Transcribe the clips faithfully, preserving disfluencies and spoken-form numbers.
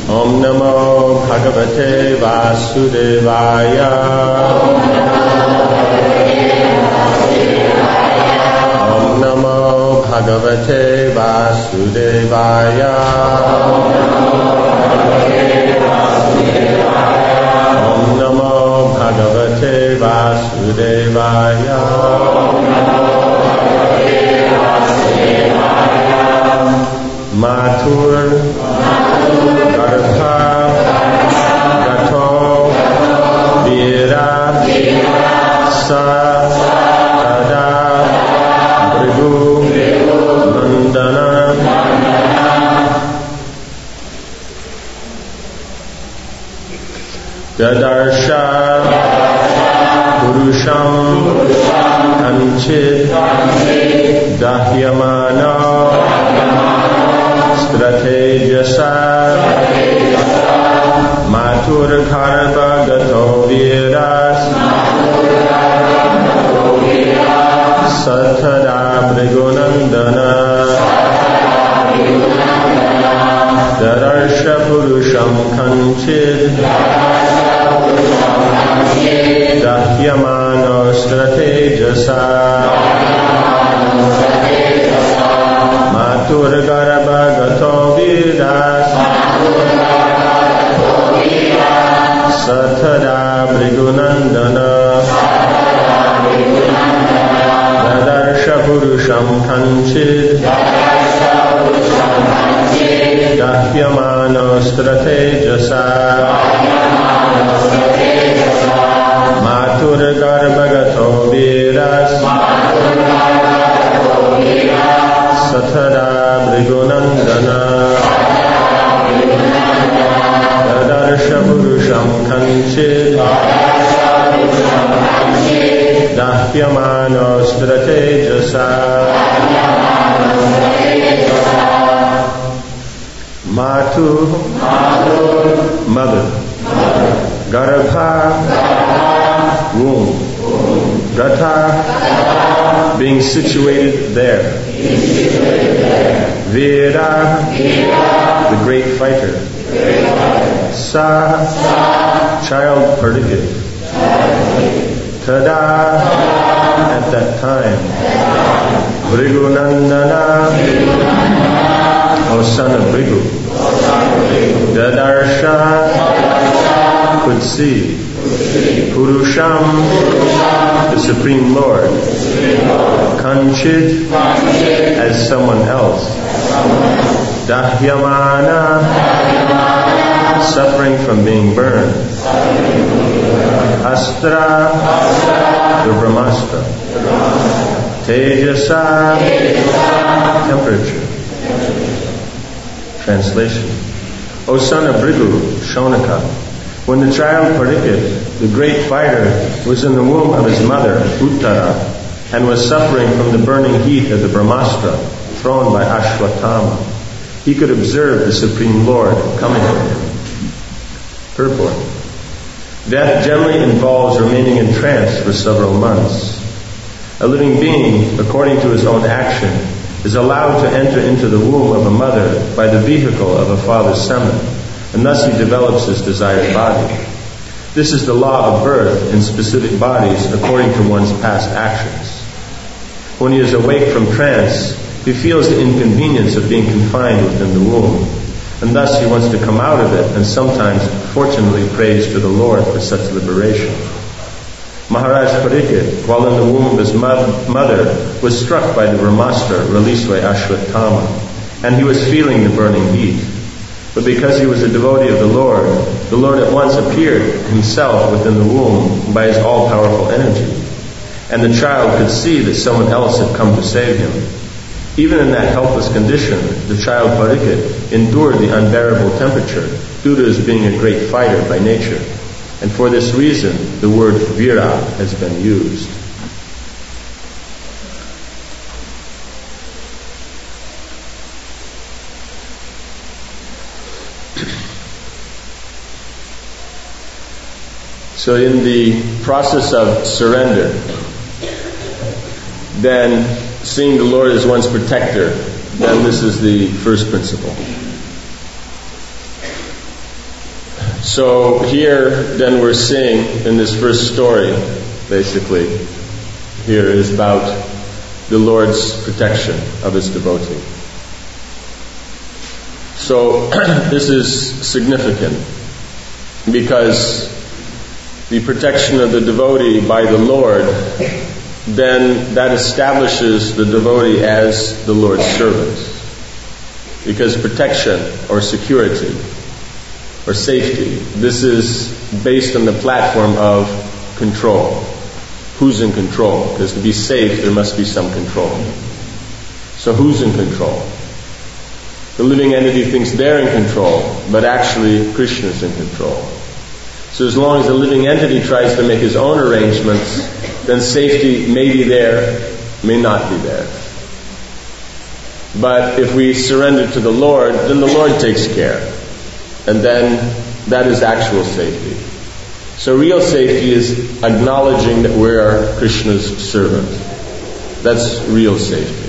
Om Namo Bhagavate Vasudevaya. Om Namo Bhagavate Vasudevaya. Om Namo Bhagavate Vasudevaya. Matur Garbha Gato Vira Sa Tada Brigu Nandana. Dadarsha Purusham Kanchit Dahyamana Stratejasa Matur Garbha Gato Viras Satada Brigunandana. Dadarsha Purusham Kanchid Dahyamano Stratejasa Matur Garbha Gato Viras Satada Brigunandana. Dadarsha Purusham Kanchid Dahyamano Stratejasa Matur Garbha Gato Viras Satada Brigunandana. Dadarsha Purusham Kanchid Dahyamano Stratejasa Matu, mother. Garbha, womb. Gata, being situated there. Vira, the great fighter. Sa, child predicate. Tada, at that time. Brigunandana, O son of Brigu. Dadarsha, could see. Purusham, the Supreme Lord. Kanchit, as someone else. Dahyamana, suffering from being burned. Astra, the Brahmastra. Tejasa, temperature. Translation. O son of Brigu, Shonaka, when the child Parikshit, the great fighter, was in the womb of his mother, Uttara, and was suffering from the burning heat of the Brahmastra thrown by Ashwatthama, he could observe the Supreme Lord coming to him. Purport. Death generally involves remaining in trance for several months. A living being, according to his own action, is allowed to enter into the womb of a mother by the vehicle of a father's semen, and thus he develops his desired body. This is the law of birth in specific bodies according to one's past actions. When he is awake from trance, he feels the inconvenience of being confined within the womb, and thus he wants to come out of it, and sometimes fortunately prays to the Lord for such liberation. Maharaj Parikshit, while in the womb of his mother, was struck by the Brahmastra released by Ashwatthama, and he was feeling the burning heat. But because he was a devotee of the Lord, the Lord at once appeared himself within the womb by his all-powerful energy, and the child could see that someone else had come to save him. Even in that helpless condition, the child Parikshit endured the unbearable temperature due to his being a great fighter by nature. And for this reason, the word vira has been used. So in the process of surrender, then seeing the Lord as one's protector, then this is the first principle. So here, then we're seeing in this first story, basically, here is about the Lord's protection of His devotee. So this is significant because the protection of the devotee by the Lord, then that establishes the devotee as the Lord's servant. Because protection or security or safety, this is based on the platform of control. Who's in control? Because to be safe, there must be some control. So who's in control? The living entity thinks they're in control, but actually Krishna is in control. So as long as the living entity tries to make his own arrangements, then safety may be there, may not be there. But if we surrender to the Lord, then the Lord takes care. And then that is actual safety. So real safety is acknowledging that we are Krishna's servant. That's real safety.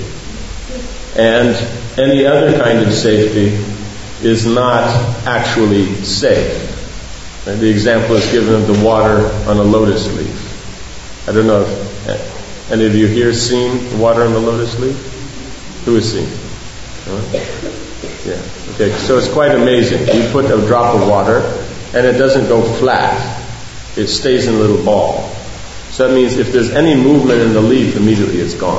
And any other kind of safety is not actually safe. Right? The example is given of the water on a lotus leaf. I don't know if any of you here seen the water on the lotus leaf? Who has seen? Huh? Yeah. Okay. So it's quite amazing. You put a drop of water, and it doesn't go flat. It stays in a little ball. So that means if there's any movement in the leaf, immediately it's gone.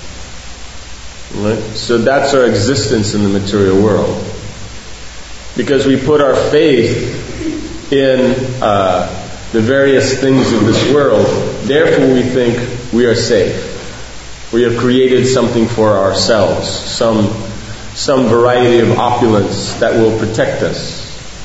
Right? So that's our existence in the material world. Because we put our faith in uh, the various things of this world, therefore we think we are safe. We have created something for ourselves, some some variety of opulence that will protect us.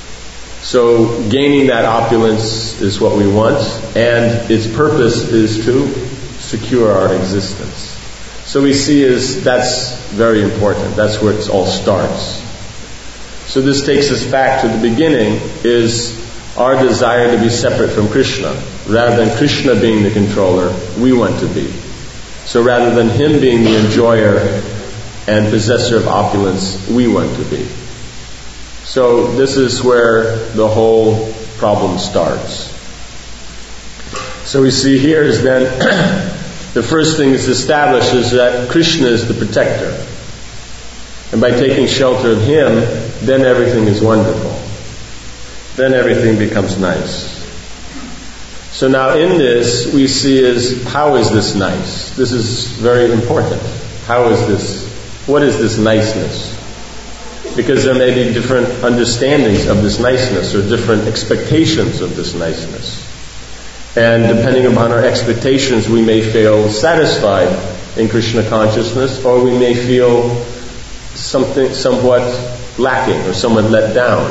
So gaining that opulence is what we want, and its purpose is to secure our existence. So we see is that's very important. That's where it all starts. So this takes us back to the beginning, is our desire to be separate from Krishna. Rather than Krishna being the controller, we want to be. So rather than Him being the enjoyer and possessor of opulence, we want to be. So this is where the whole problem starts. So we see here is then the first thing is established is that Krishna is the protector. And by taking shelter of Him, then everything is wonderful. Then everything becomes nice. So now in this, we see is, how is this nice? This is very important. How is this? What is this niceness? Because there may be different understandings of this niceness or different expectations of this niceness. And depending upon our expectations, we may feel satisfied in Krishna consciousness, or we may feel something somewhat lacking or somewhat let down.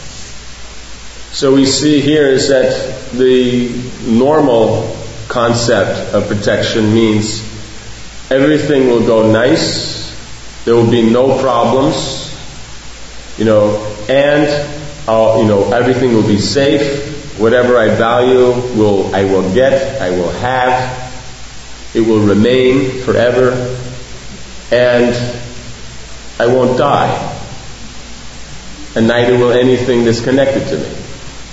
So we see here is that the normal concept of protection means everything will go nice, there will be no problems, you know, and I'll, you know, everything will be safe. Whatever I value, will I will get, I will have. It will remain forever, and I won't die, and neither will anything that's connected to me.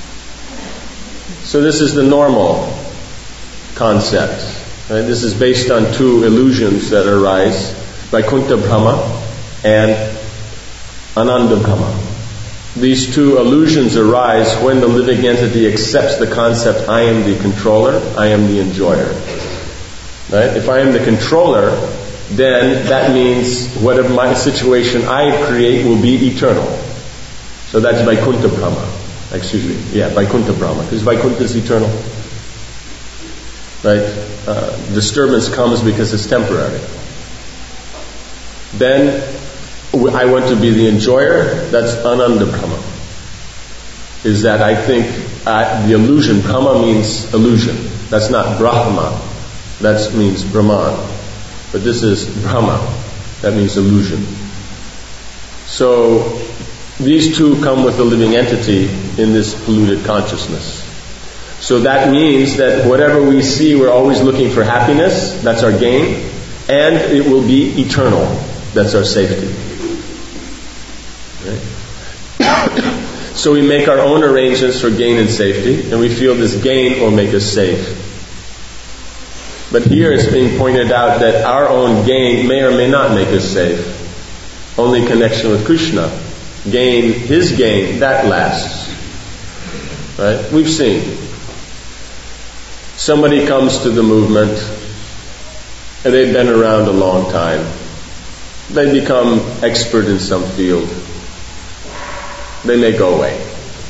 So this is the normal concept. Right? This is based on two illusions that arise, Vaikuntha Brahma and Ananda Brahma. These two illusions arise when the living entity accepts the concept, I am the controller, I am the enjoyer. Right? If I am the controller, then that means whatever my situation I create will be eternal. So that's Vaikuntha Brahma. Excuse me, yeah, Vaikuntha Brahma, because Vaikuntha is eternal. Right? Uh, disturbance comes because it's temporary. Then I want to be the enjoyer. That's Ananda Brahma. Is that I think uh, the illusion, Brahma means illusion. That's not Brahma. That means Brahman. But this is Brahma. That means illusion. So these two come with the living entity in this polluted consciousness. So that means that whatever we see, we're always looking for happiness. That's our gain. And it will be eternal. That's our safety. Right? So we make our own arrangements for gain and safety, and we feel this gain will make us safe. But here it's being pointed out that our own gain may or may not make us safe. Only connection with Krishna. Gain, his gain, that lasts. Right? We've seen. Somebody comes to the movement, and they've been around a long time. They become expert in some field. They may go away.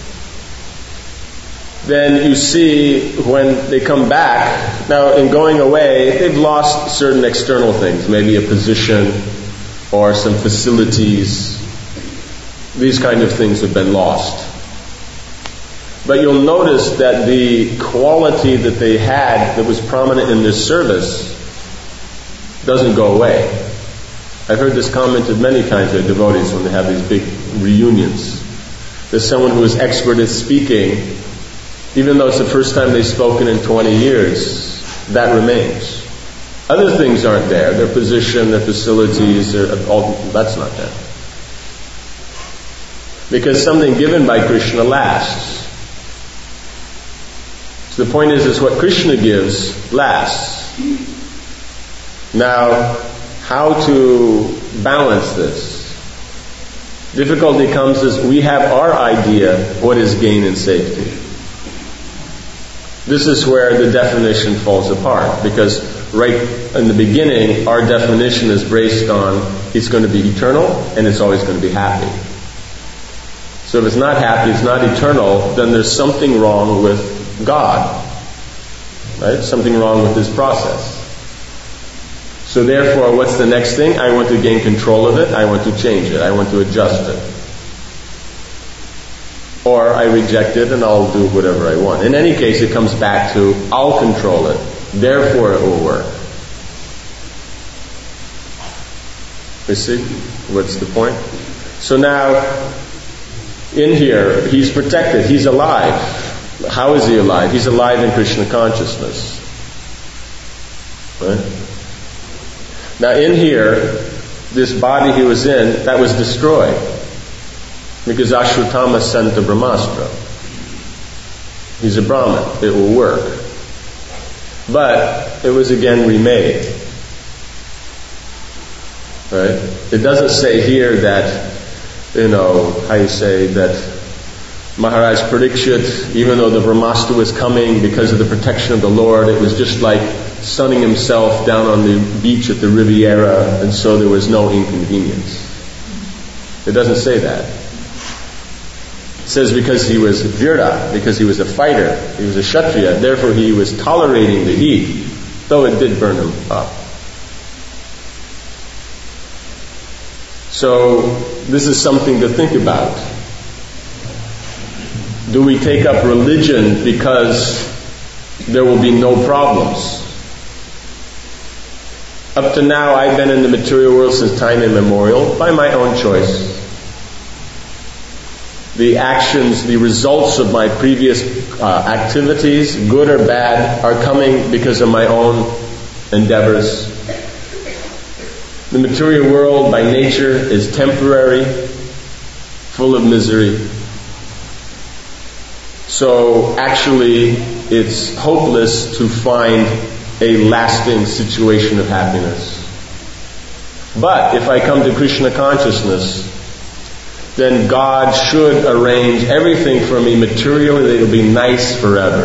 Then you see when they come back, now in going away, they've lost certain external things, maybe a position or some facilities. These kind of things have been lost. But you'll notice that the quality that they had that was prominent in this service doesn't go away. I've heard this commented many times by devotees when they have these big reunions. There's someone who is expert at speaking, even though it's the first time they've spoken in twenty years, that remains. Other things aren't there. Their position, their facilities, their, all, that's not there. Because something given by Krishna lasts. So the point is, is what Krishna gives lasts. Now, how to balance this? Difficulty comes as we have our idea what is gain and safety. This is where the definition falls apart, because right in the beginning, our definition is based on it's going to be eternal and it's always going to be happy. So if it's not happy, it's not eternal, then there's something wrong with God. Right? Something wrong with this process. So therefore, what's the next thing? I want to gain control of it. I want to change it. I want to adjust it. Or I reject it and I'll do whatever I want. In any case, it comes back to I'll control it. Therefore it will work. You see? What's the point? So now, in here, he's protected. He's alive. How is he alive? He's alive in Krishna consciousness. Right? Now in here, this body he was in, that was destroyed. Because Ashwatthama sent the Brahmastra. He's a Brahmin. It will work. But it was again remade. Right? It doesn't say here that, you know, how you say that Maharaj Parikshit, even though the Brahmastra was coming because of the protection of the Lord, it was just like sunning himself down on the beach at the Riviera, and so there was no inconvenience. It doesn't say that. It says because he was Virya, because he was a fighter, he was a Kshatriya, therefore he was tolerating the heat, though it did burn him up. So this is something to think about. Do we take up religion because there will be no problems? Up to now, I've been in the material world since time immemorial by my own choice. The actions, the results of my previous uh, activities, good or bad, are coming because of my own endeavors. The material world by nature is temporary, full of misery. So actually, it's hopeless to find a lasting situation of happiness. But if I come to Krishna consciousness, then God should arrange everything for me materially that it'll be nice forever.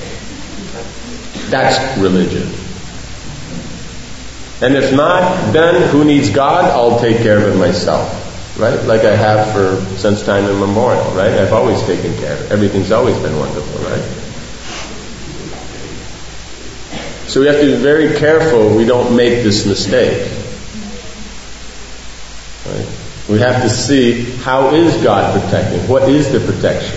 That's religion. And if not, then who needs God? I'll take care of it myself. Right? Like I have for since time immemorial, right? I've always taken care of it. Everything's always been wonderful, right? So we have to be very careful we don't make this mistake. Right? We have to see how is God protecting? What is the protection?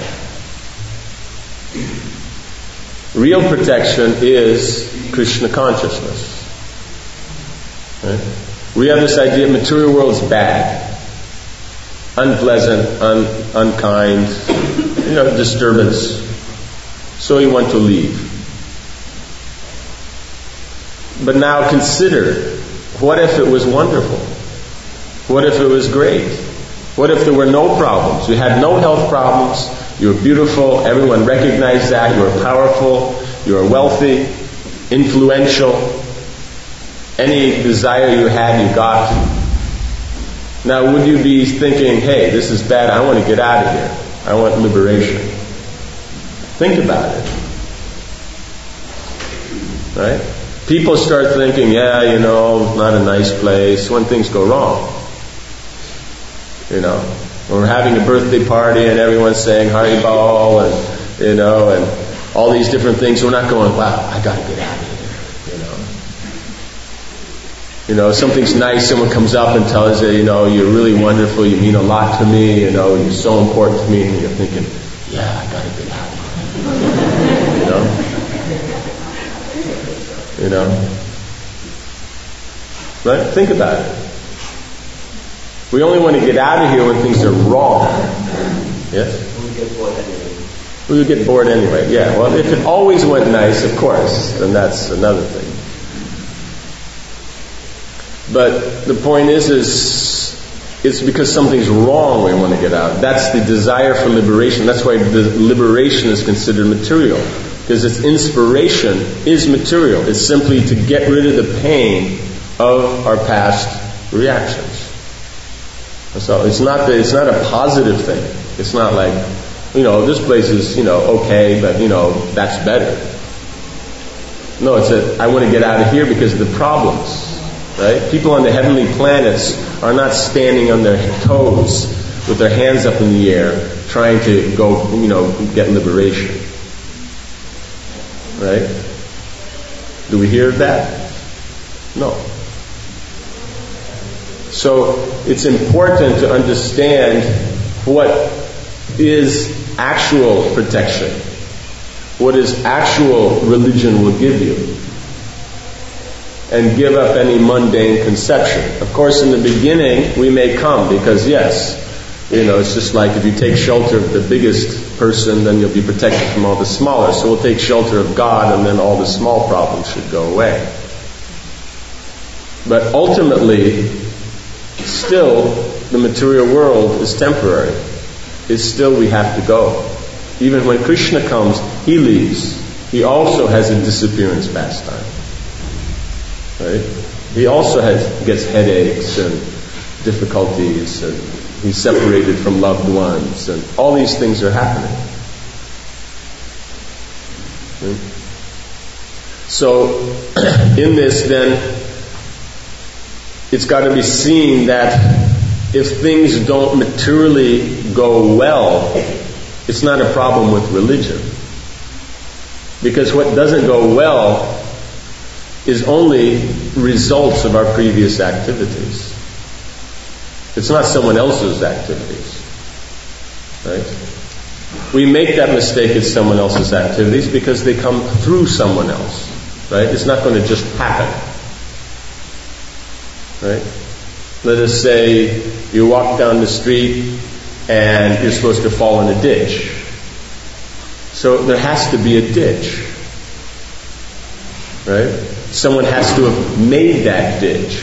Real protection is Krishna consciousness. Right? We have this idea material world is bad. Unpleasant, un, unkind, you know, disturbance. So he wants to leave. But now consider, what if it was wonderful? What if it was great? What if there were no problems? You had no health problems, you were beautiful, everyone recognized that, you were powerful, you were wealthy, influential, any desire you had, you got. Now, would you be thinking, hey, this is bad, I want to get out of here, I want liberation? Think about it. Right? People start thinking, yeah, you know, not a nice place, when things go wrong. You know, when we're having a birthday party and everyone's saying Haribol and, you know, and all these different things, we're not going, wow, I gotta get out of here, you know. You know, something's nice, someone comes up and tells you, you know, you're really wonderful, you mean a lot to me, you know, you're so important to me, and you're thinking, yeah, I gotta get out of here. You know? You know? Right? Think about it. We only want to get out of here when things are wrong. Yes? We get bored anyway. We would get bored anyway, yeah. Well, if it always went nice, of course, then that's another thing. But the point is, is it's because something's wrong we want to get out. That's the desire for liberation. That's why the liberation is considered material. Because its inspiration is material. It's simply to get rid of the pain of our past reactions. So it's not the, it's not a positive thing. It's not like, you know, this place is, you know, okay, but, you know, that's better. No, it's that I want to get out of here because of the problems. Right? People on the heavenly planets are not standing on their toes with their hands up in the air trying to go, you know, get liberation. Right? Do we hear that? No. So it's important to understand what is actual protection, what is actual religion will give you, and give up any mundane conception. Of course, in the beginning, we may come because, yes, you know, it's just like if you take shelter of the biggest person, then you'll be protected from all the smaller. So we'll take shelter of God, and then all the small problems should go away. But ultimately, still, the material world is temporary. It's still we have to go. Even when Krishna comes, he leaves. He also has a disappearance pastime. Right? He also has, gets headaches and difficulties, and he's separated from loved ones, and all these things are happening. Right? So, in this then, it's got to be seen that if things don't materially go well, it's not a problem with religion. Because what doesn't go well is only results of our previous activities. It's not someone else's activities. Right? We make that mistake it's someone else's activities because they come through someone else. Right? It's not going to just happen. Right? Let us say you walk down the street and you're supposed to fall in a ditch. So there has to be a ditch. Right? Someone has to have made that ditch.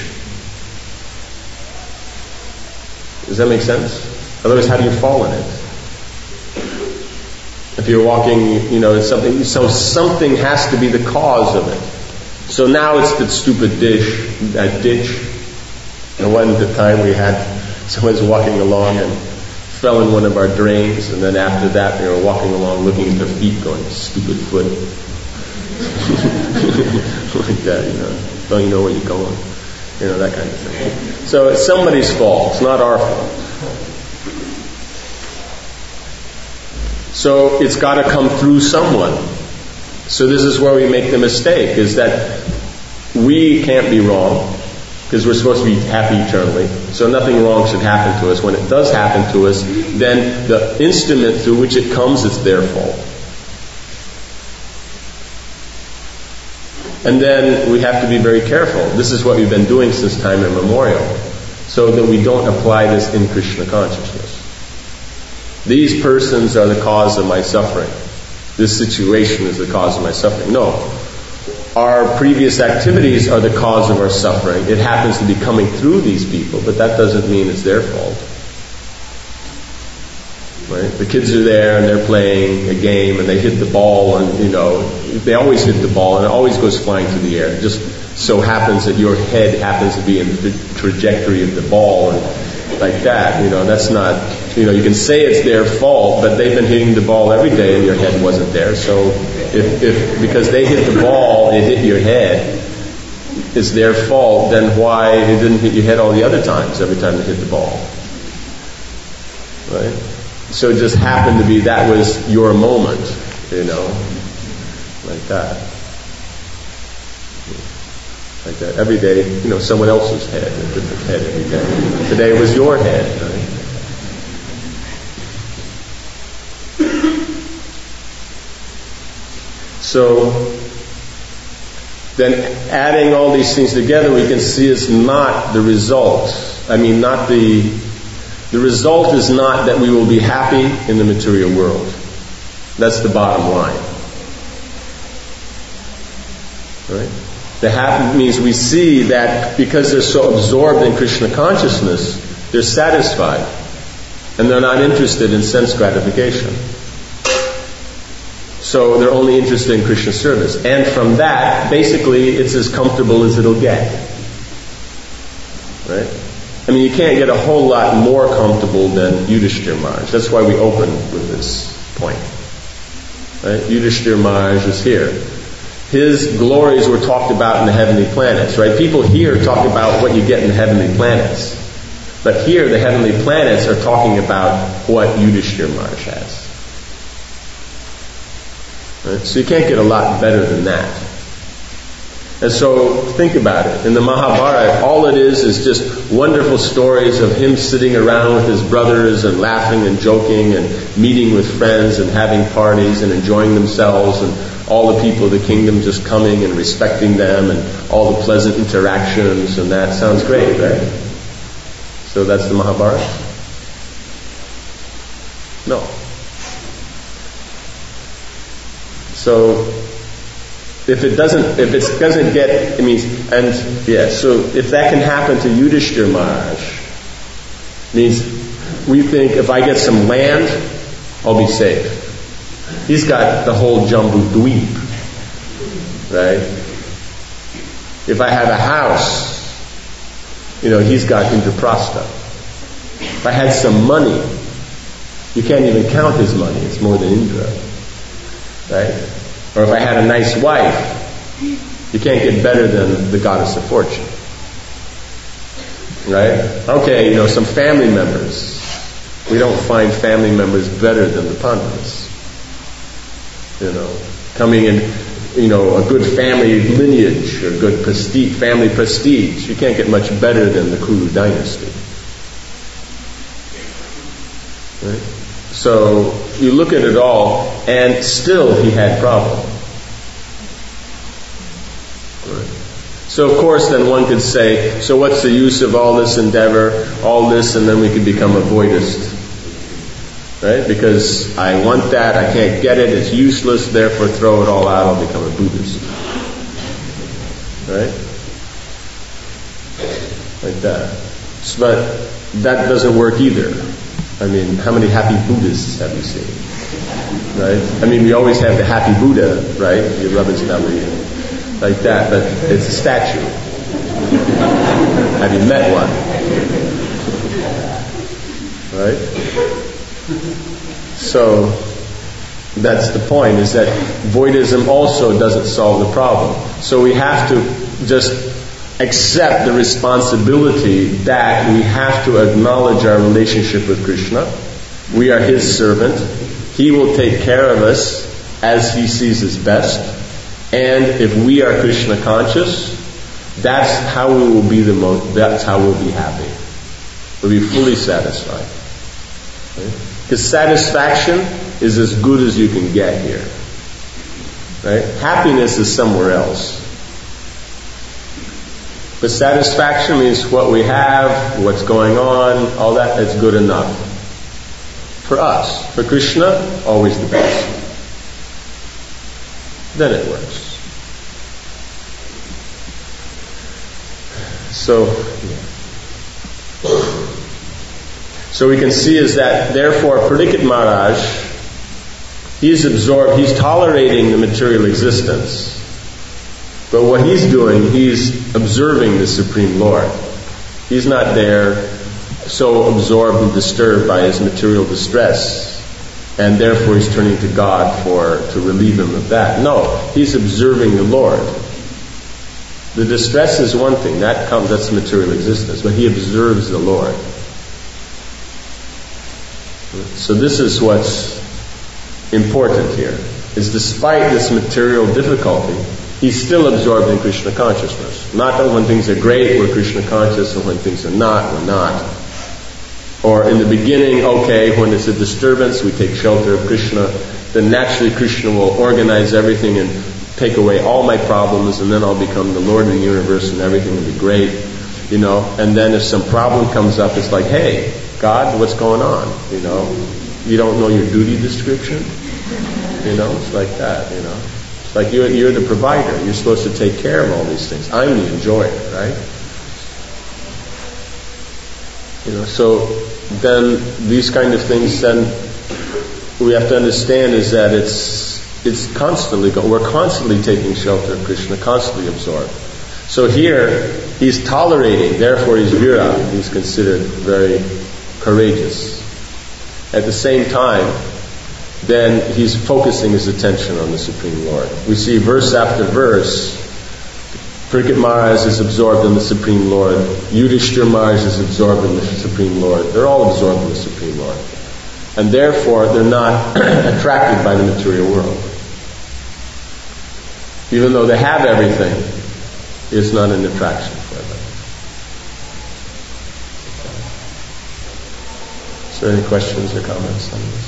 Does that make sense? Otherwise, how do you fall in it? If you're walking, you know, it's something, so something has to be the cause of it. So now it's the stupid dish, that ditch. And one the time we had someone's walking along and fell in one of our drains, and then after that they were walking along looking at their feet going, stupid foot. Like that, you know. Don't you know where you're going? You know, that kind of thing. So it's somebody's fault. It's not our fault. So it's got to come through someone. So this is where we make the mistake, is that we can't be wrong, because we're supposed to be happy eternally. So nothing wrong should happen to us. When it does happen to us, then the instrument through which it comes, it's their fault. And then we have to be very careful. This is what we've been doing since time immemorial, so that we don't apply this in Krishna consciousness. These persons are the cause of my suffering. This situation is the cause of my suffering. No. Our previous activities are the cause of our suffering. It happens to be coming through these people, but that doesn't mean it's their fault. the kids are there and they're playing a game and they hit the ball and, you know, they always hit the ball and it always goes flying through the air. It just so happens that your head happens to be in the trajectory of the ball and like that. You know, that's not, you know, you can say it's their fault, but they've been hitting the ball every day and your head wasn't there. So if, if because they hit the ball, it hit your head, it's their fault, then why it didn't hit your head all the other times, every time they hit the ball? Right? So it just happened to be that was your moment, you know, like that. Like that. Every day, you know, someone else's head, a different head every day. Today was your head, right? So, then adding all these things together, we can see it's not the result. I mean, not the, the result is not that we will be happy in the material world. That's the bottom line. Right? The happy means we see that because they're so absorbed in Krishna consciousness, they're satisfied. And they're not interested in sense gratification. So they're only interested in Krishna service. And from that, basically, it's as comfortable as it'll get. Right? I mean, you can't get a whole lot more comfortable than Yudhishthira Maharaj. That's why we open with this point. Right? Yudhishthira Maharaj is here. His glories were talked about in the heavenly planets. Right? People here talk about what you get in the heavenly planets. But here, the heavenly planets are talking about what Yudhishthira Maharaj has. Right? So you can't get a lot better than that. And so think about it. In the Mahabharata, all it is is just wonderful stories of him sitting around with his brothers and laughing and joking and meeting with friends and having parties and enjoying themselves and all the people of the kingdom just coming and respecting them and all the pleasant interactions, and that sounds great, right? So that's the Mahabharata? No. So, if it doesn't, if it doesn't get, it means, and yeah, so if that can happen to Yudhishthira Maharaj, means we think if I get some land, I'll be safe. He's got the whole Jambu Dweep, right? If I have a house, you know, he's got Indraprastha. If I had some money, you can't even count his money, it's more than Indra. Right? Or if I had a nice wife, you can't get better than the goddess of fortune. Right? Okay, you know, some family members. We don't find family members better than the Pandavas. You know, coming in, you know, a good family lineage or good prestige, family prestige. You can't get much better than the Kuru dynasty. Right? So you look at it all, and still he had problems. Right. So of course then one could say, so what's the use of all this endeavor, all this, and then we could become a Voidist. Right? Because I want that, I can't get it, it's useless, therefore throw it all out, I'll become a Buddhist. Right? Like that. But that doesn't work either. I mean, how many happy Buddhists have you seen? Right? I mean, we always have the happy Buddha, right? You rub his belly like that, but it's a statue. Have you met one? Right? So, that's the point, is that Voidism also doesn't solve the problem. So we have to just accept the responsibility that we have to acknowledge our relationship with Krishna. We are His servant. He will take care of us as He sees is best. And if we are Krishna conscious, that's how we will be the most, that's how we'll be happy. We'll be fully satisfied. Because satisfaction is as good as you can get here. Right? Happiness is somewhere else. But satisfaction means what we have, what's going on, all that, is good enough. For us. For Krishna, always the best. Then it works. So, So we can see is that, therefore, Parikshit Maharaj, he's absorbed, he's tolerating the material existence. But what he's doing, he's observing the Supreme Lord. He's not there so absorbed and disturbed by his material distress, and therefore he's turning to God for to relieve him of that. No, he's observing the Lord. The distress is one thing, that comes, that's material existence, but he observes the Lord. So this is what's important here, is despite this material difficulty, he's still absorbed in Krishna consciousness. Not that when things are great, we're Krishna conscious, and when things are not, we're not. Or in the beginning, okay, when there's a disturbance, we take shelter of Krishna. Then naturally Krishna will organize everything and take away all my problems, and then I'll become the Lord of the universe and everything will be great. You know, and then if some problem comes up, it's like, hey, God, what's going on? You know, you don't know your duty description? You know, it's like that, you know. It's like you're, you're the provider. You're supposed to take care of all these things. I'm the enjoyer, right? You know, so then these kind of things, then we have to understand is that it's it's constantly, we're constantly taking shelter of Krishna, constantly absorbed. So here, he's tolerating, therefore he's vira, he's considered very courageous. At the same time, then he's focusing his attention on the Supreme Lord. We see verse after verse, Parikshit Maharaj is absorbed in the Supreme Lord. Yudhishthira Maharaj is absorbed in the Supreme Lord. They're all absorbed in the Supreme Lord. And therefore, they're not attracted by the material world. Even though they have everything, it's not an attraction for them. Is there any questions or comments on this?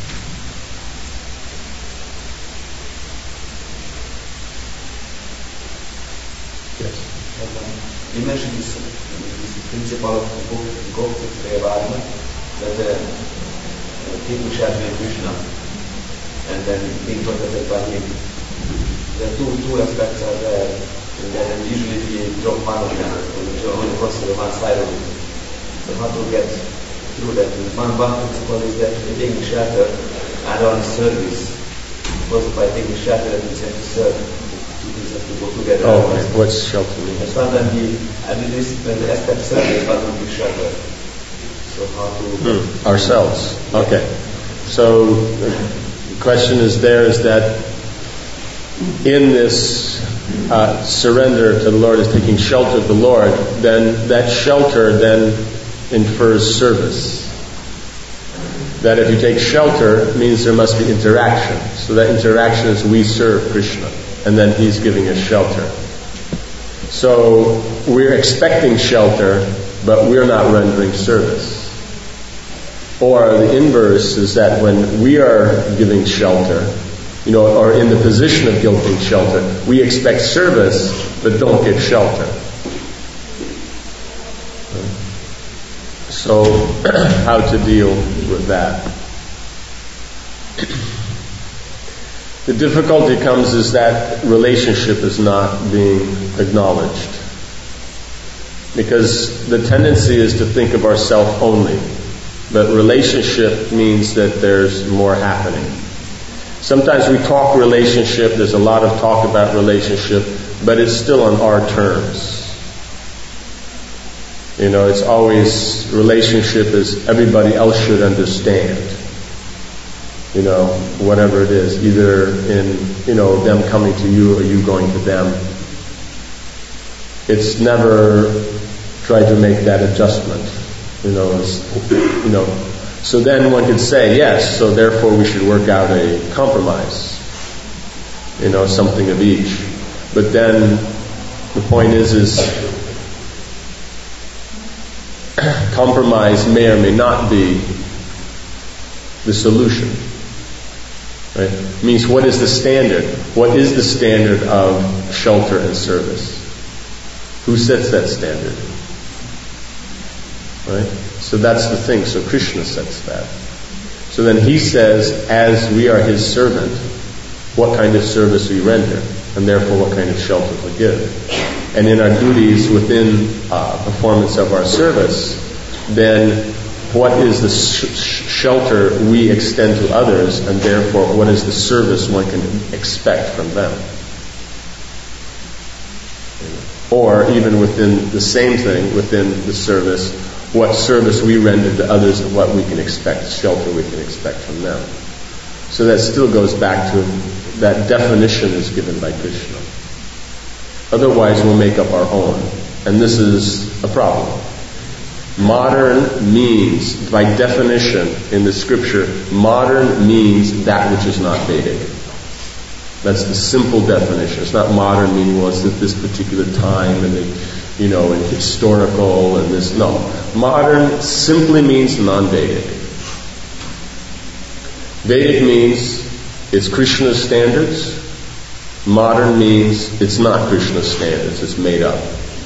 Yes. You mentioned this, this principle of Gopti Prevadna, that uh, taking shelter in Krishna and then being protected by him. The two two aspects are there, and usually we drop one of them, which only consider one side of it. So how to get through that? One one principle is that taking shelter and on service. Because by taking shelter, that means you have to serve. Two things have to go together. Oh, okay. What's shelter mean? And sometimes we, I mean, this when the aspect service, but not be shelter. So how to hmm. ourselves? Okay. So the question is there is that in this uh, surrender to the Lord, is taking shelter of the Lord, then that shelter then infers service. That if you take shelter, it means there must be interaction. So that interaction is we serve Krishna, and then He's giving us shelter. So we're expecting shelter, but we're not rendering service. Or the inverse is that when we are giving shelter, you know, or in the position of giving shelter, we expect service, but don't give shelter. So, how to deal with that? The difficulty comes is that relationship is not being acknowledged. Because the tendency is to think of ourselves only. But relationship means that there's more happening. Sometimes we talk relationship, there's a lot of talk about relationship, but it's still on our terms. You know, it's always, relationship is everybody else should understand. You know, whatever it is, either in, you know, them coming to you or you going to them. It's never tried to make that adjustment. You know, it's, you know, so then one could say, yes, so therefore we should work out a compromise. You know, something of each. But then the point is, is compromise may or may not be the solution. Right? It means what is the standard? What is the standard of shelter and service? Who sets that standard? Right? So that's the thing. So Krishna sets that. So then he says, as we are his servant, what kind of service we render, and therefore what kind of shelter we give. And in our duties within uh, performance of our service, then what is the sh- shelter we extend to others, and therefore what is the service one can expect from them. Or even within the same thing, within the service, what service we render to others and what we can expect, shelter we can expect from them. So that still goes back to that definition is given by Krishna. Otherwise we'll make up our own. And this is a problem. Modern means, by definition in the scripture, modern means that which is not Vedic. That's the simple definition. It's not modern meaning, well, it's at this particular time and the, you know, and historical and this. No. Modern simply means non-Vedic. Vedic means it's Krishna's standards. Modern means it's not Krishna's standards. It's made up.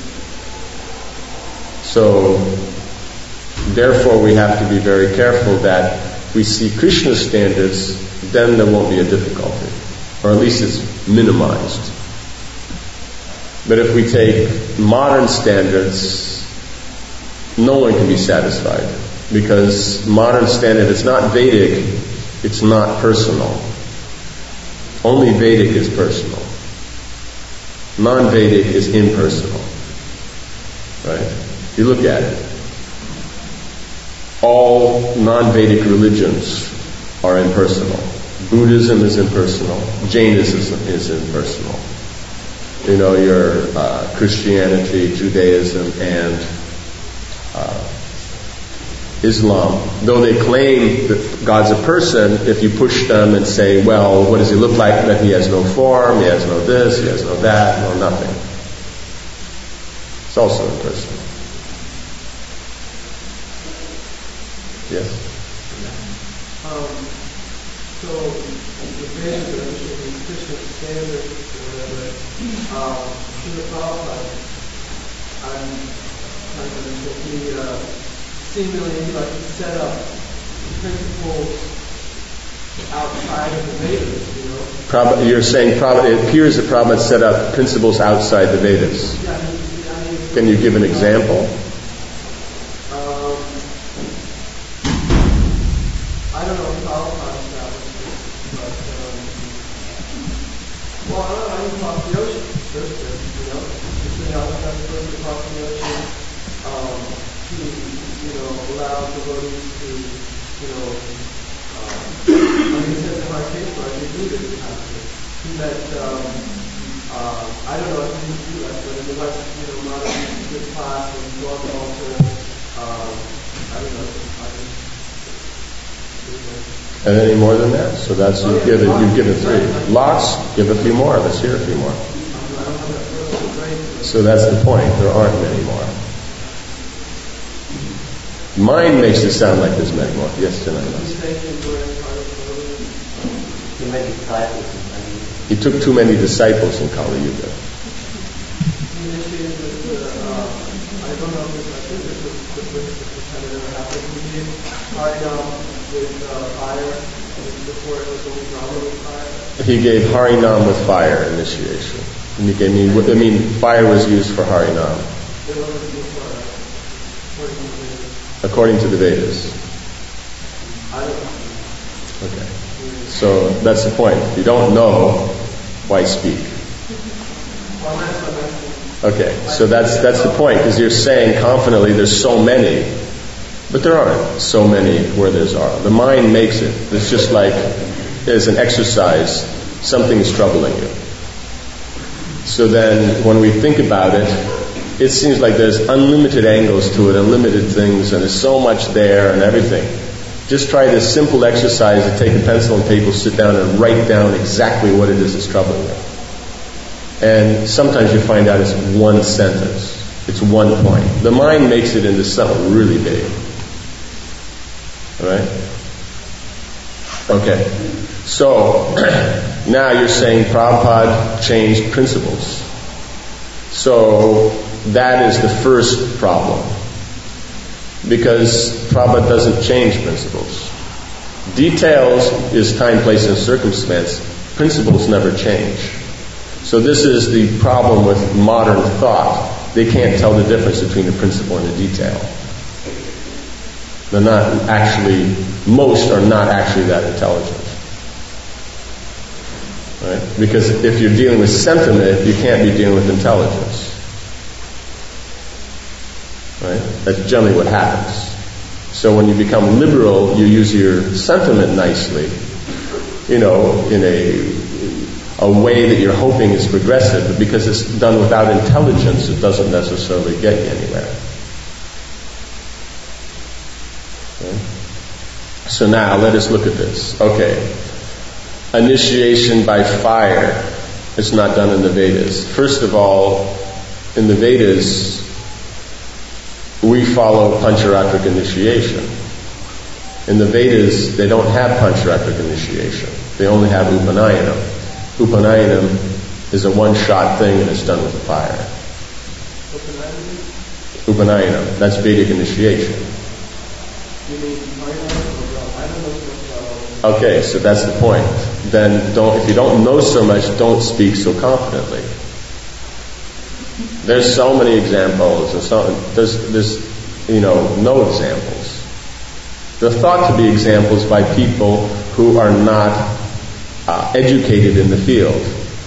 So, therefore we have to be very careful that if we see Krishna's standards, then there won't be a difficulty. Or at least it's minimized. But if we take modern standards, no one can be satisfied. Because modern standard, it's not Vedic, it's not personal. Only Vedic is personal. Non-Vedic is impersonal. Right? You look at it. All non-Vedic religions are impersonal. Buddhism is impersonal. Jainism is impersonal. You know, your uh, Christianity, Judaism, and uh, Islam, though they claim that God's a person, if you push them and say, well, what does he look like? That he has no form, he has no this, he has no that, no nothing. It's also impersonal. Yes? Um, so, the basic definition is Krishna standard or whatever. Um, to the Prabhupada, I'm trying to understand, he uh, seemingly like set up principles outside of the Vedas, you know? Prabhupada, you're saying Prabhupada, it appears that Prabhupada set up principles outside the Vedas. Yeah, I mean, I mean, Can you give an example? Um, I don't know if Prabhupada established this, but, um, well, I don't know, I can talk the ocean, first, you know? Between outside the first across the ocean, um, he, you know, allowed devotees to, you know, um, I mean, he says in our case, I think we did this after. He met, um, uh, I don't know if he do that, but in the West, you know, modern good class and God altar, um, I don't know, I just, And any more than that? So that's, you've given, you've given three. Lots, give a few more. Let's hear a few more. So that's the point. There aren't many more. Mind makes it sound like there's many more. Yes, Janai. Too many disciples in Kali Yuga. He took too many disciples in Kali Yuga. I don't know if this, I think this was the first time it ever happened. He did Harinam with uh, fire, and before it was only Rama with fire. He gave Harinam with fire initiation. And he gave me, I mean, fire was used for Harinam. It wasn't used for, uh, According to the Vedas. I don't know. Okay. So that's the point. If you don't know, why speak? Well, that's what I'm Okay, so that's that's the point, because you're saying confidently there's so many, but there aren't so many where there's are. The mind makes it. It's just like, as an exercise, something is troubling you. So then, when we think about it, it seems like there's unlimited angles to it, unlimited things, and there's so much there and everything. Just try this simple exercise to take a pencil and paper, sit down and write down exactly what it is that's troubling you. And sometimes you find out it's one sentence. It's one point. The mind makes it into something really big. Alright? Okay. So, now you're saying Prabhupada changed principles. So, that is the first problem. Because Prabhupada doesn't change principles. Details is time, place, and circumstance. Principles never change. So this is the problem with modern thought. They can't tell the difference between the principle and the detail. They're not actually, most are not actually that intelligent. Right? Because if you're dealing with sentiment, you can't be dealing with intelligence. Right? That's generally what happens. So when you become liberal, you use your sentiment nicely, you know, in a a way that you're hoping is progressive, but because it's done without intelligence, it doesn't necessarily get you anywhere. Okay? So now, let us look at this. Okay. Initiation by fire is not done in the Vedas. First of all, in the Vedas, we follow Pancharatric initiation. In the Vedas, they don't have Pancharatric initiation. They only have Upanayana. Upanayana is a one-shot thing and it's done with the fire. Upanayana, that's Vedic initiation. Okay, so that's the point. Then don't, if you don't know so much, don't speak so confidently. There's so many examples, and so there's, there's, you know, no examples. They're thought to be examples by people who are not uh, educated in the field.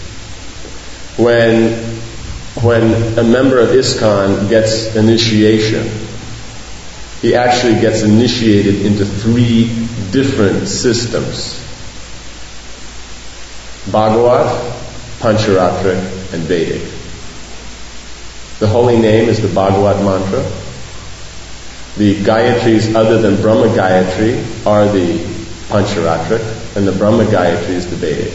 When, when a member of ISKCON gets initiation, he actually gets initiated into three different systems: Bhagavat, Pancharatric, and Vedic. The holy name is the Bhagavat mantra. The Gayatris other than Brahma Gayatri are the Pancharatric, and the Brahma Gayatri is the Vedic.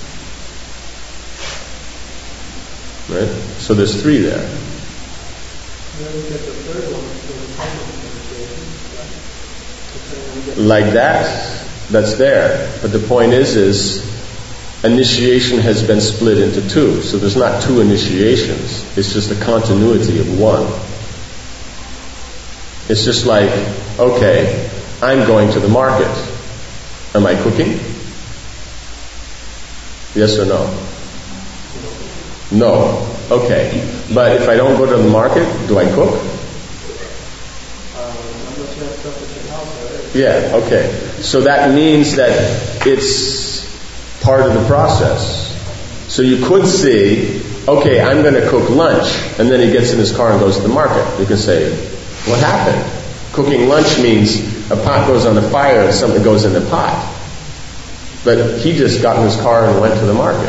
Right? So there's three there. Like that, that's there. But the point is, is initiation has been split into two. So there's not two initiations. It's just a continuity of one. It's just like, okay, I'm going to the market. Am I cooking? Yes or no? No. Okay. But if I don't go to the market, do I cook? Yeah, okay. So that means that it's part of the process. So you could see, okay, I'm going to cook lunch, and then he gets in his car and goes to the market. You can say, what happened? Cooking lunch means a pot goes on the fire and something goes in the pot. But he just got in his car and went to the market.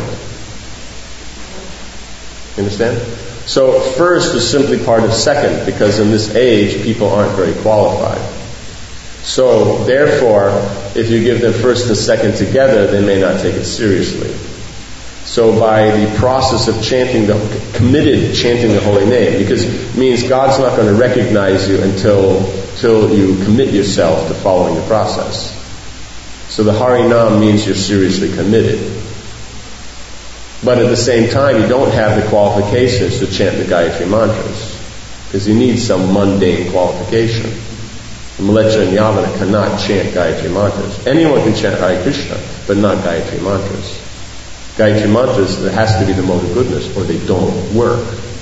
You understand? So first is simply part of second, because in this age, people aren't very qualified. So therefore, if you give them first and second together, they may not take it seriously. So by the process of chanting the, committed chanting the holy name, because it means God's not going to recognize you until, until you commit yourself to following the process. So the Harinam means you're seriously committed. But at the same time, you don't have the qualifications to chant the Gayatri mantras, because you need some mundane qualification. Mleccha and Yavana cannot chant Gayatri mantras. Anyone can chant Hare Krishna, but not Gayatri mantras. Gayatri mantras, there has to be the mode of goodness, or they don't work.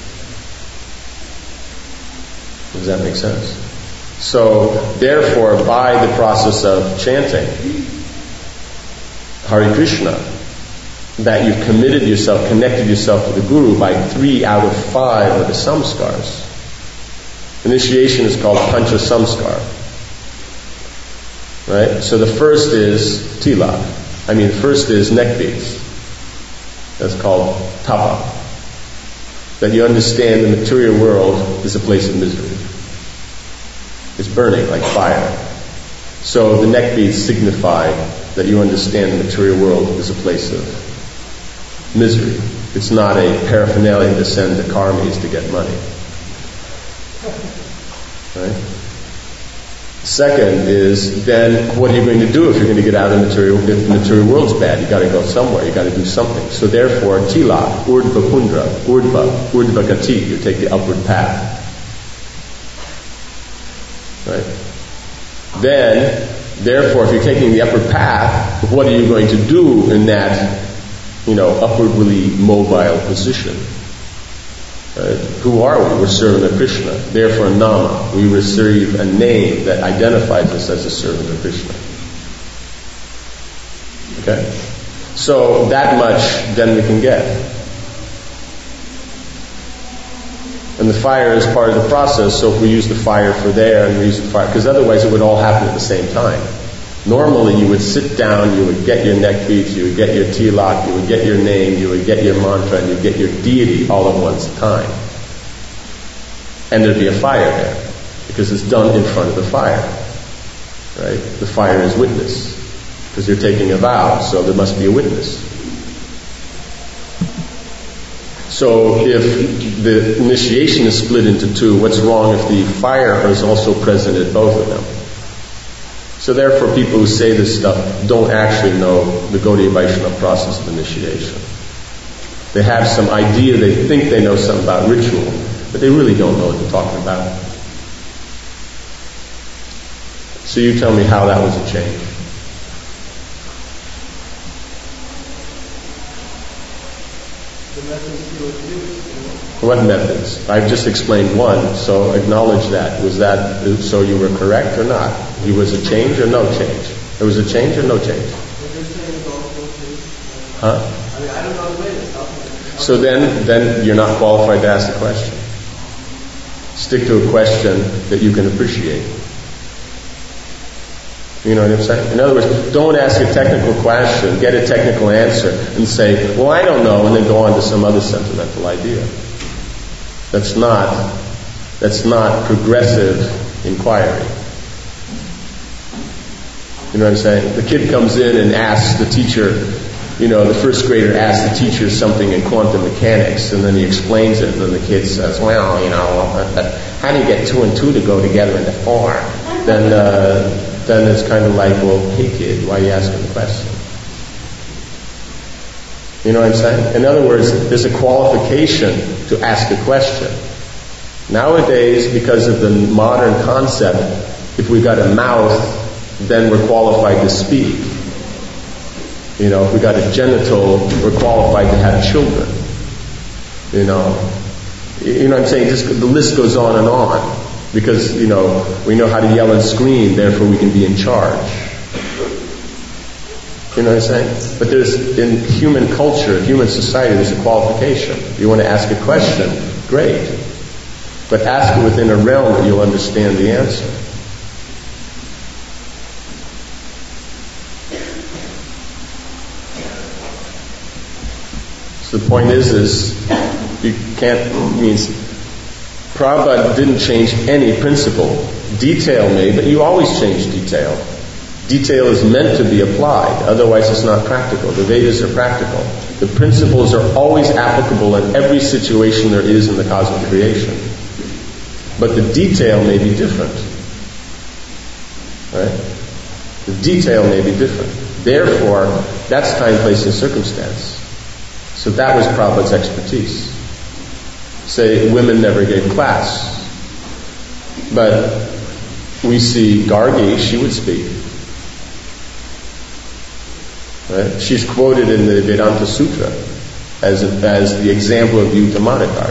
Does that make sense? So, therefore, by the process of chanting Hare Krishna, that you've committed yourself, connected yourself to the Guru by three out of five of the samskars. Initiation is called Pancha Samskar. Right? So the first is tilak. I mean, the first is neck beads. That's called tapa. That you understand the material world is a place of misery. It's burning like fire. So the neck beads signify that you understand the material world is a place of misery. It's not a paraphernalia to send the karmis to get money. Right? Second is, then what are you going to do if you're going to get out of the material, if the material world's bad? You got to go somewhere, you got to do something. So therefore, tilak, urdhva kundra, urdhva, urdhva gati, you take the upward path. Right? Then, therefore, if you're taking the upward path, what are you going to do in that, you know, upwardly mobile position? Right? Who are we? We're servant of Krishna. Therefore, Nama. We receive a name that identifies us as a servant of Krishna. Okay? So that much then we can get. And the fire is part of the process, so if we use the fire for there and we use the fire, because otherwise it would all happen at the same time. Normally you would sit down, you would get your neck beads, you would get your tilak, you would get your name, you would get your mantra, and you would get your deity all at one time. And there'd be a fire there, because it's done in front of the fire. Right? The fire is witness, because you're taking a vow, so there must be a witness. So if the initiation is split into two, what's wrong if the fire is also present at both of them? So therefore people who say this stuff don't actually know the Gaudiya Vaishnava process of initiation. They have some idea, they think they know something about ritual, but they really don't know what they're talking about. So you tell me how that was a change. What methods? I've just explained one, so acknowledge that. Was that, so you were correct or not? It was a change or no change? There was a change or no change? Huh? I mean, I don't know the way to So then, then you're not qualified to ask the question. Stick to a question that you can appreciate. You know what I'm saying? In other words, don't ask a technical question, get a technical answer, and say, well, I don't know, and then go on to some other sentimental idea. That's not, that's not progressive inquiry. You know what I'm saying? The kid comes in and asks the teacher, you know, the first grader asks the teacher something in quantum mechanics, and then he explains it, and then the kid says, well, you know, how do you get two and two to go together into four? Then, uh, then it's kind of like, well, hey kid, why are you asking the question? You know what I'm saying? In other words, there's a qualification to ask a question. Nowadays, because of the modern concept, if we've got a mouth, then we're qualified to speak. You know, if we got a genital, we're qualified to have children. You know, you know what I'm saying? Just the list goes on and on. Because, you know, we know how to yell and scream, therefore we can be in charge. You know what I'm saying? But there's, in human culture, human society, there's a qualification. You want to ask a question, great. But ask it within a realm that you'll understand the answer. So the point is, is you can't, means Prabhupada didn't change any principle. Detail may, but you always change detail. Detail is meant to be applied, otherwise it's not practical. The Vedas are practical. The principles are always applicable in every situation there is in the cosmic creation. But the detail may be different. Right? The detail may be different. Therefore, that's time, place, and circumstance. So that was Prabhupada's expertise. Say, women never gave class. But we see Gargi, she would speak. Right? She's quoted in the Vedanta Sutra as, a, as the example of Yukta Madhikar.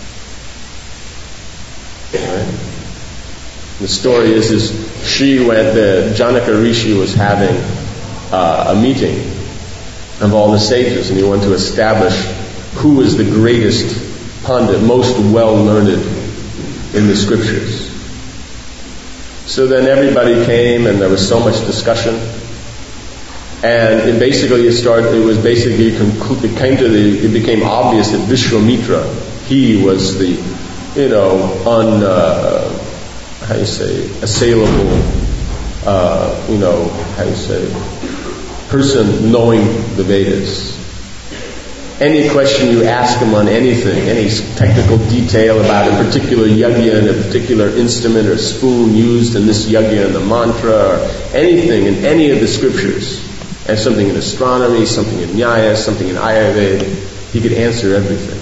Right? The story is, is she went, the Janaka Rishi was having uh, a meeting of all the sages, and he wanted to establish who is the greatest Pandit, most well-learned in the scriptures. So then everybody came, and there was so much discussion, and it basically it started. It was basically it came to the. It became obvious that Vishwamitra, he was the, you know, un uh, how do you say assailable, uh, you know, how do you say person knowing the Vedas. Any question you ask him on anything, any technical detail about a particular yagya and a particular instrument or spoon used in this yagya and the mantra, or anything in any of the scriptures, and something in astronomy, something in Nyaya, something in Ayurveda, he could answer everything.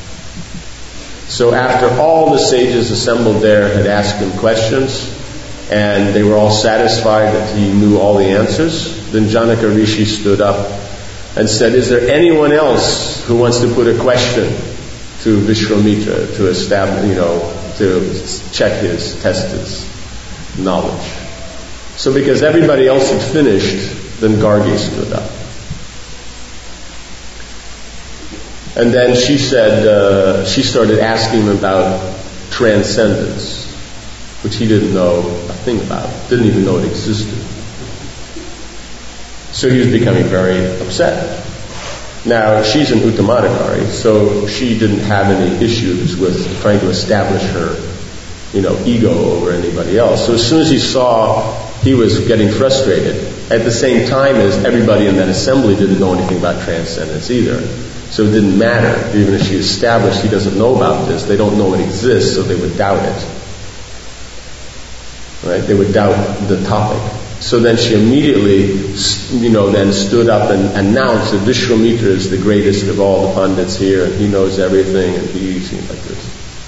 So after all the sages assembled there had asked him questions, and they were all satisfied that he knew all the answers, then Janaka Rishi stood up and said, is there anyone else who wants to put a question to Vishwamitra to establish, you know, to check his, test his knowledge. So because everybody else had finished, then Gargi stood up. And then she said, uh, she started asking him about transcendence, which he didn't know a thing about, didn't even know it existed. So he was becoming very upset. Now, she's an Uttamadhikari, so she didn't have any issues with trying to establish her, you know, ego over anybody else. So as soon as he saw he was getting frustrated, at the same time as everybody in that assembly didn't know anything about transcendence either. So it didn't matter. Even if she established he doesn't know about this, they don't know it exists, so they would doubt it. Right? They would doubt the topic. So then she immediately, you know, then stood up and announced that Vishwamitra is the greatest of all the pundits here, and he knows everything, and he seemed like this.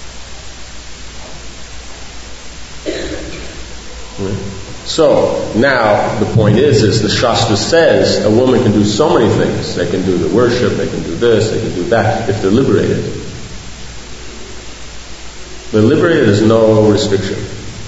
Right? So now the point is, is the Shastra says a woman can do so many things. They can do the worship, they can do this, they can do that, if they're liberated. They're liberated, there's no restriction.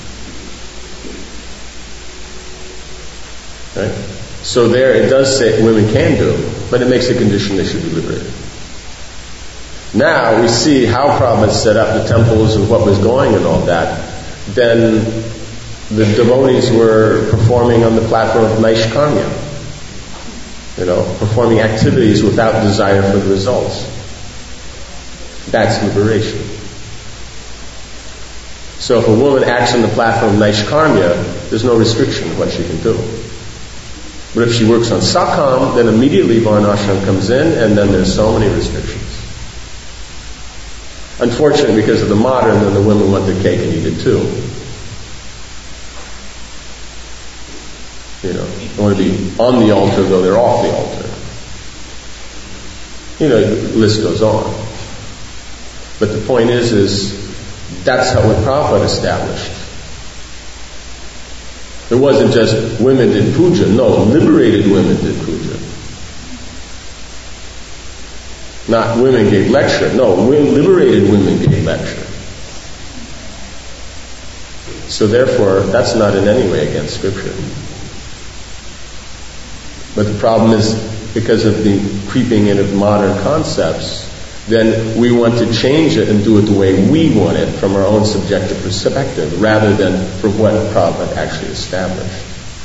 Right? So there it does say women can do, but it makes a condition they should be liberated. Now we see how Prabhupada set up the temples and what was going and all that. Then the devotees were performing on the platform of Naishkarmya. You know, performing activities without desire for the results. That's liberation. So if a woman acts on the platform of Naishkarmya, there's no restriction of what she can do. But if she works on Sakam, then immediately Varnashram comes in, and then there's so many restrictions. Unfortunately, because of the modern, then the women want their cake and eat it too. You know, they want to be on the altar, though they're off the altar. You know, the list goes on. But the point is, is that's how what Prabhupada established. It wasn't just women did puja. No, liberated women did puja. Not women gave lecture. No, liberated women gave lecture. So therefore, that's not in any way against Scripture. But the problem is, because of the creeping in of modern concepts, then we want to change it and do it the way we want it from our own subjective perspective, rather than from what Prabhupada actually established.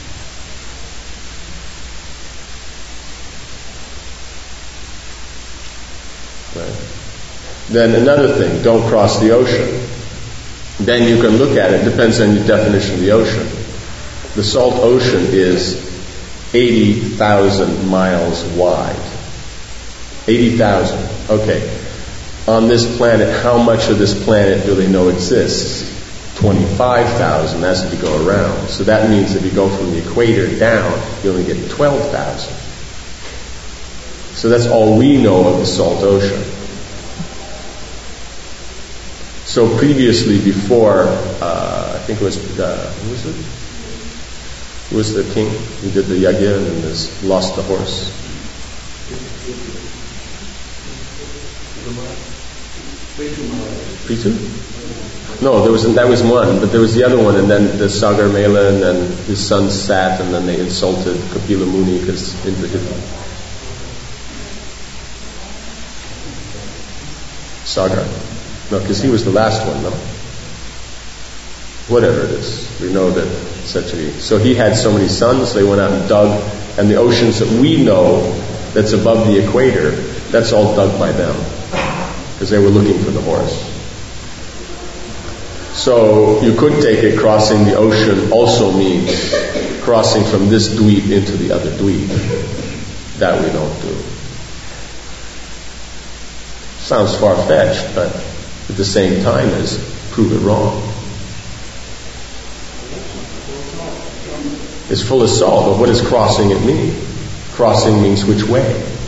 Right. Then another thing, don't cross the ocean. Then you can look at it, depends on your definition of the ocean. The salt ocean is eighty thousand miles wide. eighty thousand. Okay. On this planet, how much of this planet do they know exists? twenty-five thousand. That's if you go around. So that means if you go from the equator down, you only get twelve thousand. So that's all we know of the salt ocean. So previously, before, uh, I think it was, uh, who was it? Who was the king who did the yagya and has lost the horse? Prithu? No, there was that was one, but there was the other one, and then the Sagar Mela, and then his son sat, and then they insulted Kapila Muni because into his Sagar. No, because he was the last one, no? Whatever it is, we know that such a. So he had so many sons. They went out and dug, and the oceans that we know that's above the equator, that's all dug by them, because they were looking for the horse. So you could take it crossing the ocean also means crossing from this dweep into the other dweep. That we don't do. Sounds far-fetched, but at the same time is prove it wrong. It's full of salt, but what does crossing it mean? Crossing means which way?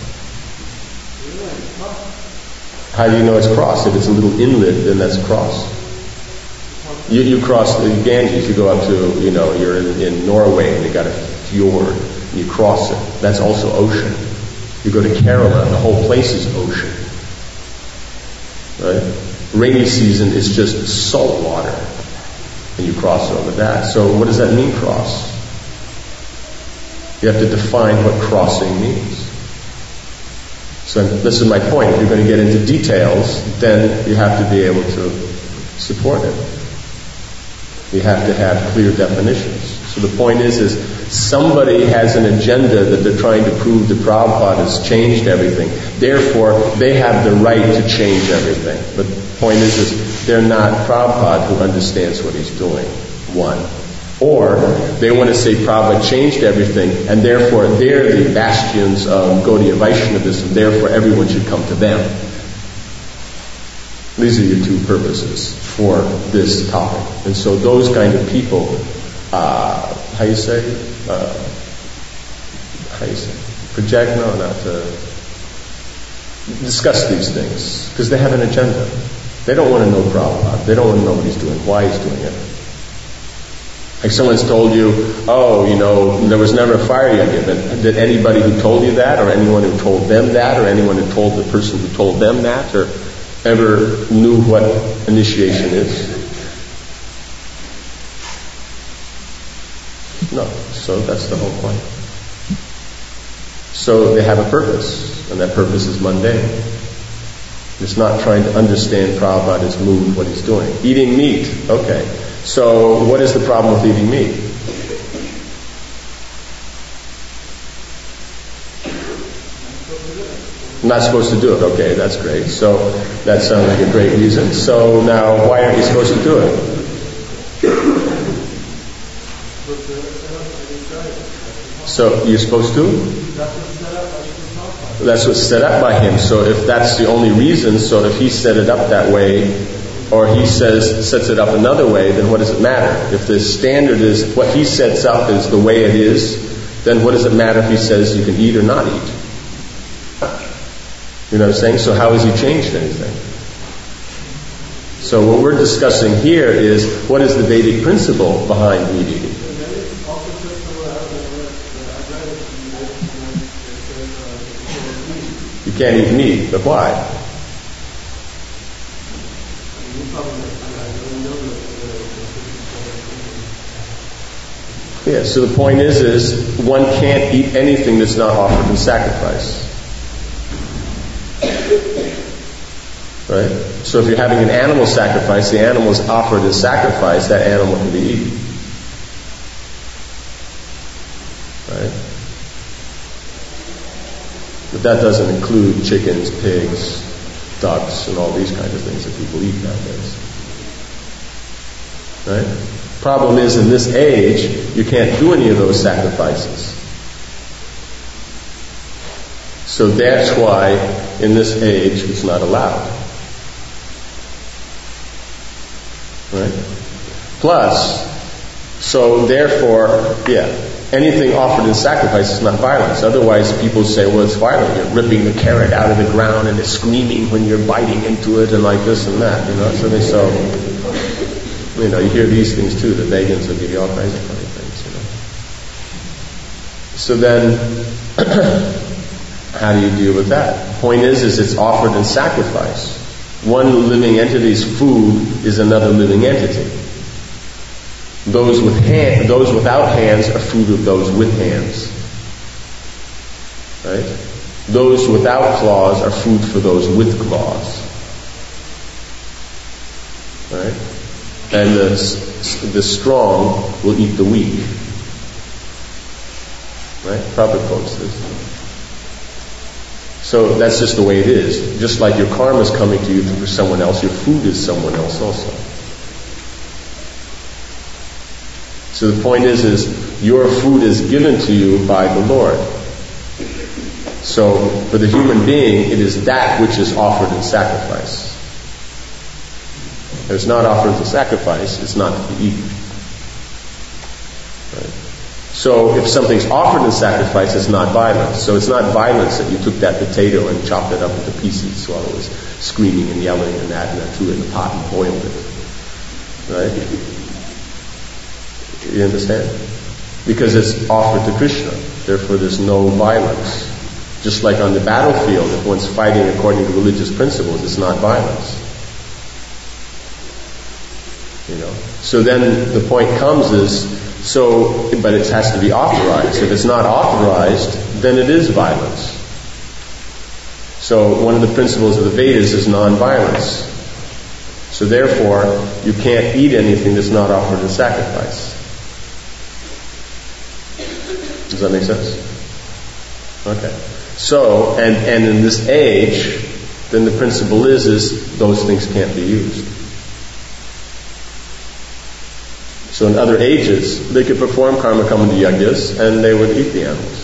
How do you know it's crossed? If it's a little inlet, then that's cross. You, you cross the Ganges, you go up to, you know, you're in, in Norway and you got a fjord, and you cross it. That's also ocean. You go to Kerala, the whole place is ocean. Right? Rainy season is just salt water, and you cross over that. So what does that mean, cross? You have to define what crossing means. So this is my point. If you're going to get into details, then you have to be able to support it. You have to have clear definitions. So the point is, is somebody has an agenda that they're trying to prove that Prabhupada has changed everything. Therefore, they have the right to change everything. But the point is, is they're not Prabhupada who understands what he's doing. One. Or they want to say Prabhupada changed everything, and therefore they're the bastions of Gaudiya Vaishnavism, therefore everyone should come to them. These are your two purposes for this topic. And so those kind of people, uh, how you say, uh, how you say, project, no, not to discuss these things, because they have an agenda. They don't want to know Prabhupada. They don't want to know what he's doing, why he's doing it. Like someone's told you, oh, you know, there was never a fire yet given. Did anybody who told you that, or anyone who told them that, or anyone who told the person who told them that, or ever knew what initiation is? No. So that's the whole point. So they have a purpose, and that purpose is mundane. It's not trying to understand Prabhupada's mood, what he's doing. Eating meat, okay. So what is the problem with eating meat? Not supposed to do it. Okay, that's great. So that sounds like a great reason. So now, why aren't you supposed to do it? So you're supposed to? That's what's set up by him. So if that's the only reason, so if he set it up that way, or he says sets it up another way, then what does it matter? If the standard is what he sets up is the way it is, then what does it matter if he says you can eat or not eat? You know what I'm saying? So how has he changed anything? So what we're discussing here is what is the Vedic principle behind meat eating? You can't eat meat, but why? Yeah, so the point is, is one can't eat anything that's not offered in sacrifice. Right? So if you're having an animal sacrifice, the animal is offered as sacrifice, that animal can be eaten. Right? But that doesn't include chickens, pigs, ducks, and all these kinds of things that people eat nowadays. Right? Problem is, in this age, you can't do any of those sacrifices. So that's why, in this age, it's not allowed. Right? Plus, so therefore, yeah, anything offered in sacrifice is not violence. Otherwise, people say, well, it's violent. You're ripping the carrot out of the ground and it's screaming when you're biting into it and like this and that, you know. So they so, you know, you hear these things too. The vegans will give you all kinds of funny things, you know. So then, how do you deal with that? Point is, is it's offered in sacrifice. One living entity's food is another living entity. Those with hand, those without hands are food of those with hands. Right? Those without claws are food for those with claws. Right? And the, the strong will eat the weak. Right? Prabhupada quotes this. So that's just the way it is. Just like your karma is coming to you through someone else, your food is someone else also. So the point is, is your food is given to you by the Lord. So for the human being, it is that which is offered in sacrifice. If it's not offered as a sacrifice, it's not to be eaten. Right? So if something's offered in sacrifice, it's not violence. So it's not violence that you took that potato and chopped it up into pieces while it was screaming and yelling and that, and then threw it in the pot and boiled it. Right? You understand? Because it's offered to Krishna. Therefore there's no violence. Just like on the battlefield, if one's fighting according to religious principles, it's not violence. You know. So then the point comes is, so, but it has to be authorized. If it's not authorized, then it is violence. So one of the principles of the Vedas is non-violence. So therefore, you can't eat anything that's not offered in sacrifice. Does that make sense? Okay. So, and, and in this age, then the principle is, is those things can't be used. So in other ages, they could perform karma kamanda yajnas and they would eat the animals.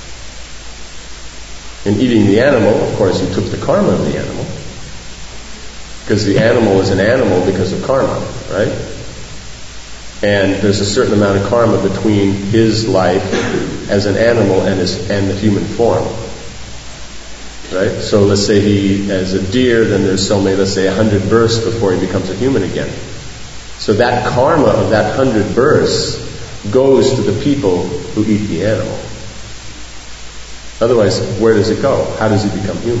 In eating the animal, of course, you took the karma of the animal. Because the animal is an animal because of karma, right? And there's a certain amount of karma between his life as an animal and his and the human form. Right? So let's say he, as a deer, then there's so many, let's say a hundred births before he becomes a human again. So that karma of that hundred births goes to the people who eat the animal. Otherwise, where does it go? How does he become human?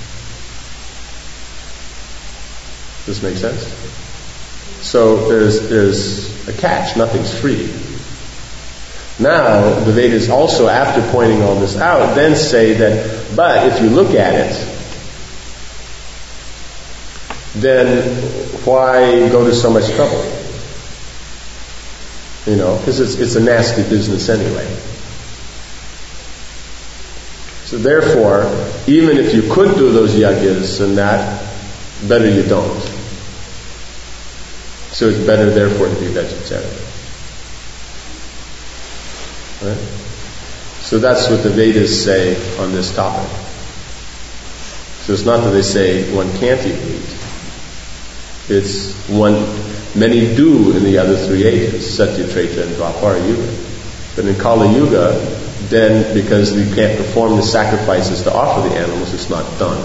Does this make sense? So there's there's a catch. Nothing's free. Now, the Vedas also, after pointing all this out, then say that, but if you look at it, then why go to so much trouble? You know, because it's it's a nasty business anyway. So therefore, even if you could do those yajnas and that, better you don't. So it's better, therefore, to be vegetarian. Right? So that's what the Vedas say on this topic. So it's not that they say one can't eat meat. It's one, many do in the other three ages, Satya, Treta, and Dwapara Yuga. But in Kali Yuga, then because we can't perform the sacrifices to offer the animals, it's not done.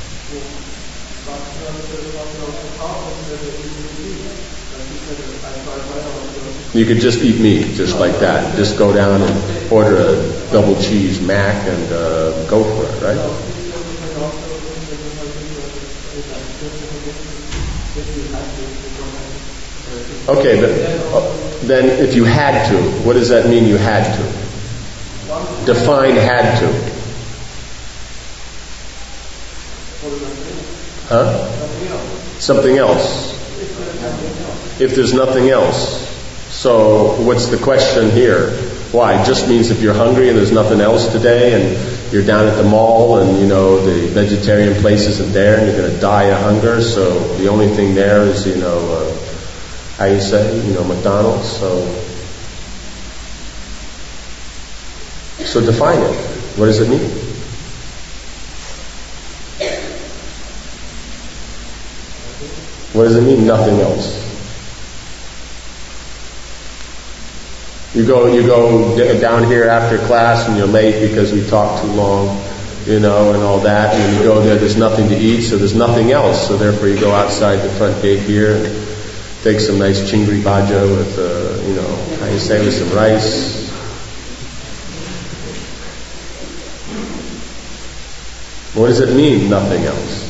You could just eat meat, just like that. Just go down and order a double cheese mac and uh, go for it, right? Okay, but uh, then if you had to, what does that mean you had to? Define had to. Huh? Something else. If there's nothing else. So what's the question here? Why? It just means if you're hungry and there's nothing else today and you're down at the mall and, you know, the vegetarian place isn't there and you're going to die of hunger, so the only thing there is, you know, uh, how you say, you know, McDonald's. So, so define it. What does it mean? What does it mean, nothing else? You go, you go d- down here after class and you're late because we talked too long, you know, and all that. And you go there, there's nothing to eat, so there's nothing else. So therefore, you go outside the front gate here and take some nice chingri bhaja with, uh, you know, how you say, with some rice. What does it mean, nothing else?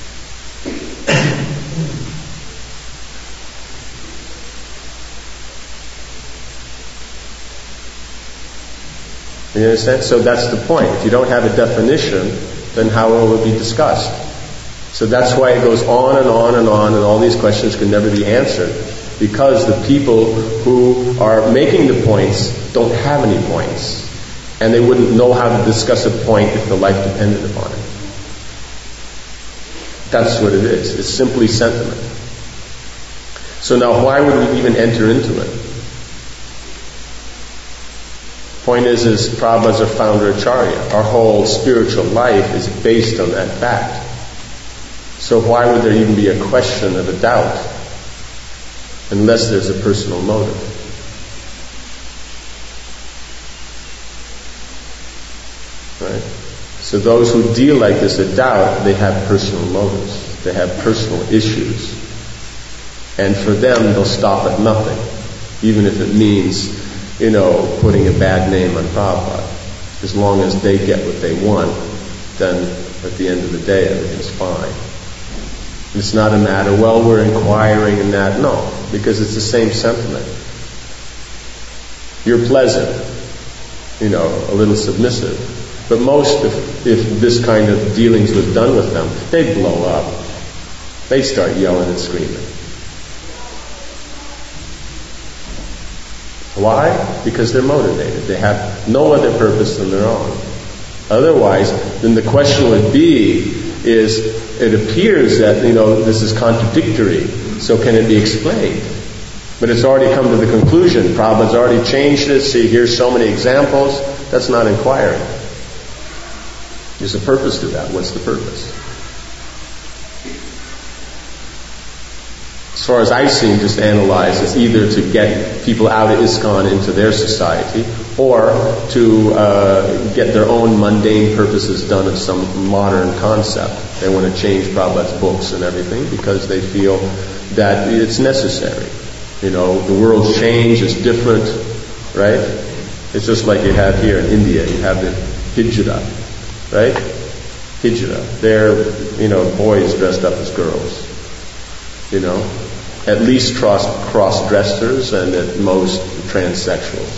You understand? So that's the point. If you don't have a definition, then how will it be discussed? So that's why it goes on and on and on, and all these questions can never be answered. Because the people who are making the points don't have any points. And they wouldn't know how to discuss a point if the life depended upon it. That's what it is. It's simply sentiment. So now why would we even enter into it? Point is, is Prabhupada's our founder acharya. Our whole spiritual life is based on that fact. So why would there even be a question of a doubt unless there's a personal motive? Right? So those who deal like this a doubt, they have personal motives. They have personal issues. And for them, they'll stop at nothing, even if it means, you know, putting a bad name on Prabhupada. As long as they get what they want, then at the end of the day, everything's fine. It's not a matter, well, we're inquiring in that. No, because it's the same sentiment. You're pleasant, you know, a little submissive. But most, if, if this kind of dealings was done with them, they'd blow up. They'd start yelling and screaming. Why? Because they're motivated. They have no other purpose than their own. Otherwise, then the question would be, is it appears that, you know, this is contradictory, so can it be explained? But it's already come to the conclusion. Prabhupada's already changed it. See, here's so many examples. That's not inquiring. There's a purpose to that. What's the purpose? As far as I've seen, just analyzed, it's either to get people out of ISKCON into their society, or to uh, get their own mundane purposes done of some modern concept. They want to change Prabhupada's books and everything because they feel that it's necessary. You know, the world's changed, it's different, right? It's just like you have here in India. You have the hijra, right? Hijra. They're, you know, boys dressed up as girls. You know, at least cross, cross-dressers and at most transsexuals.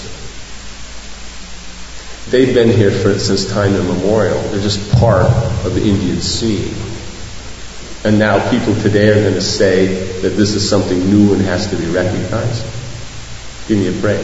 They've been here for, since time immemorial. They're just part of the Indian scene. And now people today are going to say that this is something new and has to be recognized. Give me a break.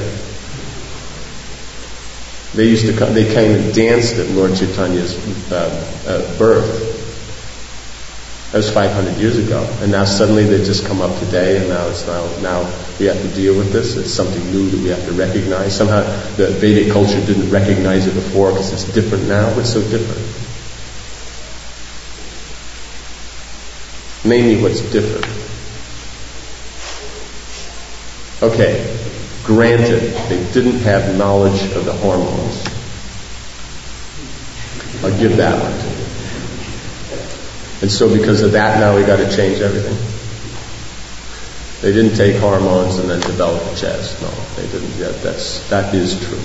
They used to come, they came and danced at Lord Chaitanya's uh, uh, birth. That was five hundred years ago. And now suddenly they just come up today, and now it's now, now we have to deal with this. It's something new that we have to recognize. Somehow the Vedic culture didn't recognize it before because it's different now. What's so different? Name me what's different. Okay, granted, they didn't have knowledge of the hormones. I'll give that one to you. And so because of that, now we got to change everything. They didn't take hormones and then develop a chest. No, they didn't. That, that's, that is true.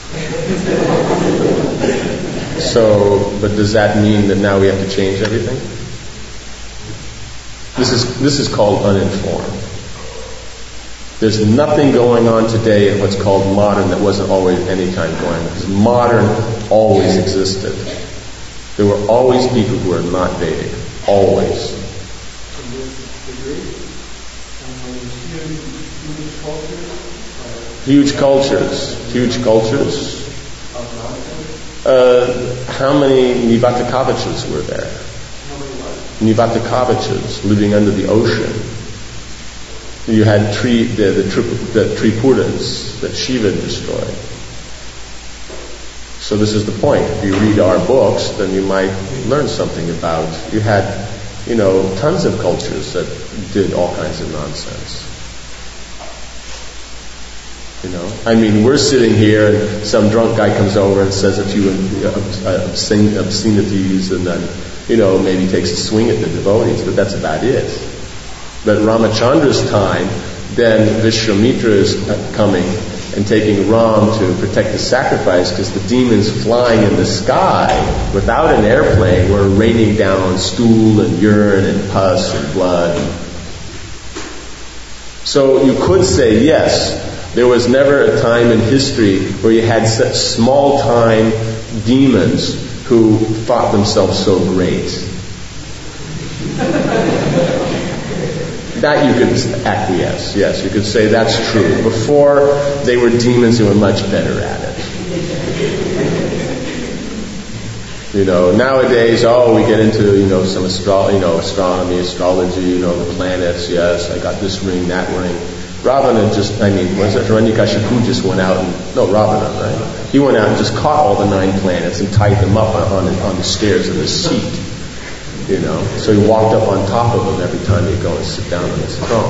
So, but does that mean that now we have to change everything? This is, this is called uninformed. There's nothing going on today in what's called modern that wasn't always any time going on. Because modern always existed. There were always people who were not Vedic. Always. Huge cultures. Huge cultures. Uh, how many Nivatakavachas were there? Nivatakavachas living under the ocean. You had tri, the, the, tri, the Tripuras that Shiva destroyed. So this is the point. If you read our books, then you might learn something about. You had, you know, tons of cultures that did all kinds of nonsense. You know, I mean, we're sitting here, and some drunk guy comes over and says a few obscene, obscenities, and then, you know, maybe takes a swing at the devotees, but that's about it. But Ramachandra's time, then Vishwamitra is coming and taking Ram to protect the sacrifice, because the demons flying in the sky without an airplane were raining down on stool and urine and pus and blood. So you could say, yes, there was never a time in history where you had such small-time demons who thought themselves so great. That you could acquiesce, yes, you could say that's true. Before, they were demons who were much better at it. You know, nowadays, oh, we get into, you know, some astro- you know, astronomy, astrology, you know, the planets, yes, I got this ring, that ring. Ravana just, I mean, was it Hiranyakashipu just went out and, no, Ravana, right? He went out and just caught all the nine planets and tied them up on, on, on the stairs of his seat. You know, so he walked up on top of them every time he'd go and sit down on his throne.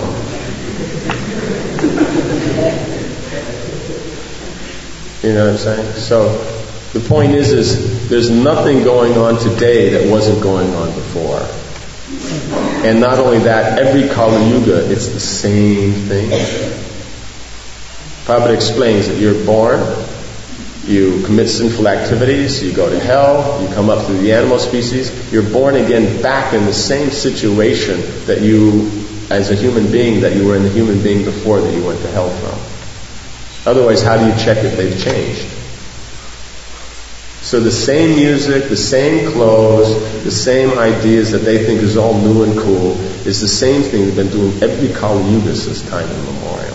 You know what I'm saying? So the point is, is there's nothing going on today that wasn't going on before. And not only that, every Kali Yuga, it's the same thing. Prabhupada explains that you're born, you commit sinful activities, you go to hell, you come up through the animal species, you're born again back in the same situation that you, as a human being, that you were in the human being before that you went to hell from. Otherwise, how do you check if they've changed? So the same music, the same clothes, the same ideas that they think is all new and cool is the same thing they've been doing every Kali Yuga since time immemorial.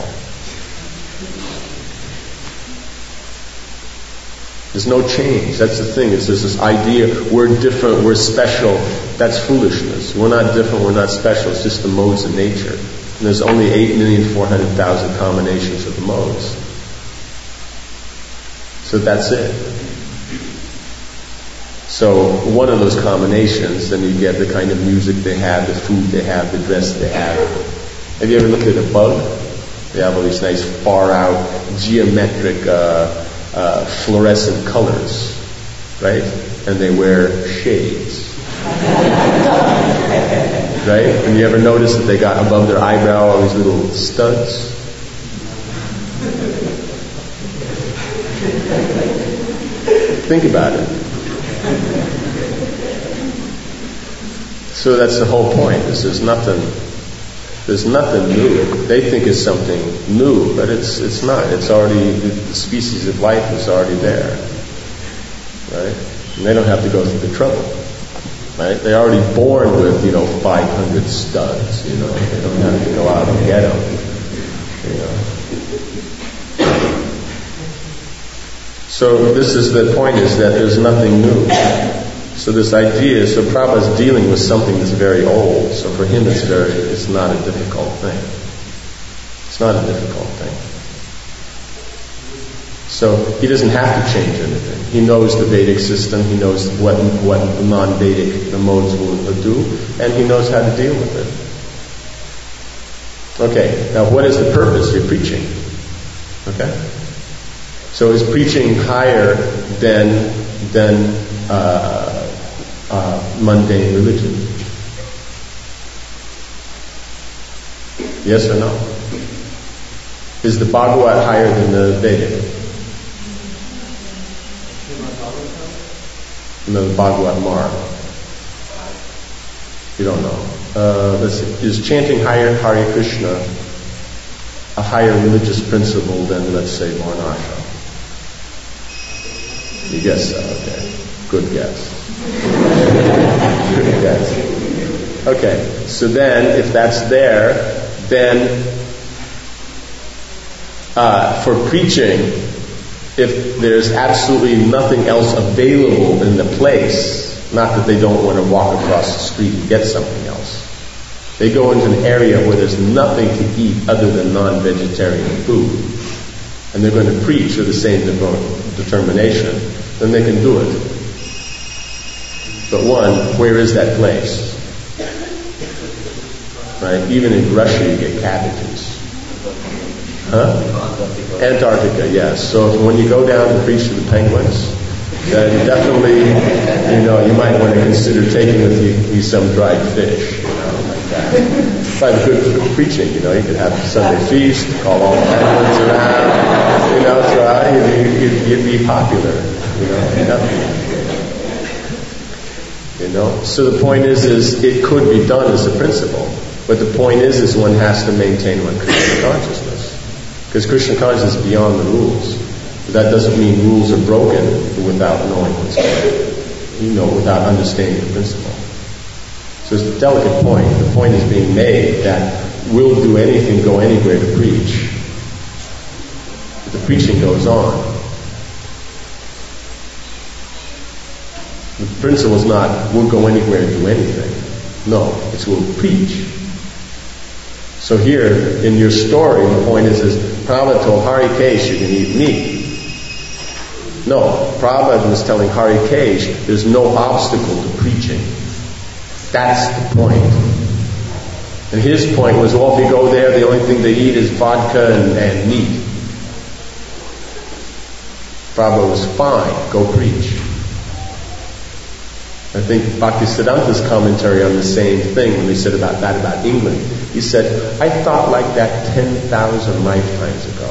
There's no change. That's the thing. It's just this idea, we're different, we're special. That's foolishness. We're not different, we're not special. It's just the modes of nature. And there's only eight million four hundred thousand combinations of the modes. So that's it. So one of those combinations, then you get the kind of music they have, the food they have, the dress they have. Have you ever looked at a bug? They have all these nice far out geometric uh, uh, fluorescent colors, right? And they wear shades. Right? And you ever notice that they got above their eyebrow all these little studs? Think about it. So that's the whole point. Is there's nothing, there's nothing new. They think it's something new, but it's it's not. It's already, the species of life is already there, right? And they don't have to go through the trouble, right? They're already born with, you know, five hundred studs. You know, they don't have to go out and get them. You know. So this is the point: is that there's nothing new. So this idea, so Prabhupada's dealing with something that's very old. So for him it's very, it's not a difficult thing. It's not a difficult thing. So he doesn't have to change anything. He knows the Vedic system, he knows what what non-Vedic the modes will do, and he knows how to deal with it. Okay, now what is the purpose you're preaching? Okay? So is preaching higher than than uh, uh, mundane religion? Yes or no? Is the Bhagavad higher than the Vedic? No, the Bhagavad Mar. You don't know. Uh, let's see. Is chanting Hare Hare Krishna a higher religious principle than, let's say, Varnashram? You guess so, okay. Good guess. Good guess. Okay, so then, if that's there, then uh, for preaching, if there's absolutely nothing else available in the place, not that they don't want to walk across the street and get something else. They go into an area where there's nothing to eat other than non-vegetarian food, and they're going to preach with the same de- determination, then they can do it. But one, where is that place? Right? Even in Russia you get cabbages. Huh? Antarctica, yes. So when you go down to preach to the penguins, then definitely, you know, you might want to consider taking with you, you some dried fish, you know, like that. But good for preaching, you know, you could have a Sunday feast, call all the penguins around, you know, try, you'd, you'd, you'd be popular, you know. You know? You know? So the point is, is it could be done as a principle, but the point is, is one has to maintain one Krishna consciousness. Because Krishna consciousness is beyond the rules. But that doesn't mean rules are broken without knowing what's going, you know, without understanding the principle. So it's a delicate point. The point is being made that we'll do anything, go anywhere to preach. But the preaching goes on. The principle is not we'll go anywhere and do anything. No, it's we'll preach. So here, in your story, the point is, is Prabhupada told Harikesh you can eat meat. No, Prabhupada was telling Harikesh there's no obstacle to preaching. That's the point. And his point was, well, if you go there, the only thing they eat is vodka and, and meat. Prabhupada was fine, go preach. I think Bhaktisiddhanta's commentary on the same thing when he said about that about England. He said, I thought like that ten thousand lifetimes ago.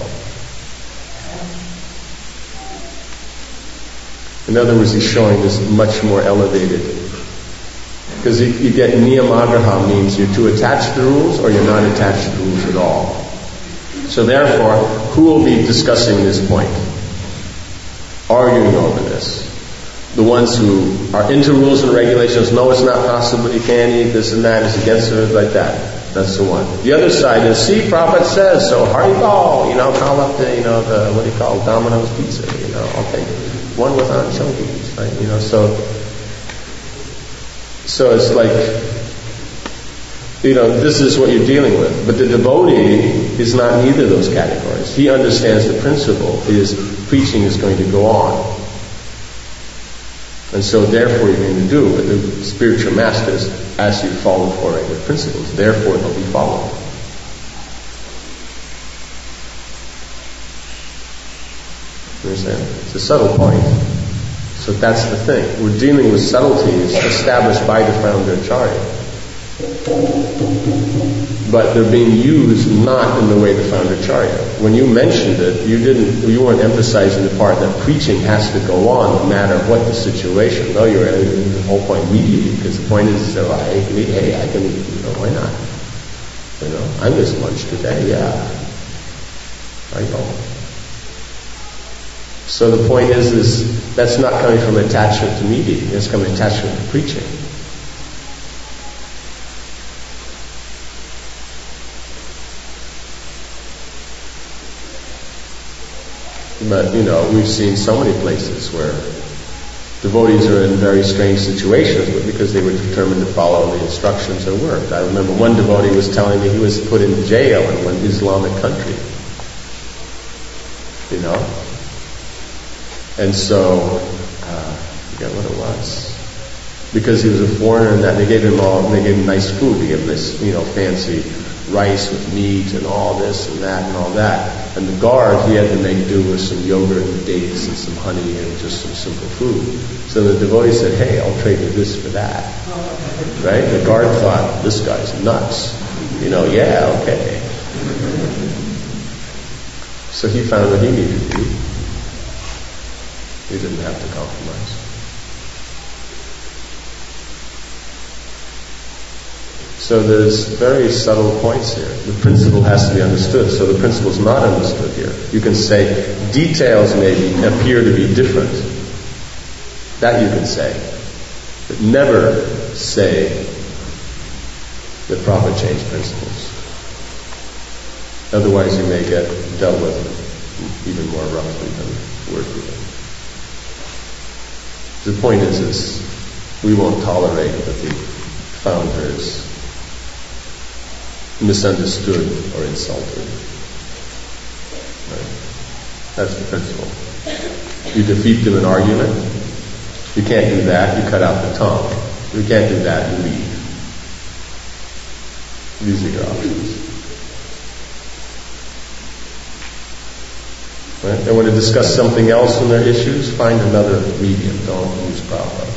In other words, he's showing this much more elevated Because you, you get niyamagraha means you're too attached to the rules or you're not attached to the rules at all. So therefore, who will be discussing this point? Arguing over this. The ones who are into rules and regulations, no, it's not possible, you can't eat this and that, it's against it, like that. That's the one. The other side is, see, Prabhupada says, so Haribol, you know, call up the, you know, the, what do you call it, Domino's Pizza, you know, I'll take one with anchovies, right, you know, so, so it's like, you know, this is what you're dealing with. But the devotee is not in either of those categories. He understands the principle is preaching is going to go on. And so therefore you're going to do what the spiritual masters ask you to follow four regular principles. Therefore they'll be followed. You understand? It's a subtle point. So that's the thing. We're dealing with subtleties established by the founder Acharya. But they're being used not in the way the founder Acharya. When you mentioned it, you didn't, you weren't emphasizing the part that preaching has to go on no matter what the situation. No, you're the whole point mediating, because the point is, so I can eat, hey, I can eat, you know, why not? You know, I missed lunch today, yeah. I know. So the point is, is that's not coming from attachment to mediating, it's coming from attachment to preaching. But, you know, we've seen so many places where devotees are in very strange situations, but because they were determined to follow the instructions, it worked. I remember one devotee was telling me he was put in jail in one Islamic country. You know? And so, uh, I forget what it was. Because he was a foreigner and that, they gave him all, they gave him nice food. They gave him this, you know, fancy rice with meat and all this and that and all that. And the guard, he had to make do with some yogurt and dates and some honey and just some simple food. So the devotee said, hey, I'll trade you this for that. Right? The guard thought, this guy's nuts. You know, yeah, okay. So he found what he needed to eat. He didn't have to compromise. So there's very subtle points here. The principle has to be understood. So the principle is not understood here. You can say details maybe appear to be different. That you can say. But never say that Prabhupada changed principles. Otherwise you may get dealt with even more roughly than word for word. The point is, is we won't tolerate that the founders misunderstood or insulted. Right? That's the principle. You defeat them in argument. You can't do that. You cut out the tongue. You can't do that. You leave. These are your options. Right? They want to discuss something else in their issues, find another medium. Don't use Prabhupada.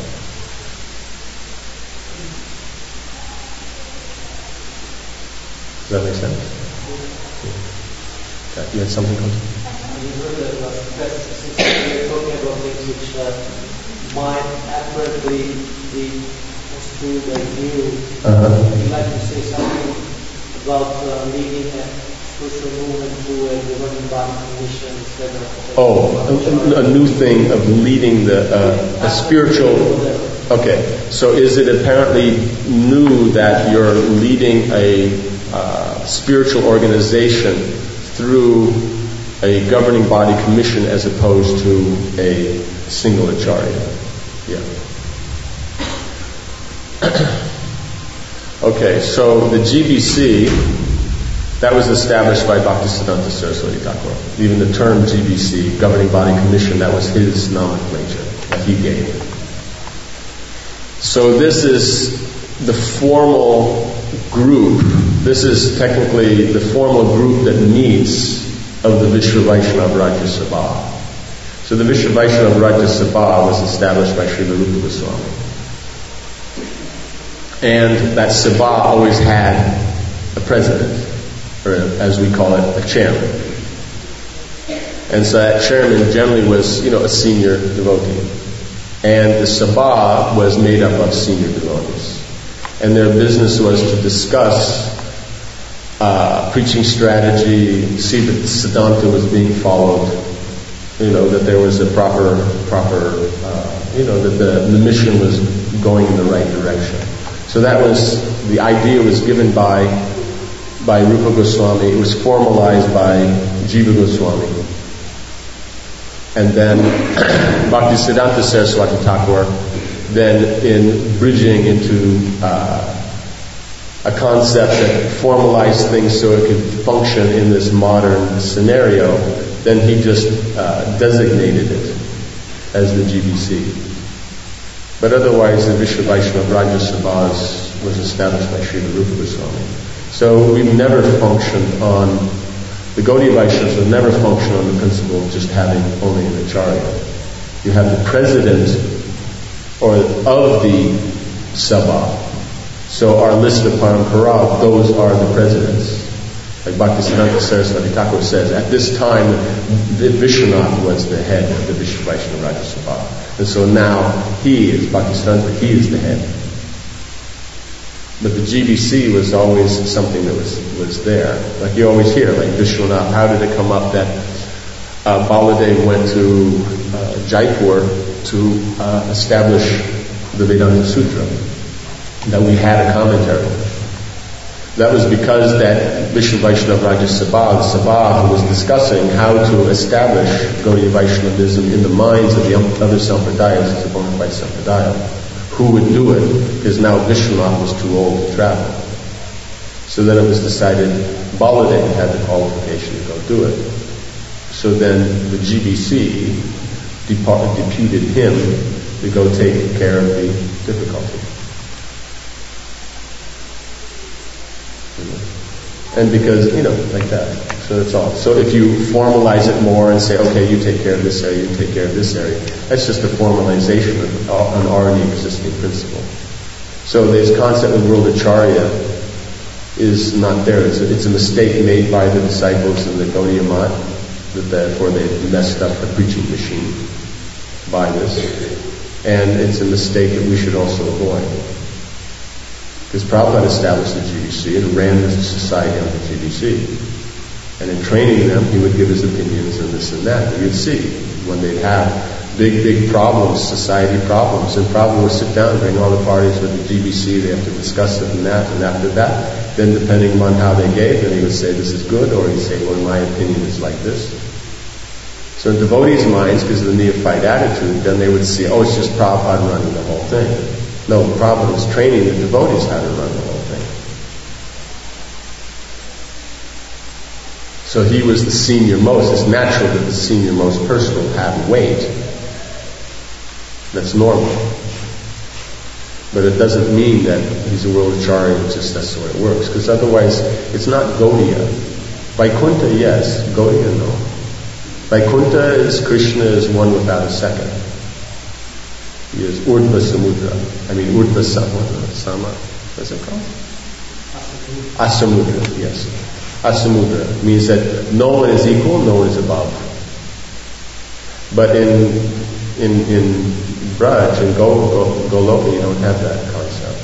Does that make sense? Okay. You had something else? You heard that last text, we're talking about things which uh, might accurately be construed as new. Uh-huh. Would you like to say something about uh, leading a social movement to a governing body commission instead of... Oh, a, a new thing of leading the uh, a spiritual... Okay, so is it apparently new that you're leading a uh, spiritual organization through a governing body commission as opposed to a single acharya? Yeah. Okay, so the G B C, that was established by Bhaktisiddhanta Saraswati Thakur. Even the term G B C, Governing Body Commission, that was his nomenclature that he gave. So this is the formal group. This is technically the formal group that meets of the Vishwa Vaishnava Rajya Sabha. So the Vishwa Vaishnava Rajya Sabha was established by Srila Rupa Goswami. And that Sabha always had a president, or as we call it, a chairman. And so that chairman generally was, you know, a senior devotee. And the Sabha was made up of senior devotees. And their business was to discuss uh, preaching strategy, see that the Siddhanta was being followed, you know, that there was a proper, proper, uh, you know, that the, the mission was going in the right direction. So that was, the idea was given by, by Rupa Goswami. It was formalized by Jiva Goswami. And then Bhaktisiddhanta Saraswati Thakur, then in bridging into uh, a concept that formalized things so it could function in this modern scenario, then he just uh, designated it as the G B C. But otherwise, the Vishnu Vaishnava Rajya Sabhas was established by Srila Rupa Goswami. So we've never functioned on, the Gaudiya Vaishnavas have never functioned on the principle of just having only an Acharya. You have the president or of the Sabha. So our list of Parampara, those are the presidents. Like Bhaktisiddhanta Saraswati Thakur says, at this time, the Vishwanath was the head of the Vishnu Vaishnava Rajya Sabha. And so now he is, Bhaktisiddhanta, he is the head. But the G B C was always something that was, was there. Like you always hear, like Vishwanath, how did it come up that uh, Baladev went to uh, Jaipur to uh, establish the Vedanta Sutra? That we had a commentary. That was because that Vishnu Vaishnava Rajya Sabha, the Sabha, was discussing how to establish Gaudiya Vaishnavism in the minds of the other Sampradayas as a bona fide Sampradaya. Who would do it? Because now Vishwanath was too old to travel. So then it was decided Baladev had the qualification to go do it. So then the G B C depart, deputed him to go take care of the difficulty. And because, you know, like that. So that's all. So if you formalize it more and say, okay, you take care of this area, you take care of this area, that's just a formalization of an already existing principle. So this concept of world acharya is not there. It's a, it's a mistake made by the disciples in the Gaudiya Math, that therefore they messed up the preaching machine by this. And it's a mistake that we should also avoid. Because Prabhupada established the G B C and ran the society on the G B C. And in training them, he would give his opinions and this and that. And you'd see when they'd have big, big problems, society problems, and Prabhupada would sit down and bring all the parties with the G B C, they have to discuss it and that, and after that, then depending on how they gave, then he would say this is good, or he'd say, well, my opinion is like this. So in devotees' minds, because of the neophyte attitude, then they would see, oh, it's just Prabhupada running the whole thing. No, Prabhupada was training the devotees how to run the whole thing. So he was the senior most. It's natural that the senior most person will have weight. That's normal. But it doesn't mean that he's a world acharya, it's just that's the way it works. Because otherwise, it's not Gaudiya. Vaikuntha, yes. Gaudiya, no. Vaikuntha is Krishna is one without a second. He is Urdhva Samudra. I mean Urdhva Samudra. Sama. What's it called? Asamudra, yes. Asamudra means that no one is equal, no one is above. But in in in Braj, in Go, Go, Goloka, you don't have that concept.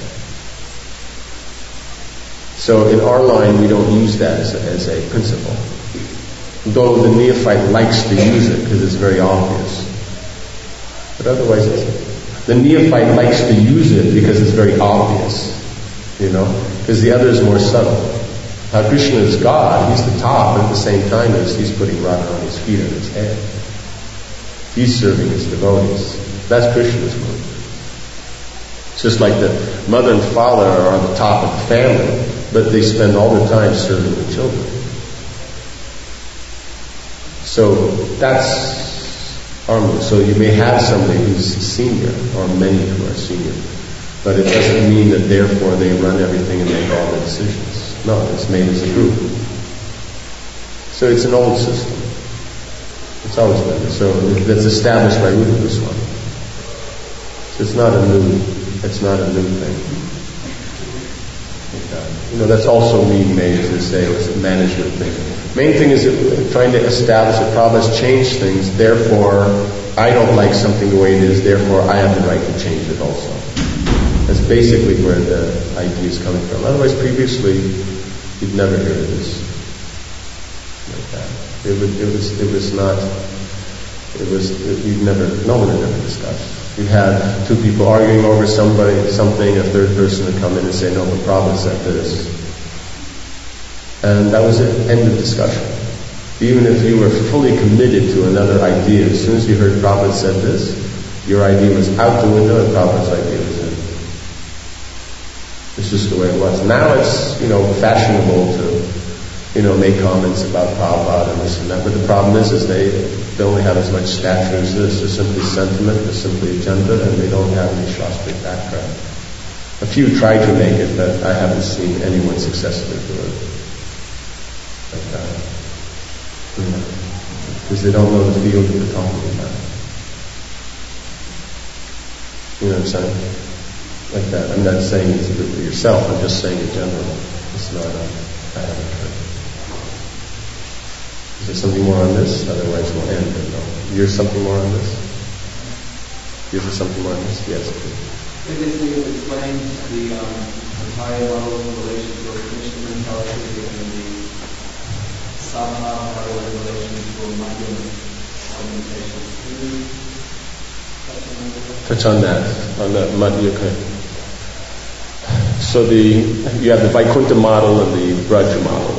So in our line, we don't use that as a, as a principle. Though the neophyte likes to use it because it's very obvious. But otherwise, it's, the neophyte likes to use it because it's very obvious, you know, because the other is more subtle. Now Krishna is God, he's the top, but at the same time as he's putting Radha on his feet and his head. He's serving his devotees. That's Krishna's move. It's just like the mother and father are on the top of the family, but they spend all their time serving the children. So that's our move. So you may have somebody who's senior, or many who are senior, but it doesn't mean that therefore they run everything and make all the decisions. No, it's made as a group. So it's an old system. It's always been there. So that's established by Rupa Goswami. So it's not a new, it's not a new thing. You know, that's also mean made to say it was a management thing. Main thing is that trying to establish that Prabhupada's changed things, therefore I don't like something the way it is, therefore I have the right to change it also. That's basically where the idea is coming from. Otherwise, previously, you'd never hear of this like that. It was, it was, it was not. It was. You'd never. No one had ever discussed. You had two people arguing over somebody, something. A third person would come in and say, "No, the Prabhupada said this," and that was it. End of discussion. Even if you were fully committed to another idea, as soon as you heard Prabhupada said this, your idea was out the window and Prabhupada's idea was in. It's just the way it was. Now it's, you know, fashionable to, you know, make comments about Prabhupada and this and that, but the problem is, is they, they only have as much stature as this. They're simply sentiment, they're simply agenda, and they don't have any Shastric background. A few try to make it, but I haven't seen anyone successfully do it like that. Because they don't know the field that they're talking about. You know what I'm saying? Like that. I'm not saying it's good for yourself, I'm just saying in general. It's not a, I haven't heard. Is there something more on this? Otherwise we'll end. But no. Here's something more on this? Is there something more on this? Yes, please. Previously you explained the um, entire model in relation to a Krishna mentality and the Sadhana model in relation to a Madhyam orientation. Can you touch on that? On the Madhya, okay. So the you have the Vaikuntha model and the Braja model.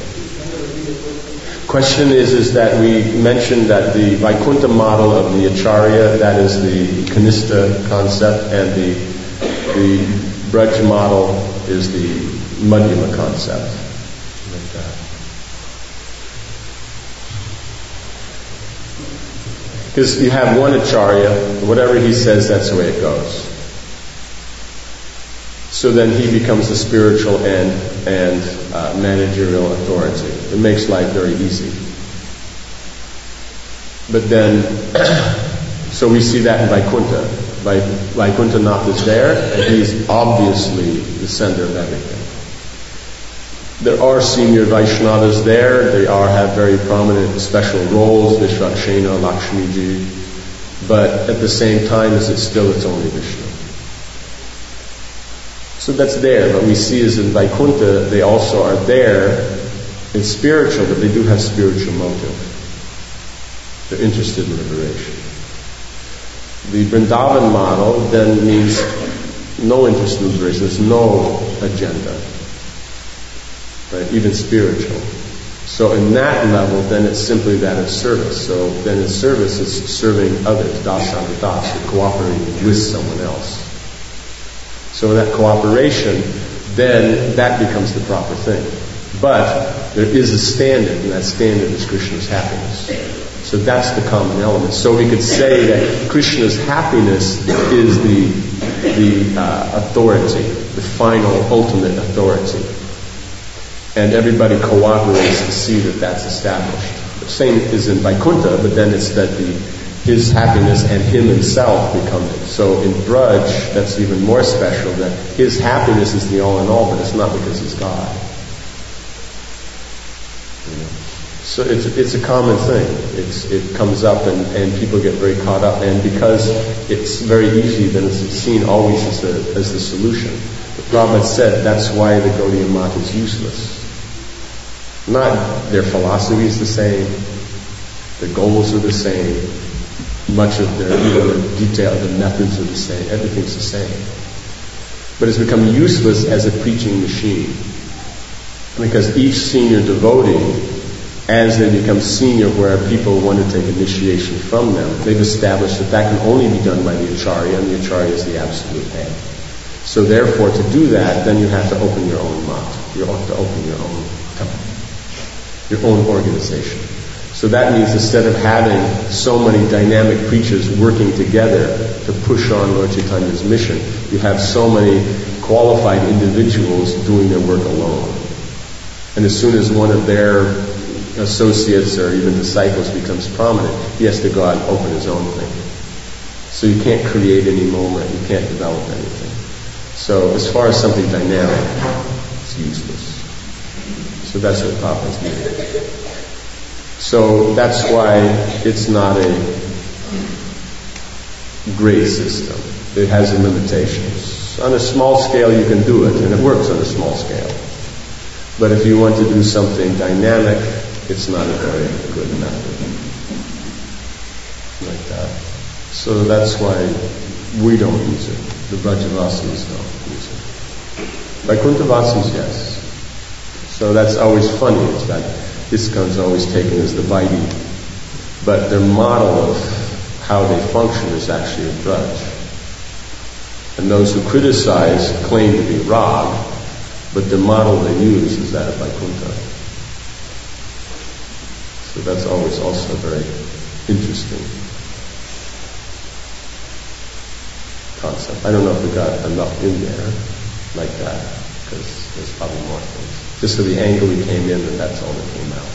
Question is, is that we mentioned that the Vaikuntha model of the Acharya, that is the Kanistha concept, and the the Braja model is the Madhyama concept. Like that. Because you have one Acharya, whatever he says, that's the way it goes. So then he becomes the spiritual and and uh, managerial authority. It makes life very easy. But then, so we see that in Vaikuntha. Vaikuntha Nath is there, and he's obviously the center of everything. There are senior Vaishnavas there. They are have very prominent special roles, Vishvakshena, Lakshmiji. But at the same time, is it still it's only Vishnu? So that's there, but we see as in Vaikuntha, they also are there in spiritual, but they do have spiritual motive. They're interested in liberation. The Vrindavan model then means no interest in liberation, there's no agenda, right? Even spiritual. So in that level, then it's simply that of service. So then in service, it's serving others, dasana das, you're cooperating with someone else. So in that cooperation, then that becomes the proper thing. But there is a standard, and that standard is Krishna's happiness. So that's the common element. So we could say that Krishna's happiness is the the uh, authority, the final, ultimate authority. And everybody cooperates to see that that's established. The same is in Vaikuntha, but then it's that the his happiness and him himself become it. So in Braj, that's even more special, that his happiness is the all in all, but it's not because he's God. You know? So it's it's a common thing. It's it comes up and, and people get very caught up, and because it's very easy, then it's seen always as the as the solution. The Prabhupada said that's why the Gaudiya Math is useless. Not their philosophy is the same, their goals are the same. Much of their, you know, the detail, the methods are the same. Everything's the same. But it's become useless as a preaching machine. Because each senior devotee, as they become senior where people want to take initiation from them, they've established that that can only be done by the Acharya, and the Acharya is the absolute head. So therefore, to do that, then you have to open your own mat. You have to open your own temple, your own organization. So that means instead of having so many dynamic preachers working together to push on Lord Chaitanya's mission, you have so many qualified individuals doing their work alone. And as soon as one of their associates or even disciples becomes prominent, he has to go out and open his own thing. So you can't create any moment, you can't develop anything. So as far as something dynamic, it's useless. So that's what Prabhupada's meaning. So that's why it's not a great system. It has limitations. So on a small scale you can do it, and it works on a small scale. But if you want to do something dynamic, it's not a very good method. Like that. So that's why we don't use it. The Brajavasis don't use it. Vaikuntavasis, yes. So that's always funny, is that ISKCON's always taken as the Vaidhi. But their model of how they function is actually a Braj. And those who criticize claim to be Rag, but the model they use is that of Vaikuntha. So that's always also very interesting concept. I don't know if we got enough in there like that, because there's probably more things. Just so the angle we came in, and that's all that came out.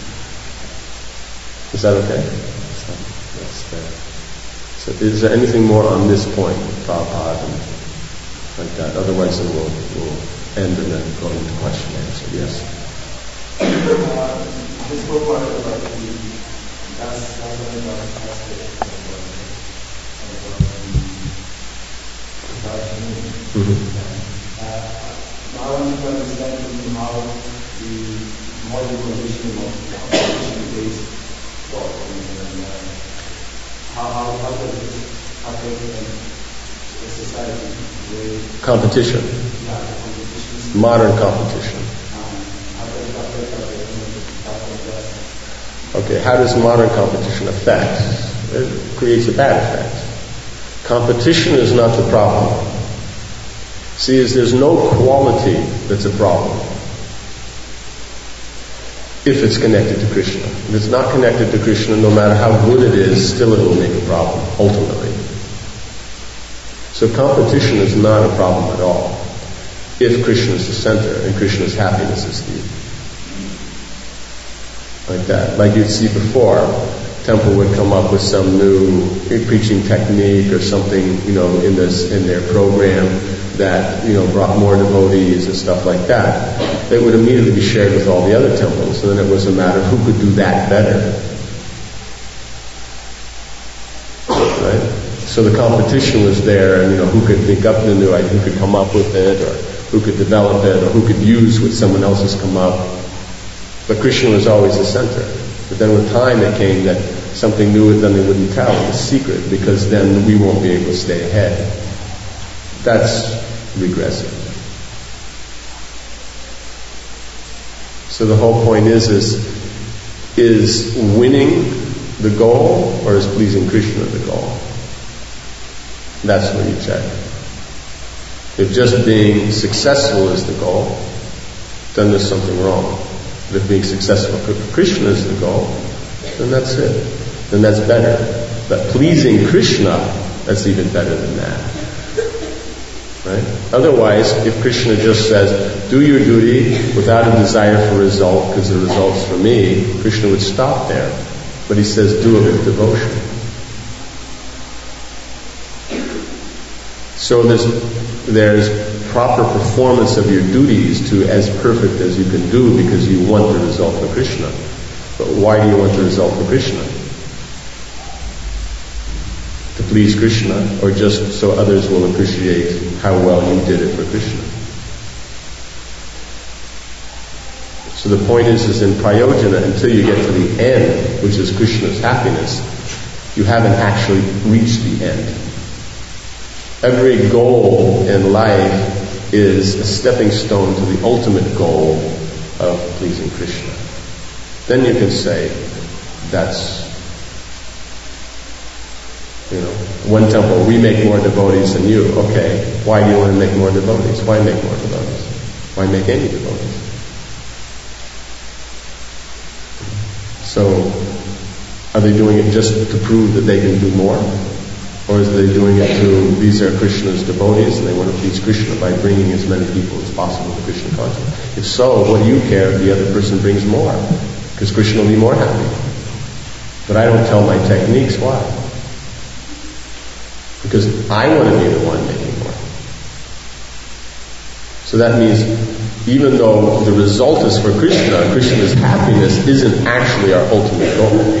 Is that okay? That's there. So is there anything more on this point, Prabhupada, and like that? Otherwise then we'll, we'll end and then go into question and answer. Yes? Uh, this whole part of like the that's that's one of the aspects of the mm-hmm. uh, I want to understand how the modern conditioning of competition-based thought and uh, how how how does it affect a society? With competition. Yeah, competition. Modern competition. Okay, how does modern competition affect? It creates a bad effect. Competition is not the problem. See, is there's no quality that's a problem if it's connected to Krishna. If it's not connected to Krishna, no matter how good it is, still it will make a problem, ultimately. So competition is not a problem at all if Krishna is the center and Krishna's happiness is the like that. Like you'd see before, temple would come up with some new preaching technique or something, you know, in this in their program that, you know, brought more devotees and stuff like that. It would immediately be shared with all the other temples, and then it was a matter of who could do that better. Right? So the competition was there, and you know, who could think up the new idea, who could come up with it, or who could develop it, or who could use what someone else has come up. But Krishna was always the center. But then with time it came that something new, then they wouldn't tell, it was secret, because then we won't be able to stay ahead. That's regressive. So the whole point is, is, is winning the goal, or is pleasing Krishna the goal? That's what you check. If just being successful is the goal, then there's something wrong. But if being successful for Krishna is the goal, then that's it. Then that's better. But pleasing Krishna, that's even better than that. Right? Otherwise, if Krishna just says, do your duty without a desire for result, because the result's for me, Krishna would stop there. But he says, do it with devotion. So there's, there's proper performance of your duties to as perfect as you can do because you want the result for Krishna. But why do you want the result for Krishna? To please Krishna, or just so others will appreciate how well you did it for Krishna? So the point is, is in Prayojana, until you get to the end, which is Krishna's happiness, you haven't actually reached the end. Every goal in life is a stepping stone to the ultimate goal of pleasing Krishna. Then you can say, that's, you know, one temple, we make more devotees than you. Okay, why do you want to make more devotees? Why make more devotees? Why make any devotees? So, are they doing it just to prove that they can do more? Or is they doing it to, these are Krishna's devotees and they want to please Krishna by bringing as many people as possible to Krishna consciousness? If so, what do you care if the other person brings more? Because Krishna will be more happy. But I don't tell my techniques. Why? Because I want to be the one making more. So that means even though the result is for Krishna, Krishna's happiness isn't actually our ultimate goal.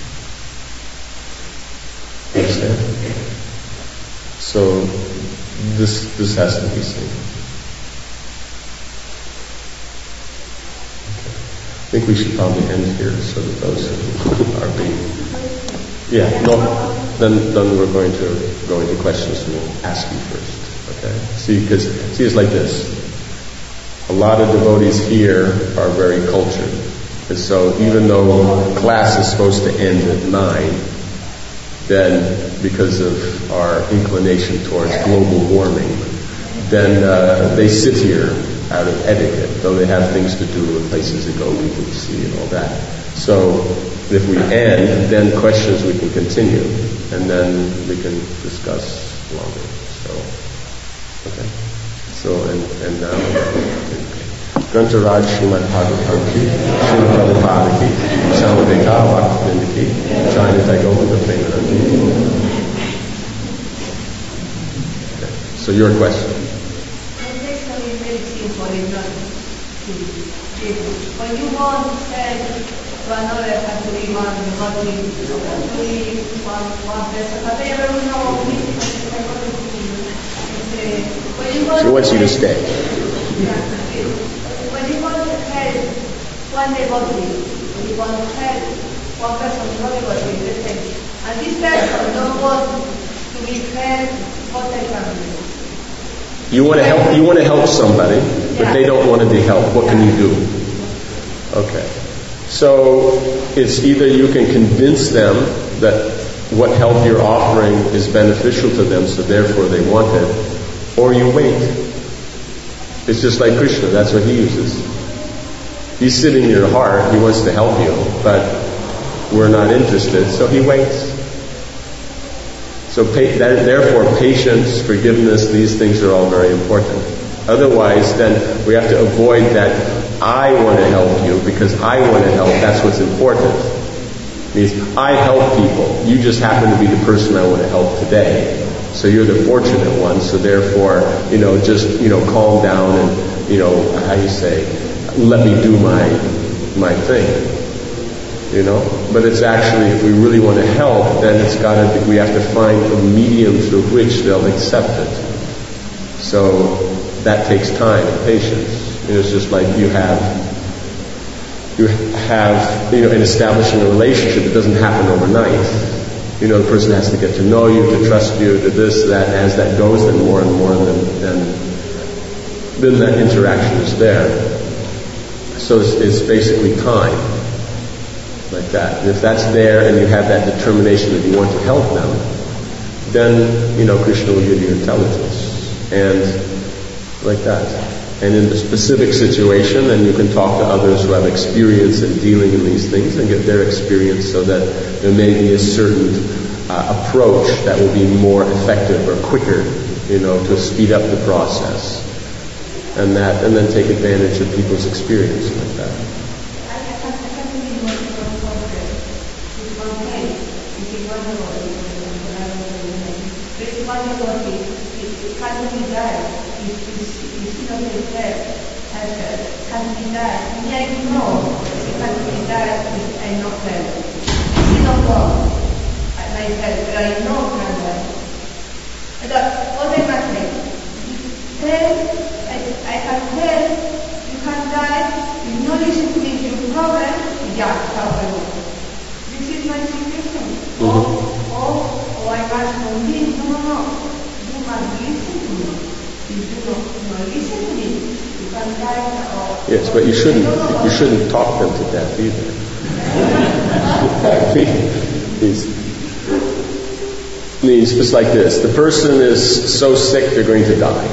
Understand? So this this has to be seen. I think we should probably end here so that those who are being... Yeah, no, then, then we're going to go into questions and we'll ask you first. Okay? See, because, see, it's like this. A lot of devotees here are very cultured. And so even though class is supposed to end at nine, then because of our inclination towards global warming, then uh, they sit here out of etiquette, though they have things to do and places to go, people to see and all that. So if we end, then questions we can continue, and then we can discuss longer. So, okay. So, and, and now, Grantaraj Srimad Bhagavatam ki, Srimad Prabhupada ki, Samadeka Bhaktivinoda ki, China Tagore Premanandi. Okay. So your question. When you want to say to another country, one country, one one person, but they don't know She wants you to stay. When you want to help one devotee, when you want to help one person, one devotee, the same. And this person don't want to be helped, what they can do. You want to help. You want to help somebody, but they don't want to be helped. What can you do? Okay. So it's either you can convince them that what help you're offering is beneficial to them, so therefore they want it, or you wait. It's just like Krishna. That's what he uses. He's sitting in your heart. He wants to help you, but we're not interested, so he waits. So pa- that, therefore, patience, forgiveness, these things are all very important. Otherwise, then we have to avoid that I want to help you because I want to help. That's what's important. It means I help people. You just happen to be the person I want to help today. So you're the fortunate one. So therefore, you know, just, you know, calm down and, you know, how you say, let me do my my thing. You know, but it's actually, if we really want to help, then it's got to be, we have to find a medium through which they'll accept it. So that takes time and patience. You know, it's just like you have, you have, you know, in establishing a relationship, it doesn't happen overnight. You know, the person has to get to know you, to trust you, to this, that, and as that goes, then more and more, then, then, then that interaction is there. So it's, it's basically time. Like that. And if that's there and you have that determination that you want to help them, then, you know, Krishna will give you intelligence. And like that. And in the specific situation, then you can talk to others who have experience in dealing in these things and get their experience so that there may be a certain uh, approach that will be more effective or quicker, you know, to speed up the process. And that, and then take advantage of people's experience like that. Yes, but you shouldn't you shouldn't talk them to death either. It means it's like this. The person is so sick they're going to die.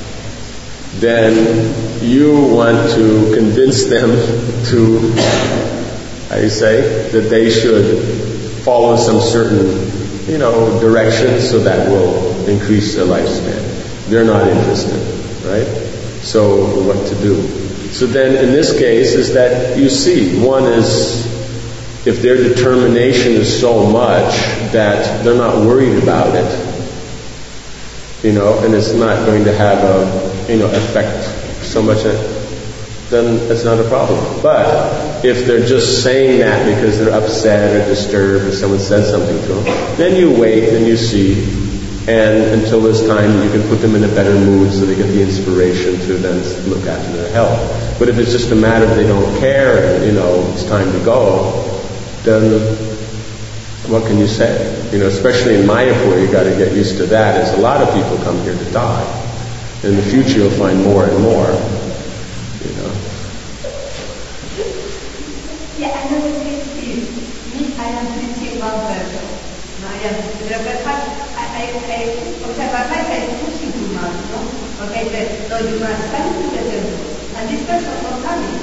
Then you want to convince them to, how do you say, that they should follow some certain, you know, direction so that will increase their lifespan. They're not interested, right? So what to do? So then in this case is that you see, one is if their determination is so much that they're not worried about it, you know, and it's not going to have a, you know, effect so much, then it's not a problem. But if they're just saying that because they're upset or disturbed or someone said something to them, then you wait and you see, And until this time, you can put them in a better mood so they get the inspiration to then look after their health. But if it's just a matter of they don't care and, you know, it's time to go, then what can you say? You know, especially in Mayapur, you got to get used to that, as a lot of people come here to die. In the future, you'll find more and more, you know. Yeah, I know what it is. Me, I am preaching one person. No, I am, Rebecca, I, I, I, okay, Rebecca is pushing too much, no? Okay, then, no, you must come to the temple. And this person is not coming.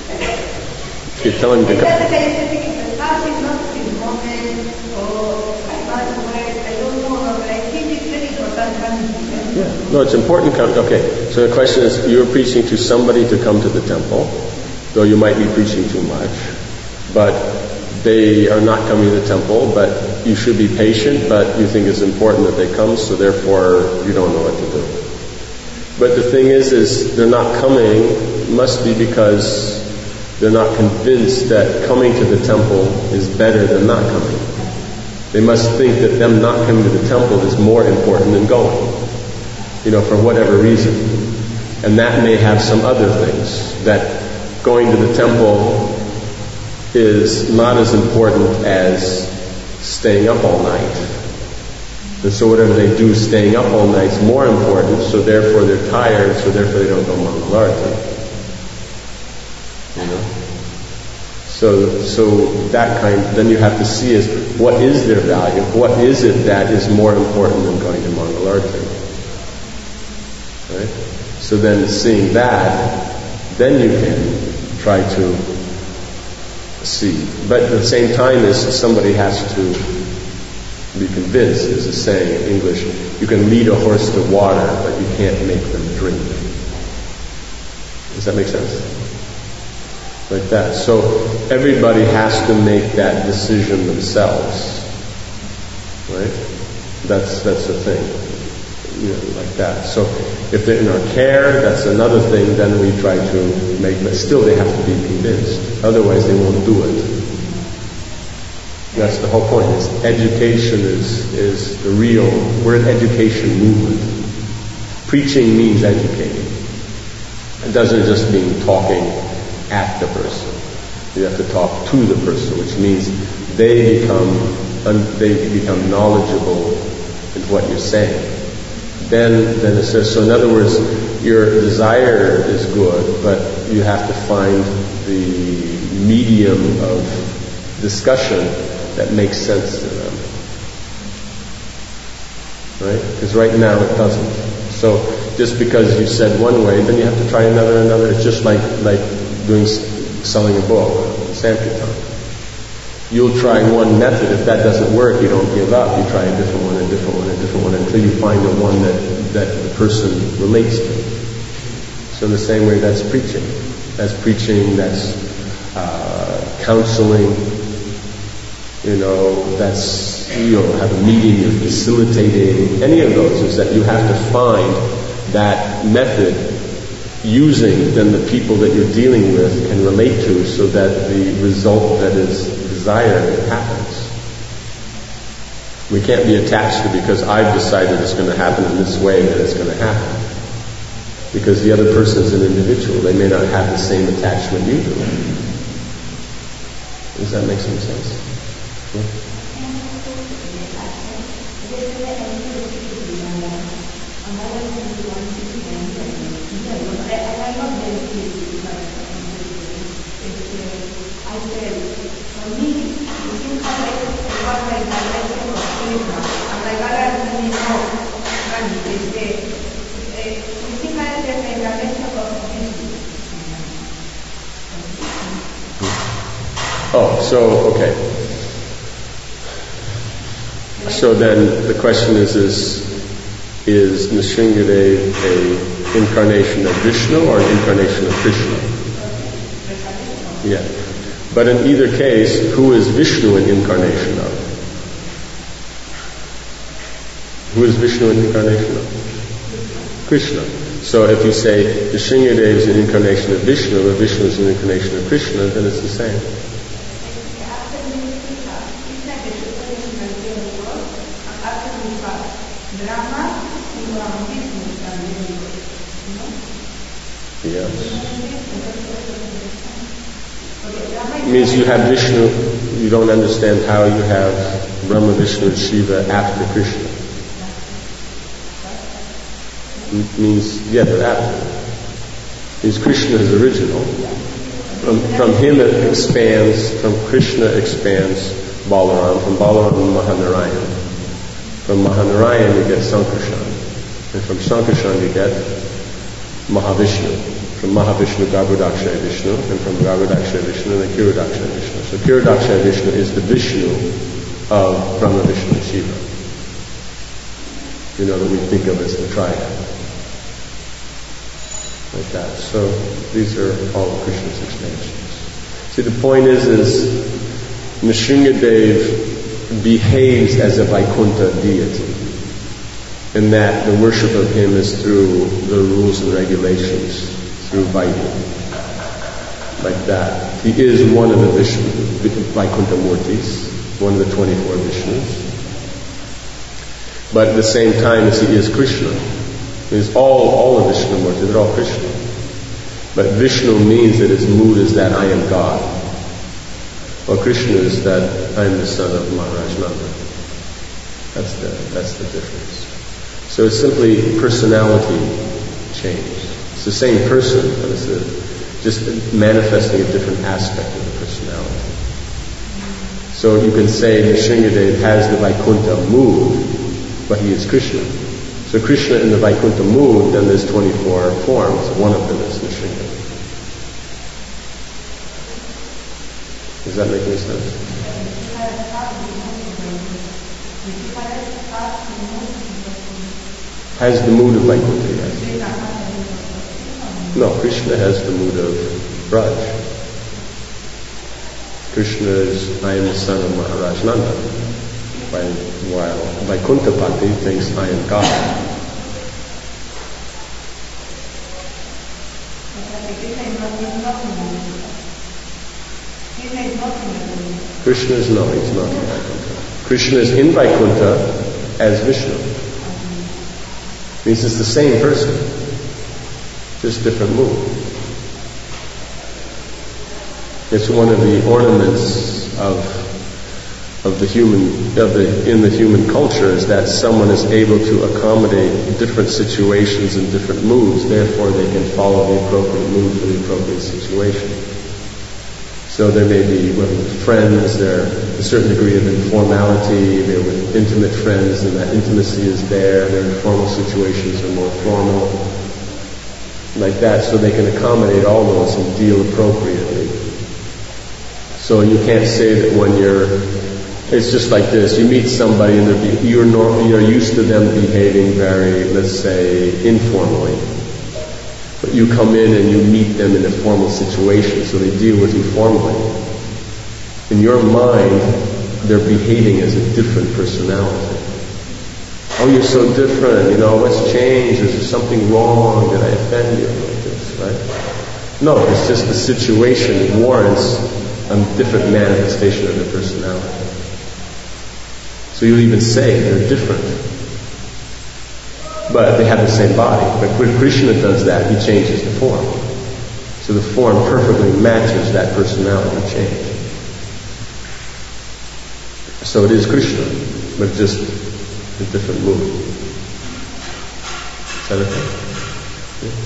You tell him to come. That's okay, you think it's starting, not in moment, or I must work, I don't know, but I think it's very important coming to them. Yeah. No, it's important to come. Okay, so the question is, you're preaching to somebody to come to the temple, though you might be preaching too much, but they are not coming to the temple, but you should be patient, but you think it's important that they come, so therefore you don't know what to do. But the thing is, is they're not coming must be because they're not convinced that coming to the temple is better than not coming. They must think that them not coming to the temple is more important than going, you know, for whatever reason. And that may have some other things, that going to the temple is not as important as staying up all night. And so whatever they do staying up all night is more important, so therefore they're tired, so therefore they don't go Mangalarti. You know? So, so that kind, then you have to see is, what is their value? What is it that is more important than going to Mangalarti? Right? So then seeing that, then you can try to see. But at the same time, is somebody has to be convinced, as a saying in English, you can lead a horse to water, but you can't make them drink. Does that make sense? Like that. So everybody has to make that decision themselves. Right? That's that's the thing. You know, like that. So if they're in our care, that's another thing, then we try to make, but still they have to be convinced. Otherwise they won't do it. That's the whole point. Is education is, is the real, we're an education movement. Preaching means educating. It doesn't just mean talking at the person. You have to talk to the person, which means they become they become knowledgeable in what you're saying. Then, then it says, so in other words, your desire is good, but you have to find the medium of discussion that makes sense to them. Right? Because right now it doesn't. So just because you said one way, then you have to try another, another. It's just like like doing selling a book, Sankirtan. You'll try one method. If that doesn't work, you don't give up. You try a different one, a different one, a different one, until you find the one that, that the person relates to. So in the same way, that's preaching. That's preaching, that's uh, counseling, you know, that's, you know, have a meeting, you're facilitating. Any of those is that you have to find that method using then the people that you're dealing with can relate to, so that the result that is desired happens. We can't be attached to because I've decided it's going to happen in this way that it's going to happen. Because the other person is an individual. They may not have the same attachment you do. Does that make some sense? Yeah. Oh, so, okay. So then the question is, is, is Nrsimhadev a incarnation of Vishnu or an incarnation of Krishna? Yeah. But in either case, who is Vishnu an incarnation of? Who is Vishnu an incarnation of? Krishna. So if you say Nrsimhadev is an incarnation of Vishnu, or Vishnu is an incarnation of Krishna, then it's the same. Yes. It means you have Vishnu, you don't understand how you have Brahma, Vishnu, and Shiva after Krishna. It means, yeah, they're after. It means Krishna is original. From, from him it expands, from Krishna expands Balaram, from Balaram to Mahanarayan. From Mahanarayan you get Sankarshan. And from Sankarshan you get Mahavishnu. From Mahavishnu, Garbhodakshaya Vishnu, and from Garbhodakshaya Vishnu, then Kirodakshaya Vishnu. So Kirodakshaya Vishnu is the Vishnu of Brahma, Vishnu, and Shiva. You know, that we think of as the triad. Like that. So these are all of Krishna's expansions. See, the point is, is Nrsingadev behaves as a Vaikuntha deity, in that the worship of him is through the rules and regulations, through Vaidhi. Like that. He is one of the Vishnu, Vaikuntha Murtis, one of the twenty-four Vishnus. But at the same time as he is Krishna. Means all, all of Vishnu Murti, they're all Krishna. But Vishnu means that his mood is that I am God. Well, Krishna is that I am the son of Maharaj Nanda. That's the, that's the difference. So it's simply personality change. It's the same person, but it's a, just manifesting a different aspect of the personality. So you can say Nrsingadev has the Vaikuntha mood, but he is Krishna. So Krishna in the Vaikuntha mood, then there's twenty-four forms. One of them is Nrsingadev. Does that make any sense? Has the mood of Vaikuntha, yes. No, Krishna has the mood of Braj. Krishna is, I am the son of Maharaj Nanda. While Vaikuntha-pati thinks I am God. Krishna is no, he's not in Vaikuntha. Krishna is in Vaikuntha as Vishnu. Means it's the same person, just different mood. It's one of the ornaments of of the human of the in the human culture is that someone is able to accommodate different situations and different moods, therefore they can follow the appropriate mood for the appropriate situation. So there may be with friends, there a certain degree of informality, they're with intimate friends and that intimacy is there, their informal situations are more formal. Like that, so they can accommodate all those and deal appropriately. So you can't say that when you're It's just like this. You meet somebody and be, you're, normal, you're used to them behaving very, let's say, informally. But you come in and you meet them in a formal situation, so they deal with you formally. In your mind, they're behaving as a different personality. Oh, you're so different, you know, what's changed? Is there something wrong? Did I offend you? Like this, right? No, it's just the situation warrants a different manifestation of their personality. So you even say they're different. But they have the same body. But when Krishna does that, he changes the form. So the form perfectly matches that personality change. So it is Krishna, but just a different mood. Is that okay? Yeah.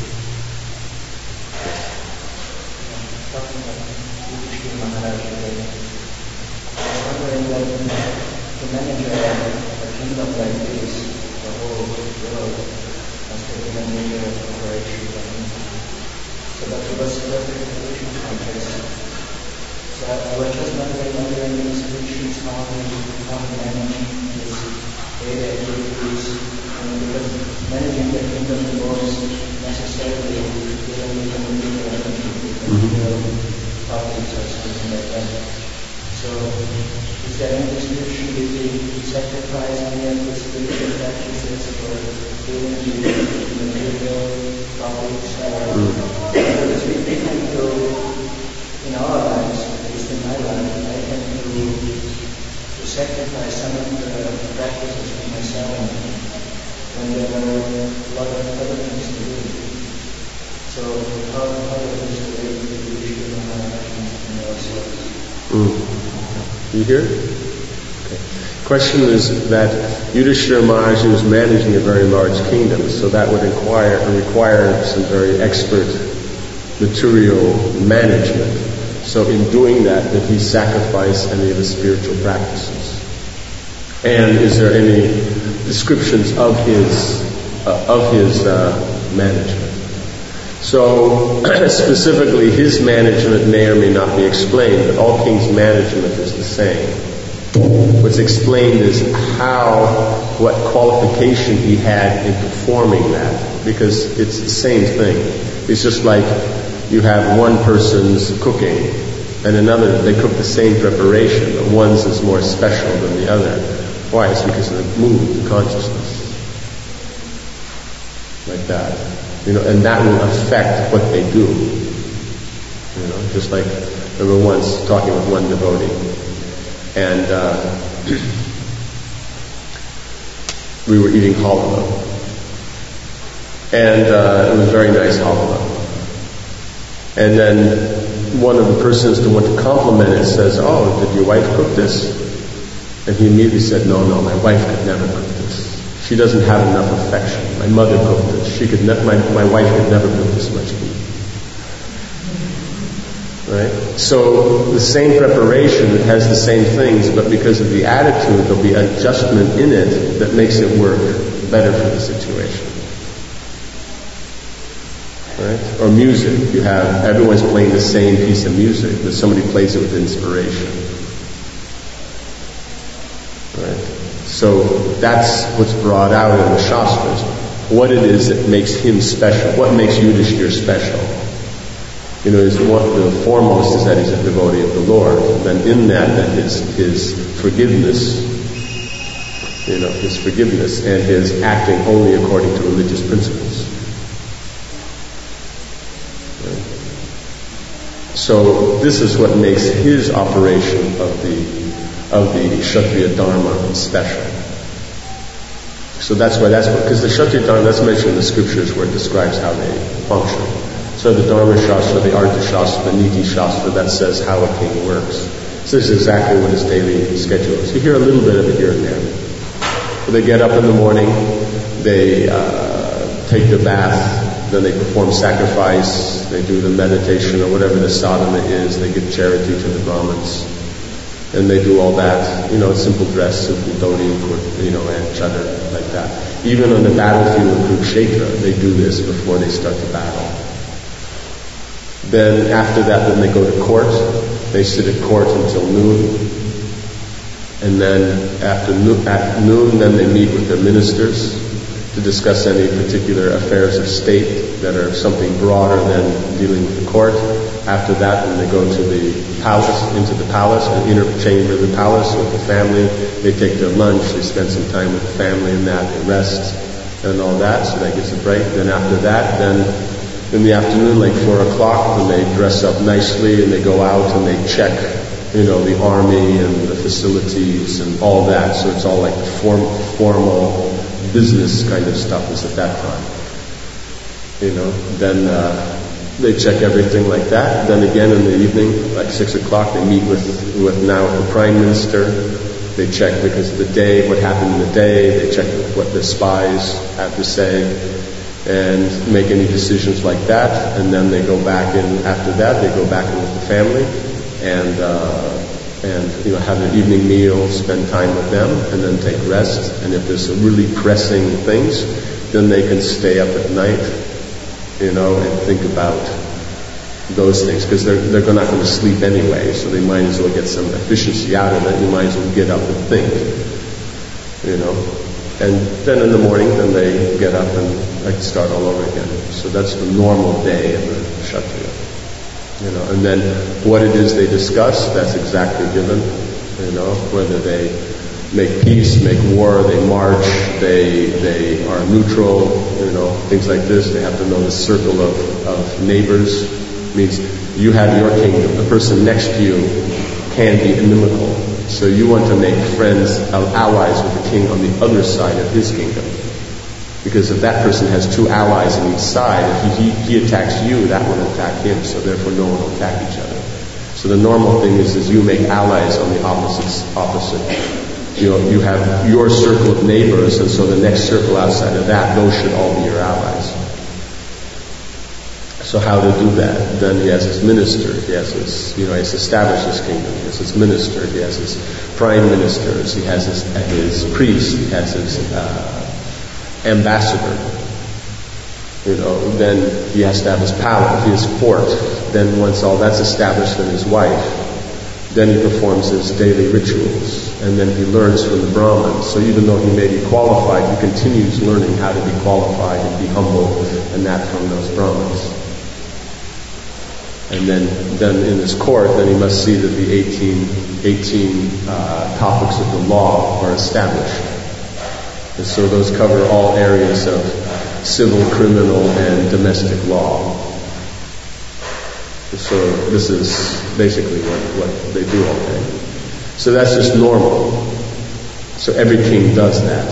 To manage a, a kingdom like this, the whole world must have been a major operation. So that was a perfect evolution context. So I, I was just wondering whether in these solutions how we how we manage this daily activities, and because managing the kingdom involves necessarily dealing with the political energy, politics or something like that. So is there any description between sacrifice and the spiritual practices for dealing with material topics? Because we tend to, in our lives, at least in my life, I tend to, to sacrifice some of the practices for myself when there are a lot of other things to do. So how, how does this relate to the issue of and ourselves? Mm. You hear? Okay. Question is that Yudhishthira Maharaj was managing a very large kingdom, so that would require, require some very expert material management. So in doing that, did he sacrifice any of his spiritual practices? And is there any descriptions of his uh, of his uh, management? So specifically, his management may or may not be explained, but all kings' management is the same. What's explained is how, what qualification he had in performing that, because it's the same thing. It's just like you have one person's cooking and another, they cook the same preparation, but one's is more special than the other. Why? It's because of the mood, the consciousness. Like that. You know, and that will affect what they do. You know, just like I remember once talking with one devotee, and uh, we were eating halava. And uh, it was very nice halava. And then one of the persons who went to compliment it says, "Oh, did your wife cook this?" And he immediately said, no, no, my wife could never cook this. She doesn't have enough affection. My mother cooked this. She could ne- my, my wife could never cook this much meat. Right? So the same preparation, it has the same things, but because of the attitude, there'll be adjustment in it that makes it work better for the situation. Right? Or music. You have, everyone's playing the same piece of music, but somebody plays it with inspiration. Right? So that's what's brought out in the Shastras. What it is that makes him special. What makes Yudhishthira special? You know, is what the foremost is that he's a devotee of the Lord. And then in that, then his his forgiveness, you know, his forgiveness and his acting only according to religious principles. Right? So this is what makes his operation of the of the Kshatriya Dharma special. So that's why that's because the Kshatriya Dharma, that's mentioned in the scriptures where it describes how they function. So the Dharma Shastra, the Artha Shastra, the Niti Shastra, that says how a king works. So this is exactly what his daily schedule is. You hear a little bit of it here and there. So they get up in the morning, they uh, take their bath, then they perform sacrifice, they do the meditation or whatever the sadhana is, they give charity to the Brahmins. And they do all that, you know, simple dress, simple dhoti, you know, and chadar, like that. Even on the battlefield of Kurukshetra, they do this before they start the battle. Then after that, then they go to court. They sit at court until noon. And then after noon, at noon, then they meet with their ministers to discuss any particular affairs of state that are something broader than dealing with the court. After that, then they go to the palace, into the palace, the inner chamber of the palace with the family. They take their lunch, they spend some time with the family and that, they rest and all that, so that gets a break. Then after that, then in the afternoon, like four o'clock, then they dress up nicely and they go out and they check, you know, the army and the facilities and all that. So it's all like the form, formal business kind of stuff is at that time. You know, then uh, they check everything like that. Then again in the evening, like six o'clock, they meet with, with now the Prime Minister. They check because of the day, what happened in the day. They check what the spies have to say and make any decisions like that. And then they go back in, after that, they go back in with the family and, uh, and, you know, have an evening meal, spend time with them, and then take rest. And if there's some really pressing things, then they can stay up at night, you know, and think about those things, because they're they're not going to sleep anyway, so they might as well get some efficiency out of it. You might as well get up and think, you know. And then in the morning, then they get up and like start all over again. So that's the normal day of the Kshatriya. You know, and then what it is they discuss, that's exactly given. You know, whether they make peace, make war, they march, they they are neutral, you know, things like this. They have to know the circle of, of neighbors. It means you have your kingdom. The person next to you can be inimical. So you want to make friends, allies with the king on the other side of his kingdom. Because if that person has two allies on each side, if he, he, he attacks you, that will attack him, so therefore no one will attack each other. So the normal thing is, is you make allies on the opposite, opposite. You know, you have your circle of neighbors, and so the next circle outside of that, those should all be your allies. So how to do that? Then he has his minister, he has his, you know, he's established his kingdom, he has his minister, he has his prime ministers, he has his, his priest, he has his uh, ambassador. You know, then he has to have his palace, his court. Then once all that's established, then his wife. Then he performs his daily rituals, and then he learns from the Brahmins. So even though he may be qualified, he continues learning how to be qualified and be humble, and that from those Brahmins. And then, then in his court, then he must see that the eighteen, eighteen uh, topics of the law are established. And so those cover all areas of civil, criminal, and domestic law. So this is basically what, what they do all day. So that's just normal. So every king does that.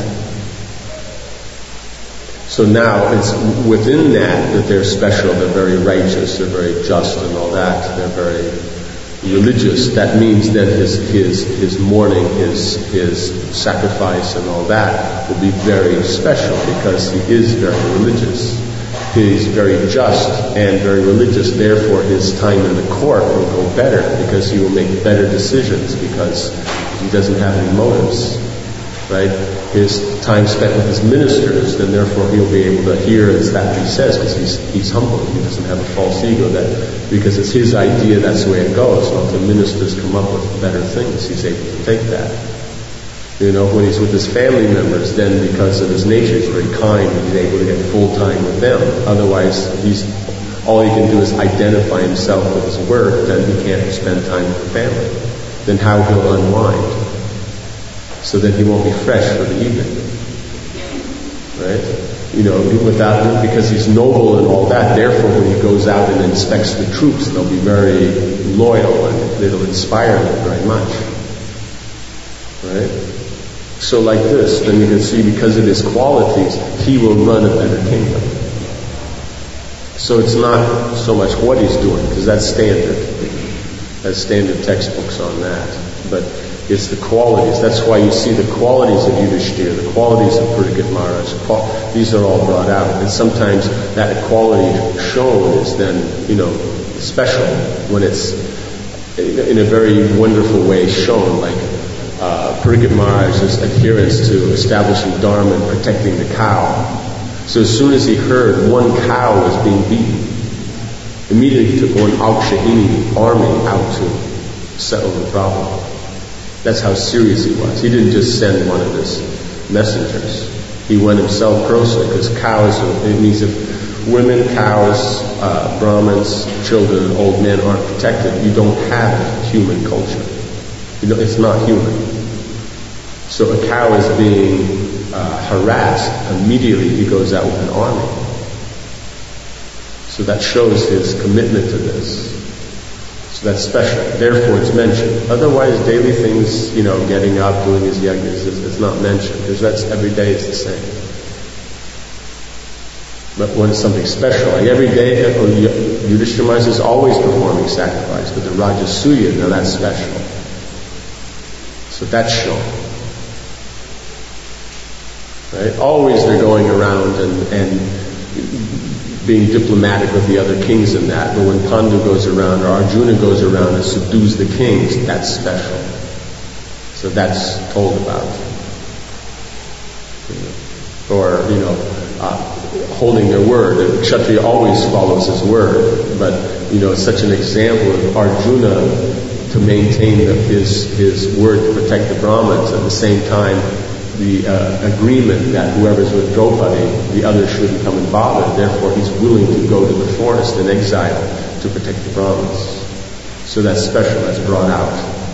So now it's within that that they're special, they're very righteous, they're very just and all that, they're very religious. That means that his his his mourning, his his sacrifice and all that will be very special because he is very religious. He's very just and very religious, therefore his time in the court will go better because he will make better decisions because he doesn't have any motives, right? His time spent with his ministers, then therefore he'll be able to hear as that he says because he's he's humble. He doesn't have a false ego that because it's his idea, that's the way it goes. So if the ministers come up with better things, he's able to take that. You know, when he's with his family members, then because of his nature, he's very kind and he's able to get full time with them. Otherwise, he's all he can do is identify himself with his work, then he can't spend time with the family. Then how he'll unwind? So that he won't be fresh for the evening. Right? You know, without, because he's noble and all that, therefore when he goes out and inspects the troops, they'll be very loyal and it'll inspire them very much. Right? So like this, then you can see because of his qualities, he will run a better kingdom. So it's not so much what he's doing, because that's standard. That's standard textbooks on that. But it's the qualities. That's why you see the qualities of Yudhishthira, the qualities of Parikshit Maharaj. These are all brought out. And sometimes that quality shown is then, you know, special when it's in a very wonderful way shown, like uh, Parikshit Maharaj's adherence to establishing Dharma and protecting the cow. So as soon as he heard one cow was being beaten, immediately he took one Aukshahini army out to settle the problem. That's how serious he was. He didn't just send one of his messengers. He went himself personally, because cows, it means if women, cows, uh, Brahmins, children, and old men aren't protected, you don't have human culture. You know, it's not human. So a cow is being uh, harassed. Immediately he goes out with an army. So that shows his commitment to this. So that's special. Therefore it's mentioned. Otherwise daily things, you know, getting up, doing his yajnas, it's not mentioned, because that's every day is the same. But when it's something special, like every day, Yudhishthira Maharaj is always performing sacrifice, but the Rajasuya, now that's special. So that's shown. Right? Always they're going around and, and being diplomatic with the other kings in that. But when Pandu goes around or Arjuna goes around and subdues the kings, that's special. So that's told about. Or, you know, uh, holding their word. The Kshatriya always follows his word. But, you know, it's such an example of Arjuna to maintain the, his, his word to protect the Brahmins, at the same time the uh, agreement that whoever's with Draupadi, the others shouldn't come and bother. Therefore, he's willing to go to the forest in exile to protect the Brahmins. So that's special. That's brought out.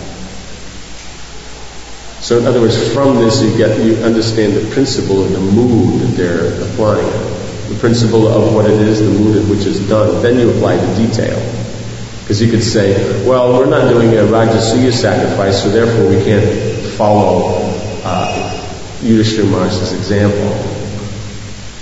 So, in other words, from this you get you understand the principle of the mood that they're applying. The principle of what it is, the mood in which it's done. Then you apply the detail. Because you could say, well, we're not doing a Rajasuya sacrifice, so therefore we can't follow Uh, Yudhishthira Maharaj's example.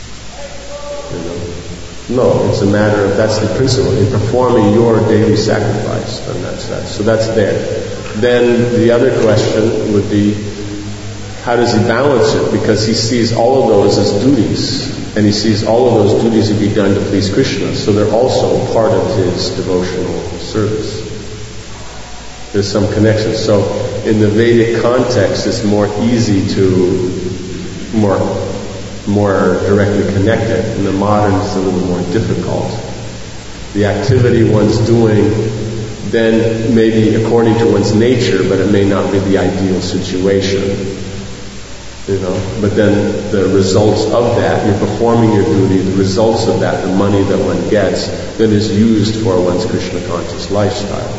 No, it's a matter of, that's the principle. In performing your daily sacrifice, then that's that. So that's there. Then the other question would be, how does he balance it? Because he sees all of those as duties. And he sees all of those duties to be done to please Krishna. So they're also part of his devotional service. There's some connection. So in the Vedic context, it's more easy to, more more directly connected. In the modern, it's a little more difficult. The activity one's doing then may be according to one's nature, but it may not be the ideal situation. You know, but then the results of that, you're performing your duty, the results of that, the money that one gets, then is used for one's Krishna conscious lifestyle.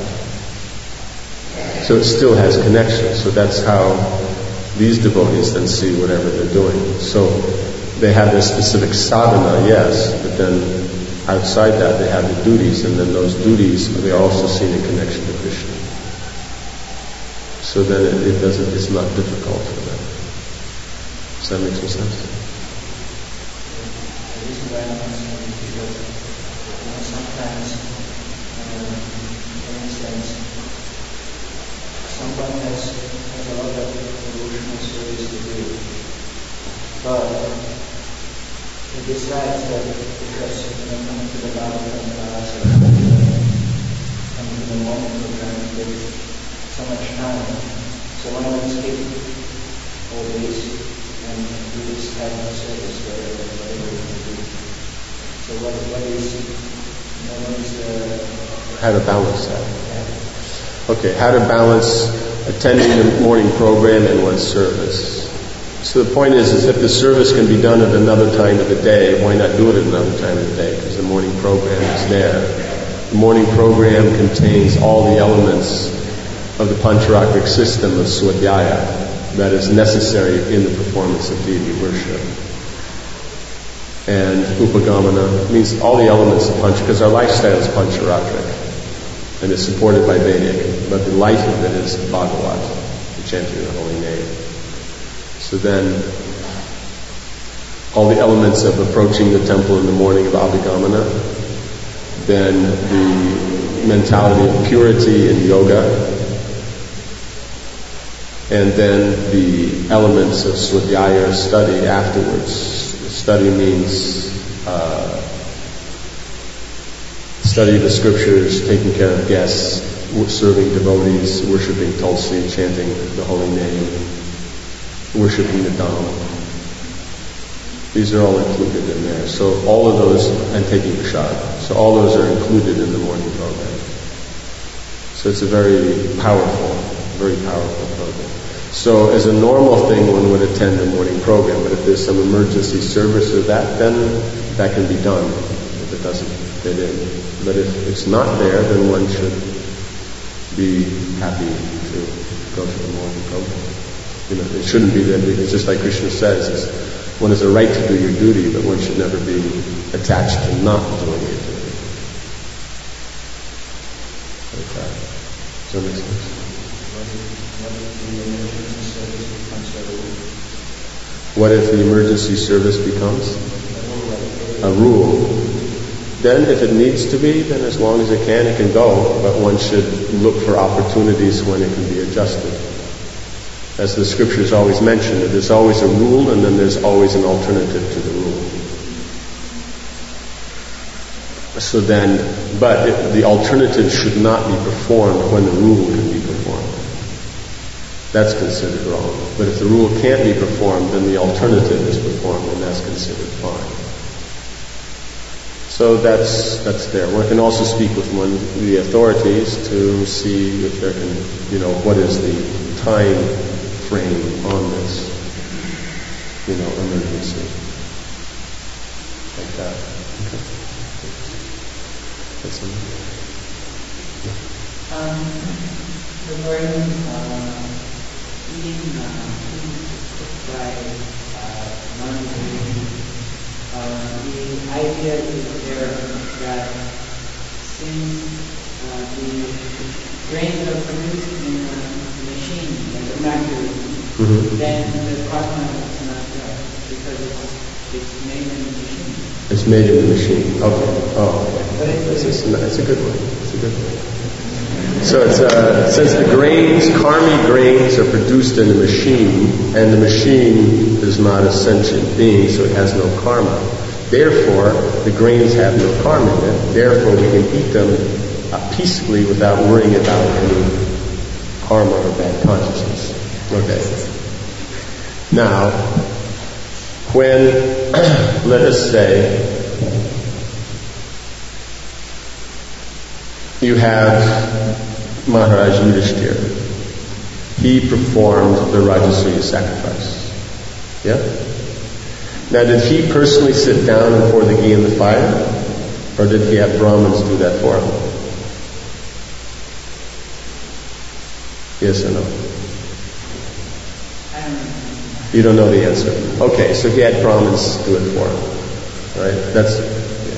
So it still has connection. So that's how these devotees then see whatever they're doing. So they have their specific sadhana, yes, but then outside that they have the duties, and then those duties, they are also seen in connection to Krishna. So then it, it doesn't, it's not difficult for them. Does that make some sense? The reason why I'm asking is because, you know, sometimes, uh, for instance, someone has, has a lot of devotional service to do, but he decides that because, you know, coming to the Bhagavatam class or coming to the morning program takes so much time, so why not skip all this and do this type of service, whatever, whatever we can do. So what, what is, you know, what is the... How to balance that. Okay, how to balance attending the morning program and one's service. So the point is, is if the service can be done at another time of the day, why not do it at another time of the day? Because the morning program is there. The morning program contains all the elements of the Pancharakric system of Swadhyaya that is necessary in the performance of deity worship. And Upagamana means all the elements of Pancha, because our lifestyle is Pancharatric and is supported by Vedic, but the life of it is Bhagavat, the chanting of the holy name. So then, all the elements of approaching the temple in the morning of Abhigamana, then the mentality of purity in yoga, and then the elements of Swadhyaya study afterwards. Study means uh, study the scriptures, taking care of guests, serving devotees, worshipping Tulsi, chanting the holy name, worshipping the Dham. These are all included in there. So all of those, and taking prasad. So all those are included in the morning program. So it's a very powerful, very powerful program. So as a normal thing, one would attend the morning program, but if there's some emergency service or that, then that can be done if it doesn't fit in. But if it's not there, then one should be happy to go to the morning program. You know, it shouldn't be that, it's just like Krishna says, it's, one has a right to do your duty, but one should never be attached to not doing your duty. Like that. Does that make sense? What if the emergency service becomes a rule? Then if it needs to be, then as long as it can, it can go. But one should look for opportunities when it can be adjusted. As the scriptures always mention, that there's always a rule and then there's always an alternative to the rule. So then, but it, the alternative should not be performed when the rule can be performed. That's considered wrong. But if the rule can't be performed, then the alternative is performed, and that's considered fine. So that's that's there. One can also speak with one the authorities to see if there can, you know, what is the time frame on this, you know, emergency. Like that. Okay. That's enough. Um, regarding uh, eating uh, food cooked by uh, non-Jews, uh, the idea is there that since uh, the grains are produced in a machine, like a factory, mm-hmm. then the karma is not there because it's, it's made in a machine. It's It's made in the machine. Okay. Oh, okay. It's a, it's a good one. It's a good one. So it's uh, since the grains, karmic grains, are produced in a machine, and the machine is not a sentient being, so it has no karma. Therefore, the grains have no karma in it. Therefore, we can eat them uh, peacefully without worrying about any karma or bad consciousness. Okay. Now, when, let us say, you have Maharaj Yudhishthira. He performed the Rajasuya sacrifice. Yeah? Now, did he personally sit down and pour the ghee in the fire? Or did he have Brahmins do that for him? Yes or no? You don't know the answer. Okay, so he had Brahmins do it for him. Right? That's... Yeah.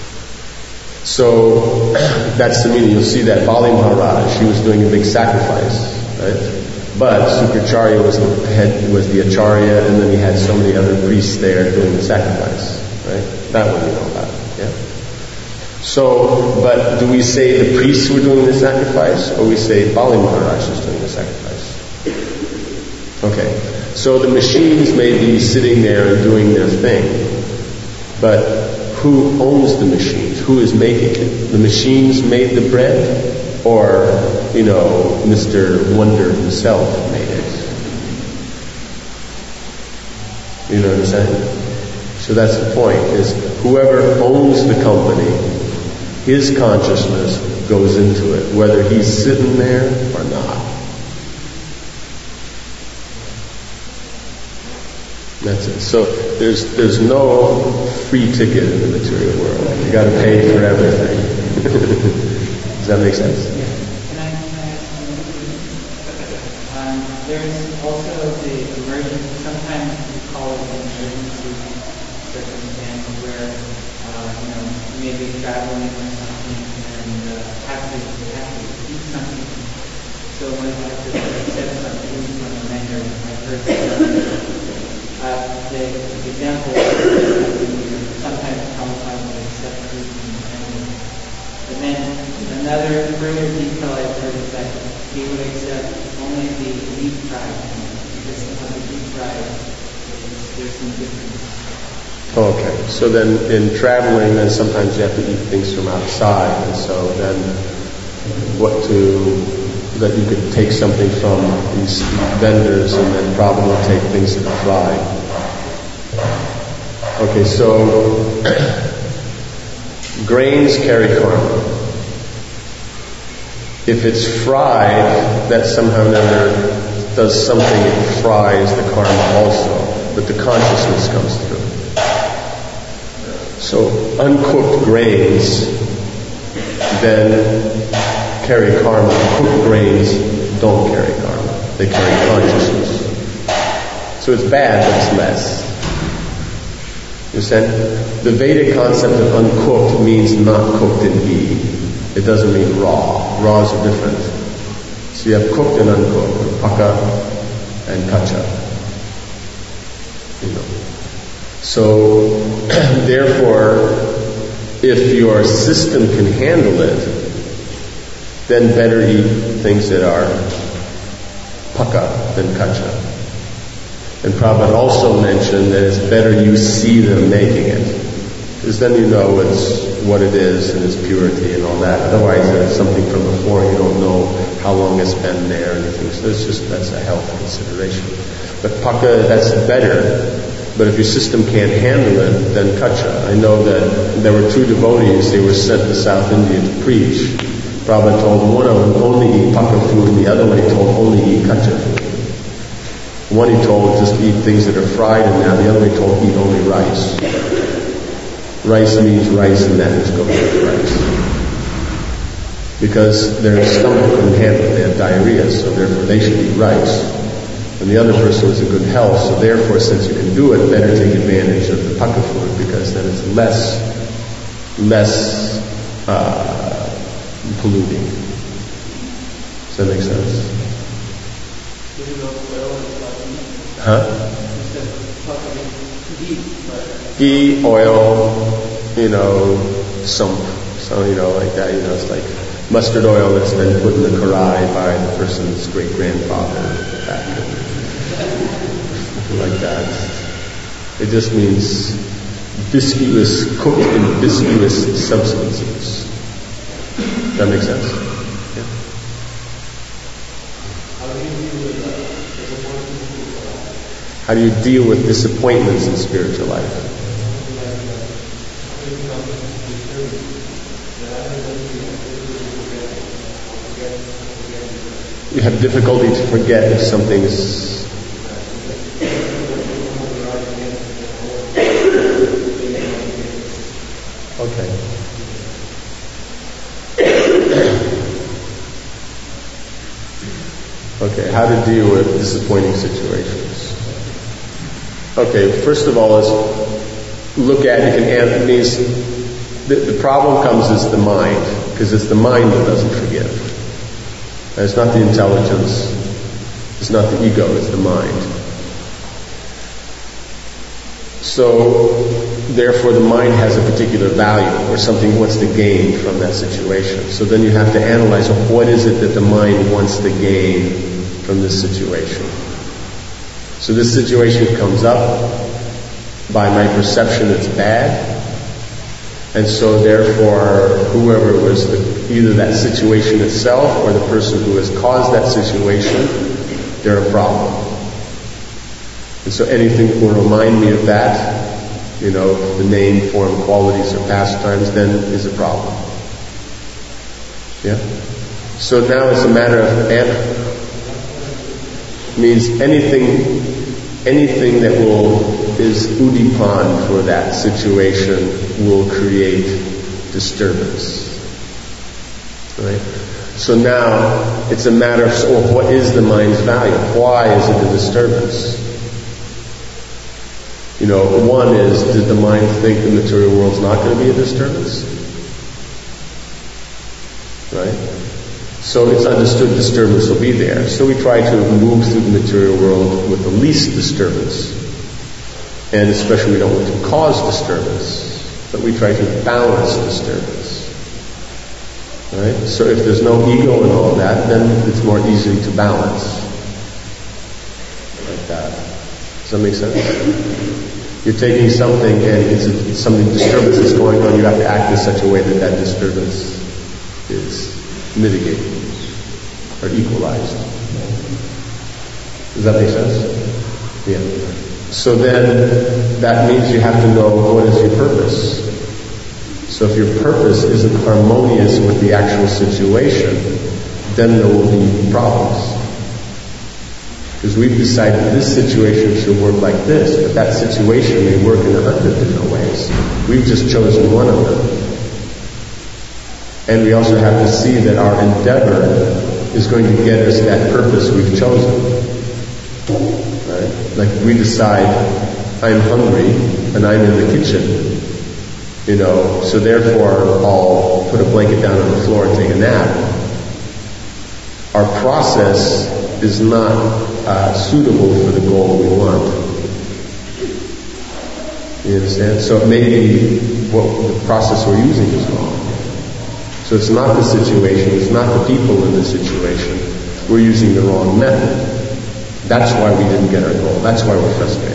So, that's the meaning. You'll see that Bali Maharaj, he was doing a big sacrifice. Right? But Sukracharya was the head, was the acharya, and then he had so many other priests there doing the sacrifice. Right? That one you know about. Yeah? So, but do we say the priests were doing the sacrifice, or we say Bali Maharaj was doing the sacrifice? Okay. So the machines may be sitting there and doing their thing, but who owns the machines? Who is making it? The machines made the bread? Or, you know, Mister Wonder himself made it? You know what I'm saying? So that's the point, is whoever owns the company, his consciousness goes into it, whether he's sitting there or not. That's it. So there's there's no free ticket in the material world. You got to pay for everything. Does that make sense? Yeah. Can I, can I ask you um, there's also the emergency, sometimes we call it an emergency circumstance where, uh, you know, you may be traveling or something and uh, have to have to eat something. So when I have to accept some food from a vendor, I've heard uh, the example is sometimes Prabhupada would accept food from the vendor. And then another further detail I've heard is that he would accept only the elite tribe, because of the elite tribe, there's some difference. Okay, so then in traveling, then sometimes you have to eat things from outside, and so then what to, that you could take something from these vendors and then probably take things that are fried. Okay, so grains carry karma. If it's fried, that somehow or another does something, it fries the karma also, but the consciousness comes through. So uncooked grains then carry karma. Cooked grains don't carry karma. They carry consciousness. So it's bad, but it's less. You understand? The Vedic concept of uncooked means not cooked in ghee. It doesn't mean raw. Raws are different. So you have cooked and uncooked, paka and kacha. You know. So therefore, if your system can handle it, then better eat things that are paka than kacha. And Prabhupada also mentioned that it's better you see them making it, because then you know it's what it is and its purity and all that. Otherwise, it's something from before, you don't know how long it's been there and anything. So it's just, that's a health consideration. But paka, that's better. But if your system can't handle it, then kacha. I know that there were two devotees, they were sent to South India to preach. Prabhupada told one of them only eat paka food, and the other one he told only eat kacha food. One he told just eat things that are fried in there, the other he told eat only rice. Rice means rice, and that is go with rice. Because their stomach couldn't handle it, they had diarrhea, so therefore they should eat rice. And the other person was in good health, so therefore since you can do it, better take advantage of the paka food, because then it's less, less uh, polluting. Does that make sense? Huh? Ghee, oil, you know, sump, so, you know, like that, you know, it's like mustard oil that's been put in the karai by the person's great-grandfather, like that. It just means viscous, cooked in viscous substances. Does that make sense? Yeah. How do you deal with disappointments in spiritual life? You have difficulty to forget if something's... Okay. Okay, how to deal with disappointing situations. Okay, first of all is look at it, and it means the, the problem comes is the mind, because it's the mind that doesn't forgive. And it's not the intelligence, it's not the ego, it's the mind. So, therefore the mind has a particular value or something wants to gain from that situation. So then you have to analyze, well, what is it that the mind wants to gain from this situation? So this situation comes up by my perception it's bad, and so therefore whoever was the, either that situation itself or the person who has caused that situation, they're a problem. And so anything that will remind me of that, you know, the name, form, qualities, or pastimes, then is a problem. Yeah? So now it's a matter of, means anything, anything that will, is udipan for that situation will create disturbance. Right? So now, it's a matter of, so what is the mind's value? Why is it a disturbance? You know, one is, did the mind think the material world's not going to be a disturbance? Right? So it's understood disturbance will be there. So we try to move through the material world with the least disturbance. And especially we don't want to cause disturbance, but we try to balance disturbance. Right? So if there's no ego and all that, then it's more easy to balance. Like that. Does that make sense? You're taking something and it's, a, it's something disturbance is going on, you have to act in such a way that that disturbance is mitigated or equalized. Does that make sense? Yeah. So then that means you have to know what is your purpose. So if your purpose isn't harmonious with the actual situation, then there will be problems. Because we've decided this situation should work like this, but that situation may work in a hundred different ways. We've just chosen one of them. And we also have to see that our endeavor is going to get us that purpose we've chosen. Right? Like we decide, I'm hungry and I'm in the kitchen. You know, so therefore I'll put a blanket down on the floor and take a nap. Our process is not uh, suitable for the goal we want. You understand? So maybe what the process we're using is wrong. So it's not the situation, it's not the people in the situation. We're using the wrong method. That's why we didn't get our goal. That's why we're frustrated.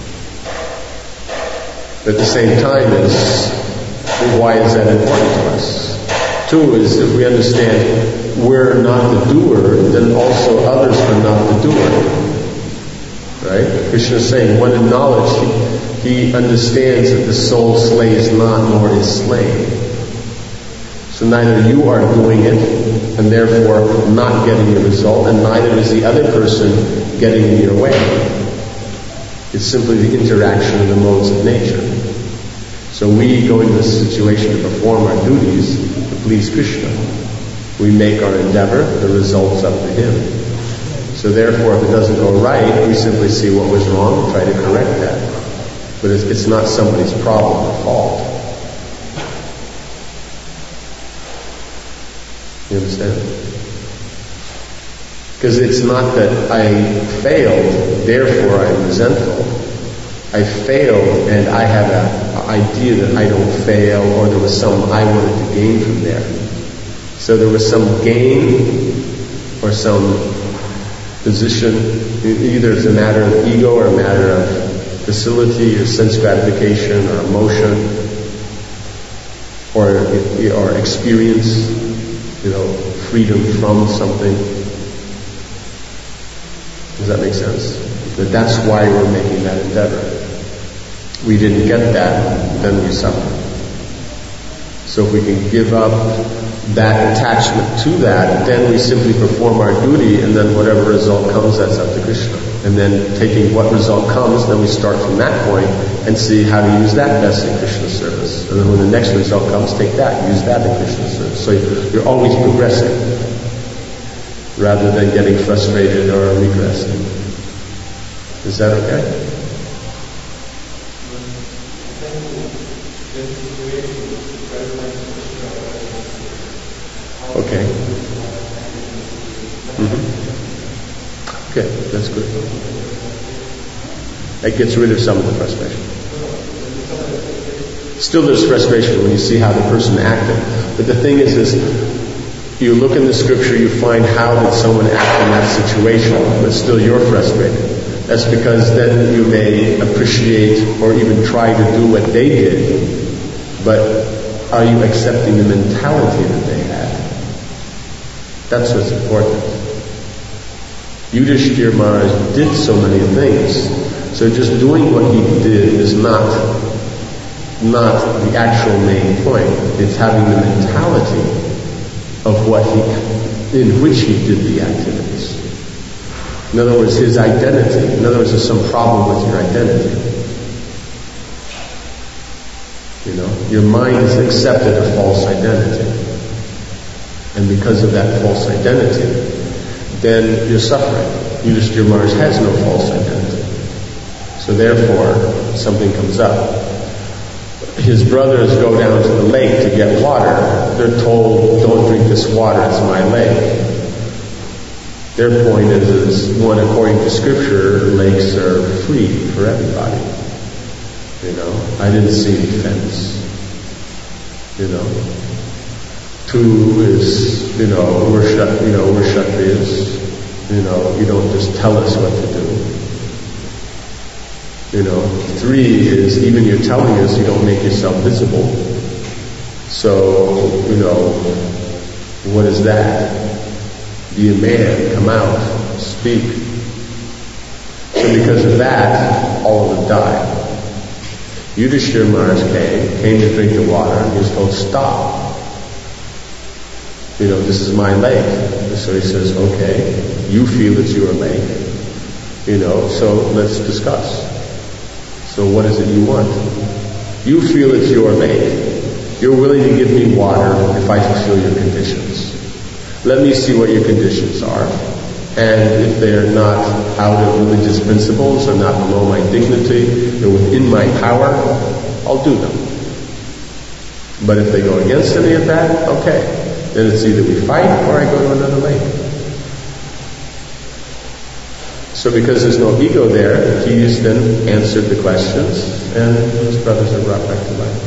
But at the same time is, why is that important to us? Two is, if we understand we're not the doer, then also others are not the doer. Right? Krishna is saying, one in knowledge, he, he understands that the soul slays not, nor is slain. So neither you are doing it, and therefore not getting the result, and neither is the other person getting in your way. It's simply the interaction of the modes of nature. So we go into this situation to perform our duties to please Krishna. We make our endeavor, the result's up to Him. So therefore, if it doesn't go right, we simply see what was wrong and try to correct that. But it's, it's not somebody's problem or fault. You understand? Because it's not that I failed, therefore I'm resentful. I failed and I have a, idea that I don't fail, or there was some I wanted to gain from there. So there was some gain or some position, either it's a matter of ego or a matter of facility or sense gratification or emotion or or experience, you know, freedom from something. Does that make sense? That that's why we're making that endeavor. We didn't get that, then we suffer. So if we can give up that attachment to that, then we simply perform our duty, and then whatever result comes, that's up to Krishna. And then taking what result comes, then we start from that point and see how to use that best in Krishna's service. And then when the next result comes, take that, use that in Krishna's service. So you're always progressing, rather than getting frustrated or regressing. Is that okay? Okay. Mm-hmm. Okay, that's good. That gets rid of some of the frustration. Still there's frustration when you see how the person acted. But the thing is, is you look in the scripture, you find how did someone act in that situation, but still you're frustrated. That's because then you may appreciate or even try to do what they did, but are you accepting the mentality that they had? That's what's important. Yudhishthira Maharaj did so many things, so just doing what he did is not not the actual main point. It's having the mentality of what he, in which he did the activities. In other words, his identity. In other words, there's some problem with your identity. You know, your mind has accepted a false identity. And because of that false identity, then you're suffering. Yudhishthira Maharaj has no false identity. So therefore, something comes up. His brothers go down to the lake to get water. They're told, don't drink this water, it's my lake. Their point is, is, one, according to scripture, lakes are free for everybody. You know, I didn't see any fence. You know. Two is, you know, we're Kshat- you know, we're Kshatriyas. You know, you don't just tell us what to do. You know, three is, even you're telling us, you don't make yourself visible. So, you know, what is that? Be a man, come out, speak. So because of that, all of them died. Yudhishthira Maharaj came, came to drink the water, and he was told, stop. You know, this is my lake. So he says, okay, you feel it's your lake. You know, so let's discuss. So what is it you want? You feel it's your lake. You're willing to give me water if I fulfill your conditions. Let me see what your conditions are. And if they're not out of religious principles or not below my dignity, they're within my power, I'll do them. But if they go against any of that, okay. Then it's either we fight or I go to another lake. So because there's no ego there, he's then answered the questions and his brothers are brought back to life.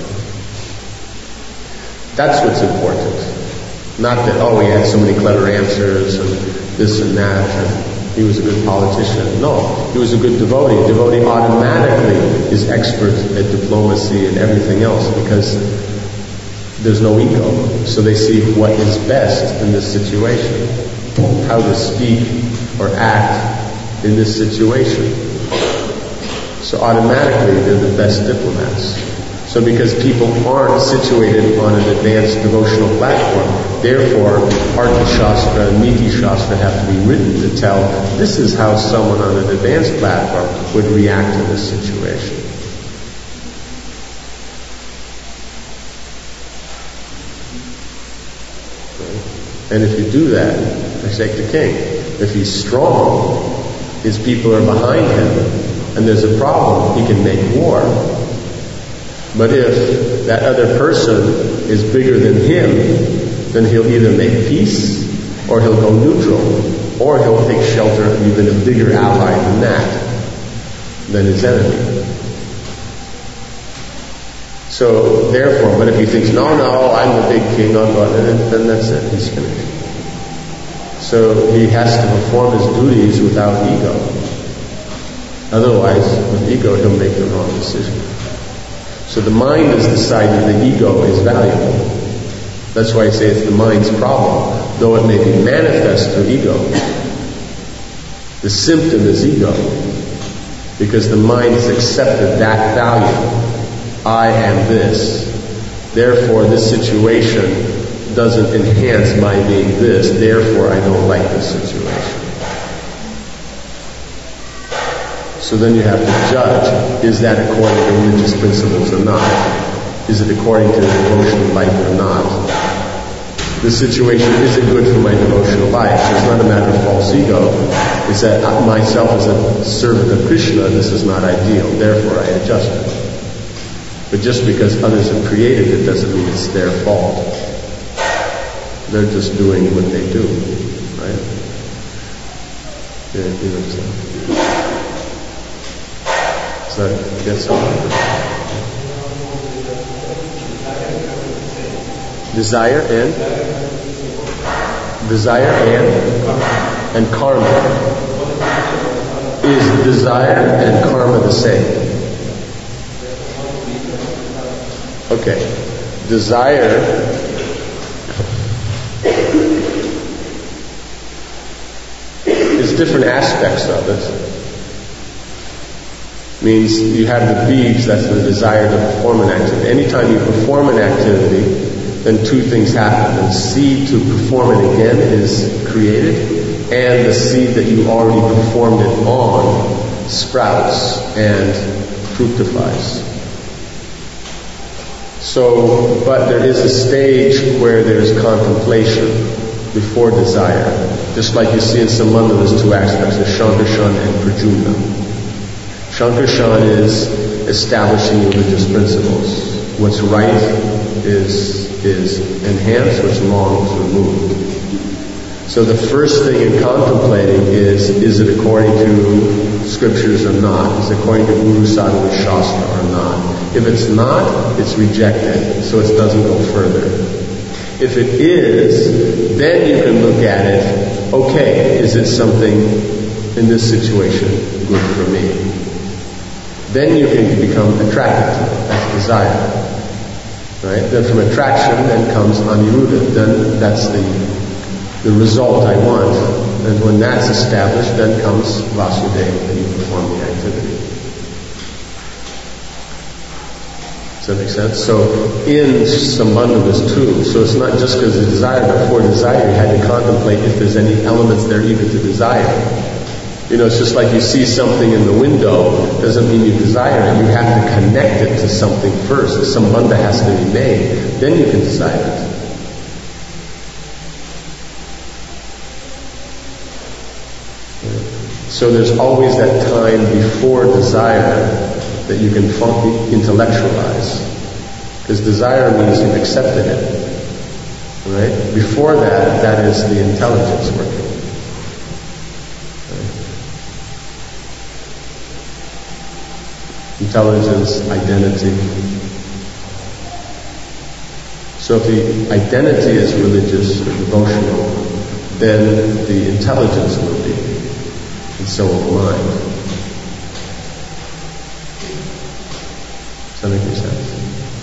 That's what's important. Not that, oh, he had so many clever answers and this and that and he was a good politician. No, he was a good devotee. A devotee automatically is expert at diplomacy and everything else because there's no ego. So they see what is best in this situation. How to speak or act in this situation. So automatically they're the best diplomats. So because people aren't situated on an advanced devotional platform, therefore Artha Shastra and Niti Shastra have to be written to tell this is how someone on an advanced platform would react in this situation. And if you do that, it's like the king. If he's strong, his people are behind him, and there's a problem, he can make war. But if that other person is bigger than him, then he'll either make peace, or he'll go neutral, or he'll take shelter of even a bigger ally than that, than his enemy. So therefore, but if he thinks, no, no, I'm the big king, I'll go, then, then that's it, he's finished. So he has to perform his duties without ego. Otherwise, with ego, he'll make the wrong decision. So the mind has decided the ego is valuable. That's why I say it's the mind's problem, though it may be manifest through ego. The symptom is ego, because the mind has accepted that value. I am this. Therefore, this situation doesn't enhance my being this. Therefore, I don't like this situation. So then you have to judge, is that according to religious principles or not? Is it according to the devotional life or not? This situation isn't good for my devotional life. So it's not a matter of false ego. It's that myself as a servant of Krishna, this is not ideal. Therefore, I adjust it. But just because others have created it doesn't mean it's their fault. They're just doing what they do, right? Yeah, you understand? So that gets on. Desire and desire and and karma. Is desire and karma the same? Okay. Desire is different aspects of it. Means you have the beads, that's the desire to perform an activity. Anytime you perform an activity, then two things happen. The seed to perform it again is created, and the seed that you already performed it on sprouts and fructifies. So, but there is a stage where there's contemplation before desire. Just like you see in Sambandha, there's two aspects, the Shankarshan and Prajumna. Shankarshan is establishing religious principles. What's right is is enhanced, what's wrong is removed. So the first thing in contemplating is, is it according to scriptures or not? Is it according to Guru Sadhana Shastra or not? If it's not, it's rejected, so it doesn't go further. If it is, then you can look at it, okay, is it something in this situation good for me? Then you can become attracted to it, that's desire. Right? Then from attraction then comes aniruddha, then that's the the result I want. And when that's established, then comes vasudeva, and you perform the activity. Does that make sense? So in Sambandha there's two. So it's not just because of desire, but for desire you had to contemplate if there's any elements there even to desire. You know, it's just like you see something in the window, doesn't mean you desire it. You have to connect it to something first. Some Sambandha has to be made. Then you can desire it. So there's always that time before desire that you can intellectualize. Because desire means you've accepted it. Right? Before that, that is the intelligence working. Intelligence, identity. So if the identity is religious or devotional, then the intelligence will be, and so will the mind. Does that make any sense?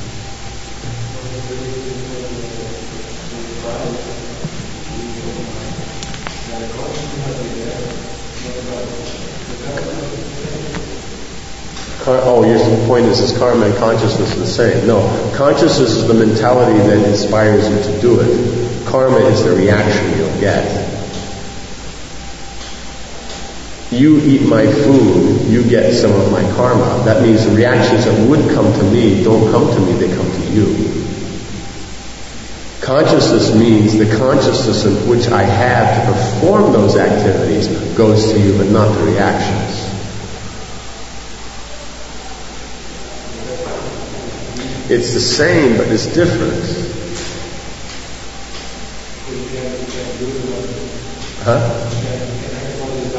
Oh, your point is, is karma and consciousness the same? No. Consciousness is the mentality that inspires you to do it. Karma is the reaction you'll get. You eat my food, you get some of my karma. That means the reactions that would come to me don't come to me, they come to you. Consciousness means the consciousness in which I have to perform those activities goes to you, but not the reactions. It's the same, but it's different. Huh?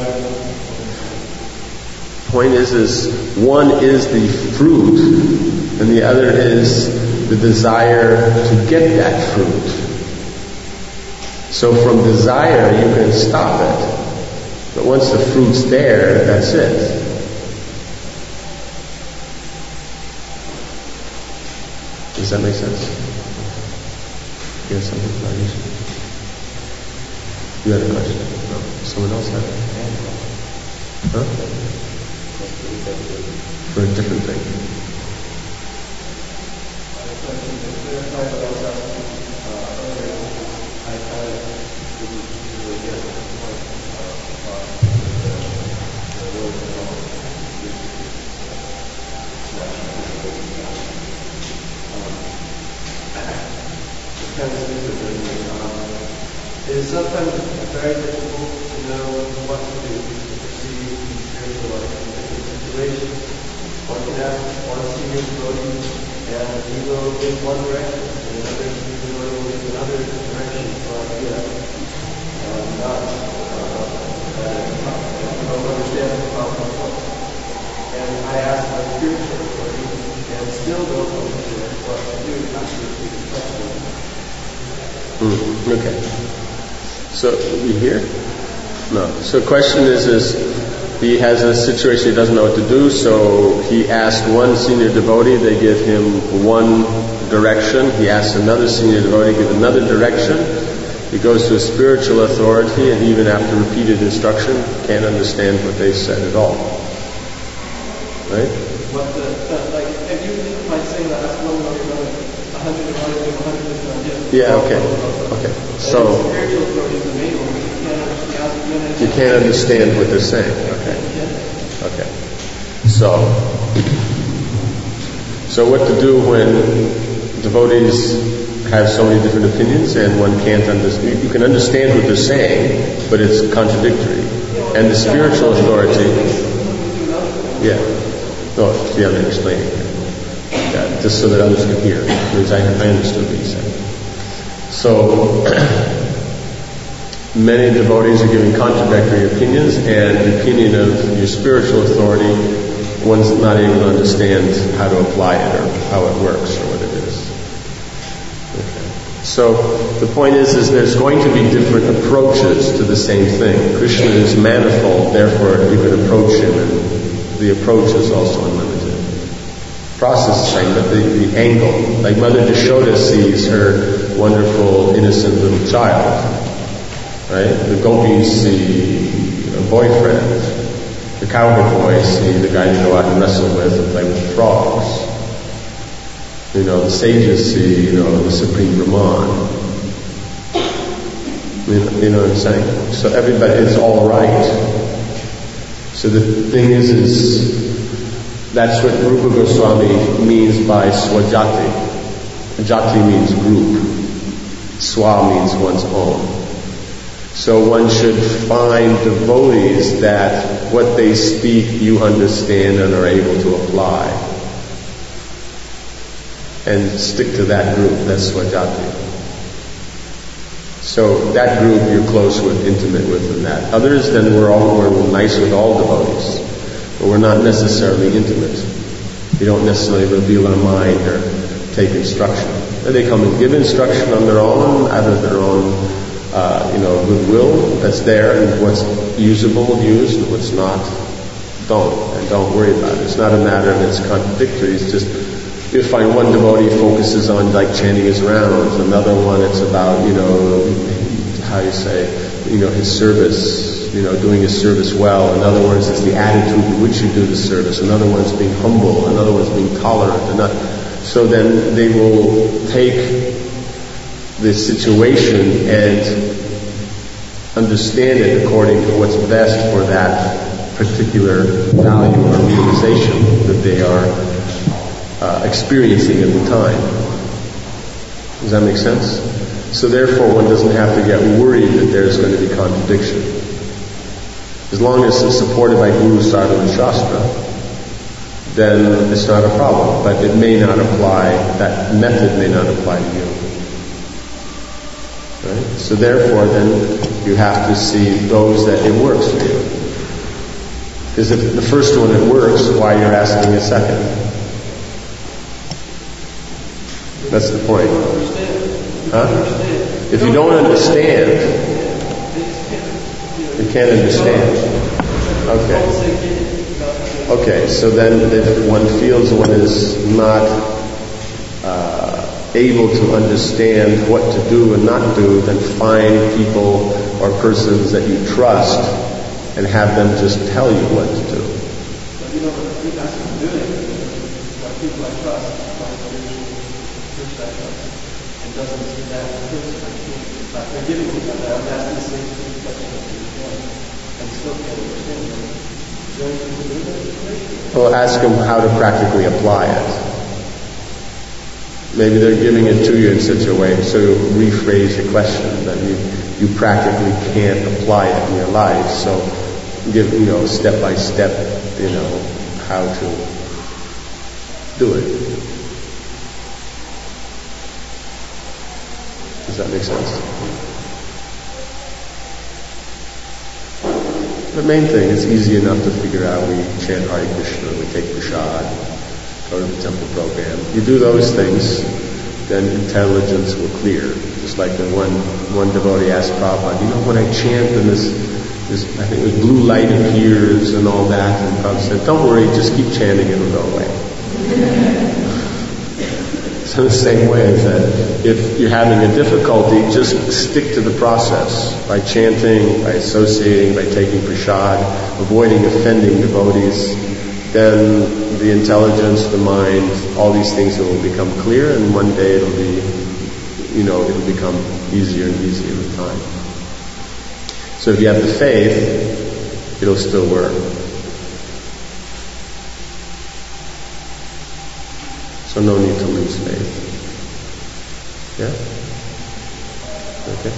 Point is, is one is the fruit and the other is the desire to get that fruit. So from desire you can stop it, but once the fruit's there, that's it. Does that make sense? You have something, Rajesh? You had a question? No. Someone else had it? Huh? For a different thing. It is sometimes very difficult to know what to do to proceed in spiritual life in different situations. One can ask one senior devotee, and he will give one direction, and another senior devotee will give another direction for idea. And not, uh, don't understand the problem. And I ask my spiritual devotee, and still don't understand what to do after the question. Mm, okay. So, you hear? No. So the question is, is he has a situation he doesn't know what to do, so he asked one senior devotee, they give him one direction. He asks another senior devotee, give another direction. He goes to a spiritual authority, and even after repeated instruction, can't understand what they said at all. Right? What the, the like, if you might say that that's one of the a hundred devotees, a hundred different Yeah, okay. Okay. So you can't understand what they're saying. Okay. Okay. So so what to do when devotees have so many different opinions and one can't understand? You can understand what they're saying, but it's contradictory. And the spiritual authority, yeah. No, see, I'm explaining it. Yeah, just so that others can hear. Because I, I understood what you said. So, many devotees are giving contradictory opinions, and the opinion of your spiritual authority, one's not able to understand how to apply it or how it works or what it is. Okay. So, the point is, is there's going to be different approaches to the same thing. Krishna is manifold, therefore you can approach him, and the approach is also unlimited. Process is the same, but the, the angle, like Mother Yashoda sees her wonderful, innocent little child, right? The gopis see a boyfriend. The cowherd boys see the guy to go out and wrestle with and play with frogs. You know, the sages see, you know, the Supreme Brahman. You know, you know what I'm saying? So everybody, it's all right. So the thing is, is that's what Rupa Goswami means by swajati. Jati means group. Swa means one's own. So one should find devotees that what they speak you understand and are able to apply. And stick to that group. That's swajati. So that group you're close with, intimate with, and that. Others, then we're all we're nice with all devotees. But we're not necessarily intimate. We don't necessarily reveal our mind or take instruction. And they come and give instruction on their own, out of their own, uh, you know, goodwill that's there, and what's usable, used, and what's not, don't. And don't worry about it. It's not a matter of it's contradictory. It's just, you find one devotee focuses on like chanting his rounds, another one it's about, you know, how you say, you know, his service, you know, doing his service well. In other words, it's the attitude in which you do the service. Another one's being humble. Another one's being tolerant. And not, so then they will take the situation and understand it according to what's best for that particular value or realization that they are uh, experiencing at the time. Does that make sense? So therefore one doesn't have to get worried that there's going to be contradiction. As long as it's supported by Guru, Sadhu, and Shastra, then it's not a problem. But it may not apply, that method may not apply to you. Right? So therefore then you have to see those that it works for you. Because if the first one it works, why you're asking a second? That's the point. Huh? If you don't understand, you can't understand. Okay. Okay, so then if one feels one is not uh, able to understand what to do and not do, then find people or persons that you trust and have them just tell you what to do. But you know, the that's what I'm doing. Like people I trust, like church I trust, and doesn't see that person I can't. Like they're giving me that. I'm asking the same question and still can't understand it. Is there anything to do with it? Well, ask them how to practically apply it. Maybe they're giving it to you in such a way, so rephrase your question that you, you practically can't apply it in your life. So give, you know, step by step, you know, how to do it. Does that make sense? The main thing is easy enough to figure out. We chant Hare Krishna, we take prasad, go to the temple program. You do those things, then intelligence will clear. Just like the one one devotee asked Prabhupada, you know, when I chant and this, this I think it was blue light appears and all that, and Prabhupada said, don't worry, just keep chanting, it'll go away. So the same way is that if you're having a difficulty, just stick to the process by chanting, by associating, by taking prasad, avoiding offending devotees. Then the intelligence, the mind, all these things will become clear, and one day it'll be, you know, it'll become easier and easier with time. So if you have the faith, it'll still work. So no need to lose faith. Yeah? Okay.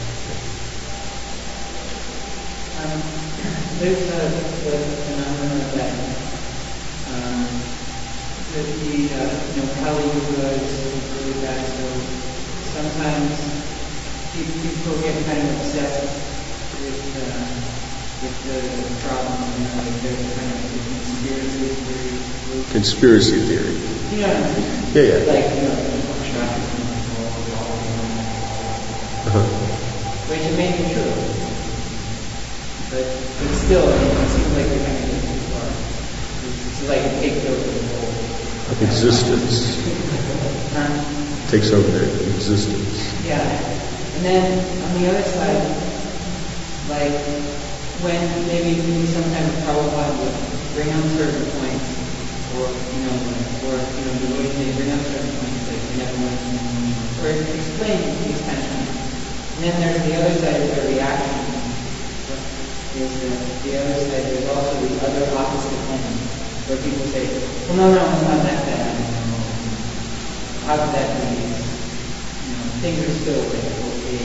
Um, there's a, a phenomenon that um, that the uh, you know Kali Yuga is really bad. So sometimes people get kind of obsessed with uh, with the problem. You know, like there's kind of conspiracy theory. Conspiracy theory. Yeah. Yeah, yeah. Like, you know, traffic control, uh-huh. which may be true. But, but still, I mean, it seems like they're kind of getting too far. It's like it takes over the whole existence. Huh? Takes over their existence. Yeah. And then on the other side, like when maybe sometimes Prabhupada would bring up certain points, or, you know, or, you know, the way they bring up certain points, like benevolence, or explain these kind of things. And then there's the other side of the reaction, is the, the other side, there's also the other opposite end, where people say, well, no, no, it's not that bad. How could that be? You know, things are still like, okay.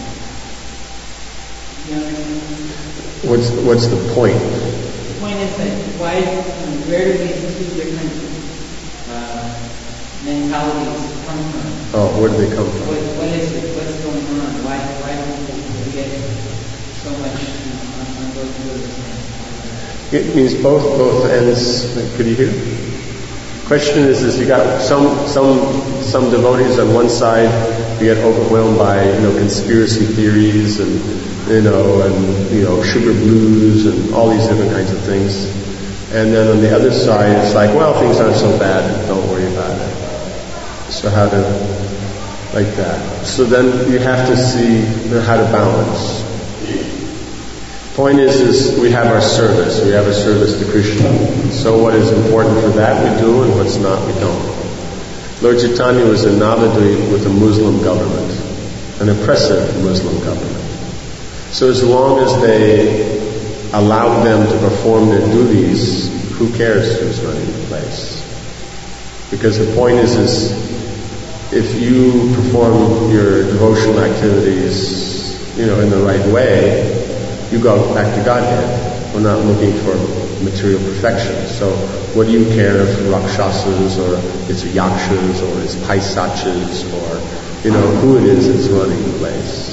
You know what I mean? What's, what's the point? The point is that why, where do these two different uh, mentalities come from? Oh, where do they come from? What, what is it? What's going on? Why, why do we get so much you know, on, on both sides? It means both both ends. Could you hear? Question is, is you got some some some devotees on one side who get overwhelmed by you know conspiracy theories and you know and you know sugar blues and all these different kinds of things, and then on the other side it's like, well, things aren't so bad, don't worry about it. So how to like that? So then you have to see how to balance. Point is, is we have our service. We have a service to Krishna. So what is important for that we do, and what's not we don't. Lord Chaitanya was in Navadvip with a Muslim government, an oppressive Muslim government. So as long as they allowed them to perform their duties, who cares who's running the place? Because the point is, is if you perform your devotional activities, you know, in the right way, you go back to Godhead. We're not looking for material perfection. So what do you care if Rakshasas or it's Yakshas or it's Paisachas or, you know, who it is that's running the place?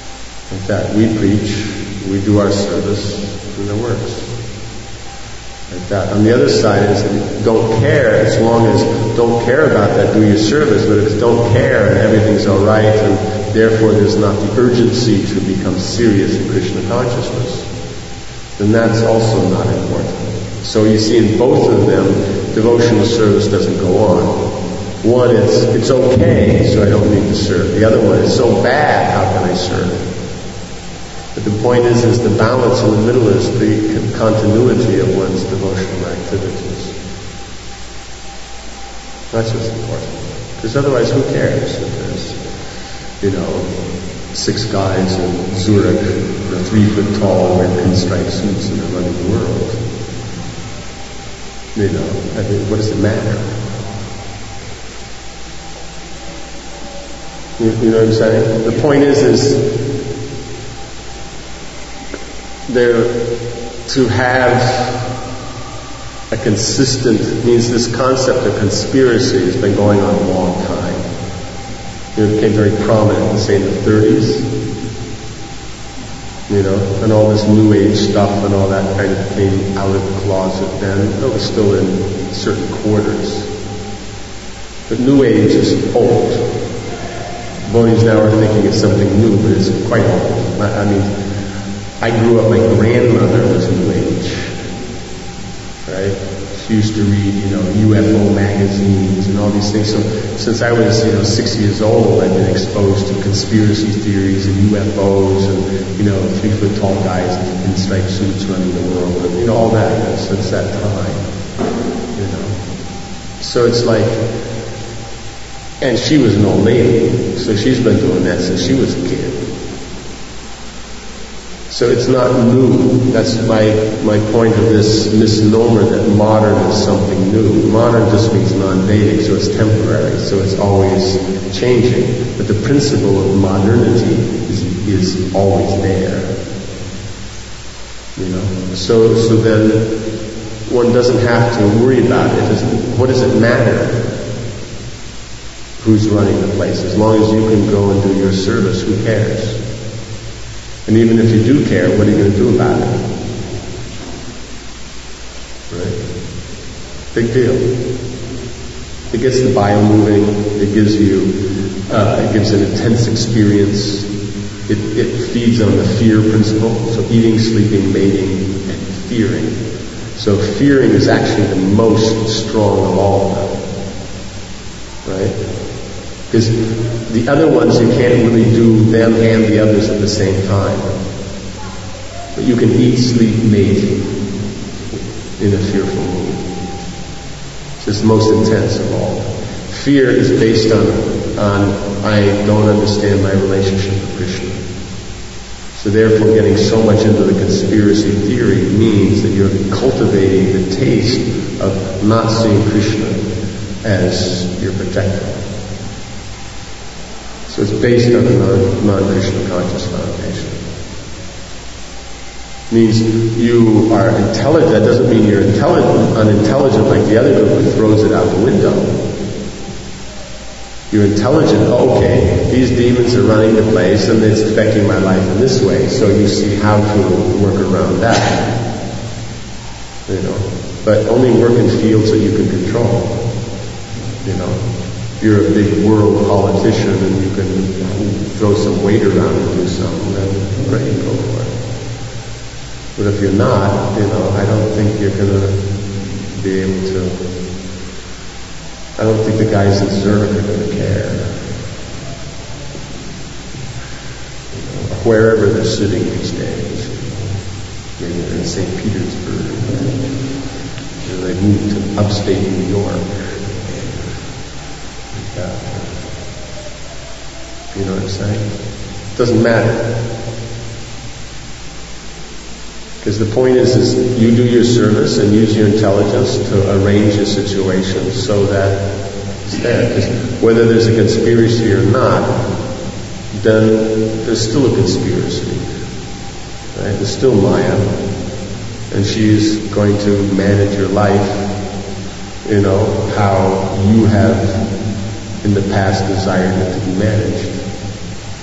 Like that. We preach, we do our service, and it works. Like that. On the other side is don't care as long as don't care about that, do your service, but if it's don't care and everything's all right and therefore there's not the urgency to become serious in Krishna consciousness, then that's also not important. So you see in both of them, devotional service doesn't go on. One is, it's okay, so I don't need to serve. The other one is so bad, how can I serve? But the point is, is the balance in the middle is the continuity of one's devotional activities. That's what's important. Because otherwise, who cares if there's, you know, six guys in Zurich, you know, three foot tall, wearing pinstripe suits, and they're running the world. You know, I mean, what does it matter? You, you know what I'm saying? The point is, is there to have a consistent means this concept of conspiracy has been going on a long time. You know, it became very prominent, say, in the thirties. You know, and all this New Age stuff and all that kind of came out of the closet then. It was still in certain quarters. But New Age is old. Devotees now are thinking it's something new, but it's quite old. I, I mean, I grew up, my grandmother was New Age. Right? She used to read, you know, U F O magazines and all these things. So since I was, you know, six years old, I've been exposed to conspiracy theories and U F Os and, you know, three-foot tall guys in pinstripe suits running the world and, you know, all that, you know, since that time. You know. So it's like, and she was an old lady, so she's been doing that since she was a kid. So it's not new. That's my my point of this misnomer that modern is something new. Modern just means non-Vedic, so it's temporary, so it's always changing. But the principle of modernity is is always there. You know? So so then one doesn't have to worry about it. It doesn't, what does it matter who's running the place? As long as you can go and do your service, who cares? And even if you do care, what are you going to do about it? Right? Big deal. It gets the bile moving. It gives you, uh, it gives an intense experience. It, it feeds on the fear principle. So eating, sleeping, mating, and fearing. So fearing is actually the most strong of all of them. Right? Because the other ones, you can't really do them and the others at the same time. But you can eat, sleep, mate in a fearful mood. So it's the most intense of all. Fear is based on, on I don't understand my relationship with Krishna. So therefore getting so much into the conspiracy theory means that you're cultivating the taste of not seeing Krishna as your protector. So it's based on a non, non-Krishna conscious foundation. Means you are intelligent. That doesn't mean you're intelligent, unintelligent like the other group who throws it out the window. You're intelligent. Oh, okay, these demons are running the place and it's affecting my life in this way. So you see how to work around that. You know, but only work in fields that you can control. You know. You're a big world politician and you can throw some weight around and do something, then great, go for it. But if you're not, you know, I don't think you're going to be able to, I don't think the guys in Zurich are going to care. You know, wherever they're sitting these days. Maybe they're in Saint Petersburg. Or they moved to upstate New York. Uh, you know what I'm saying? It doesn't matter. Because the point is, is you do your service and use your intelligence to arrange your situation so that it's there. Because whether there's a conspiracy or not, then there's still a conspiracy. Right? There's still Maya. And she's going to manage your life, you know, how you have in the past desired it to be managed.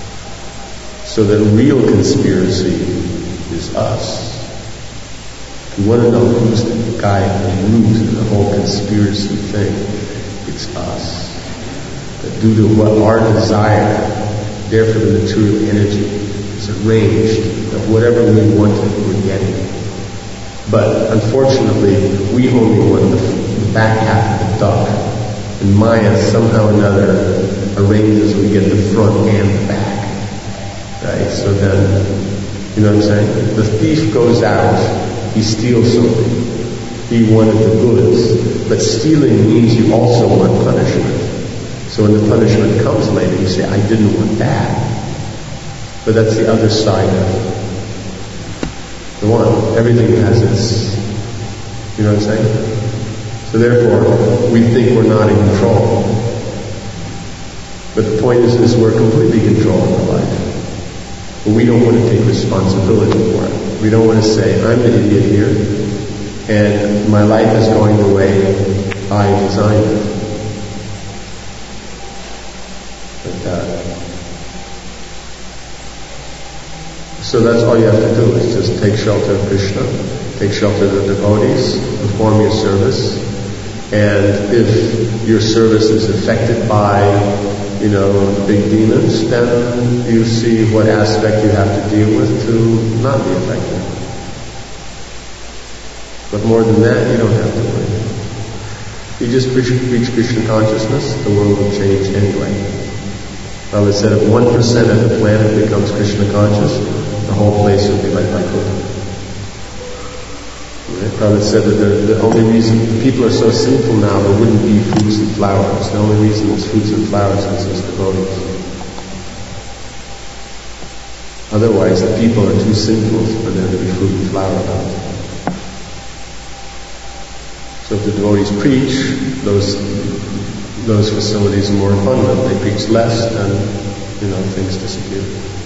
So the real conspiracy is us. You want to know who's the guy at the root of the whole conspiracy thing? It's us. That due to what our desire, therefore the material energy is arranged that whatever we wanted, we're getting. But unfortunately, we only want the, the back half of the duck. And Maya somehow or another arranges we get the front and the back. Right? So then, you know what I'm saying? The thief goes out, he steals something. He wanted the goods. But stealing means you also want punishment. So when the punishment comes later, you say, I didn't want that. But that's the other side of the one. Everything has its, you know what I'm saying? So therefore, we think we're not in control. But the point is, is we're completely controlling our life. But we don't want to take responsibility for it. We don't want to say, I'm the idiot here, and my life is going the way I designed it. Like that. So that's all you have to do, is just take shelter of Krishna, take shelter of the devotees, perform your service, and if your service is affected by, you know, the big demons, then you see what aspect you have to deal with to not be affected. But more than that, you don't have to worry. You just preach, preach Krishna consciousness, the world will change anyway. Prabhupada said if one percent of the planet becomes Krishna conscious, the whole place will be like Vaikuntha. Right? Prabhupada said that the, the only reason people are so sinful now, there wouldn't be fruits and flowers. The only reason there's fruits and flowers is there's devotees. Otherwise, the people are too sinful for there to be fruit and flower about. So if the devotees preach, those those facilities are more abundant. They preach less, then, you know, things disappear.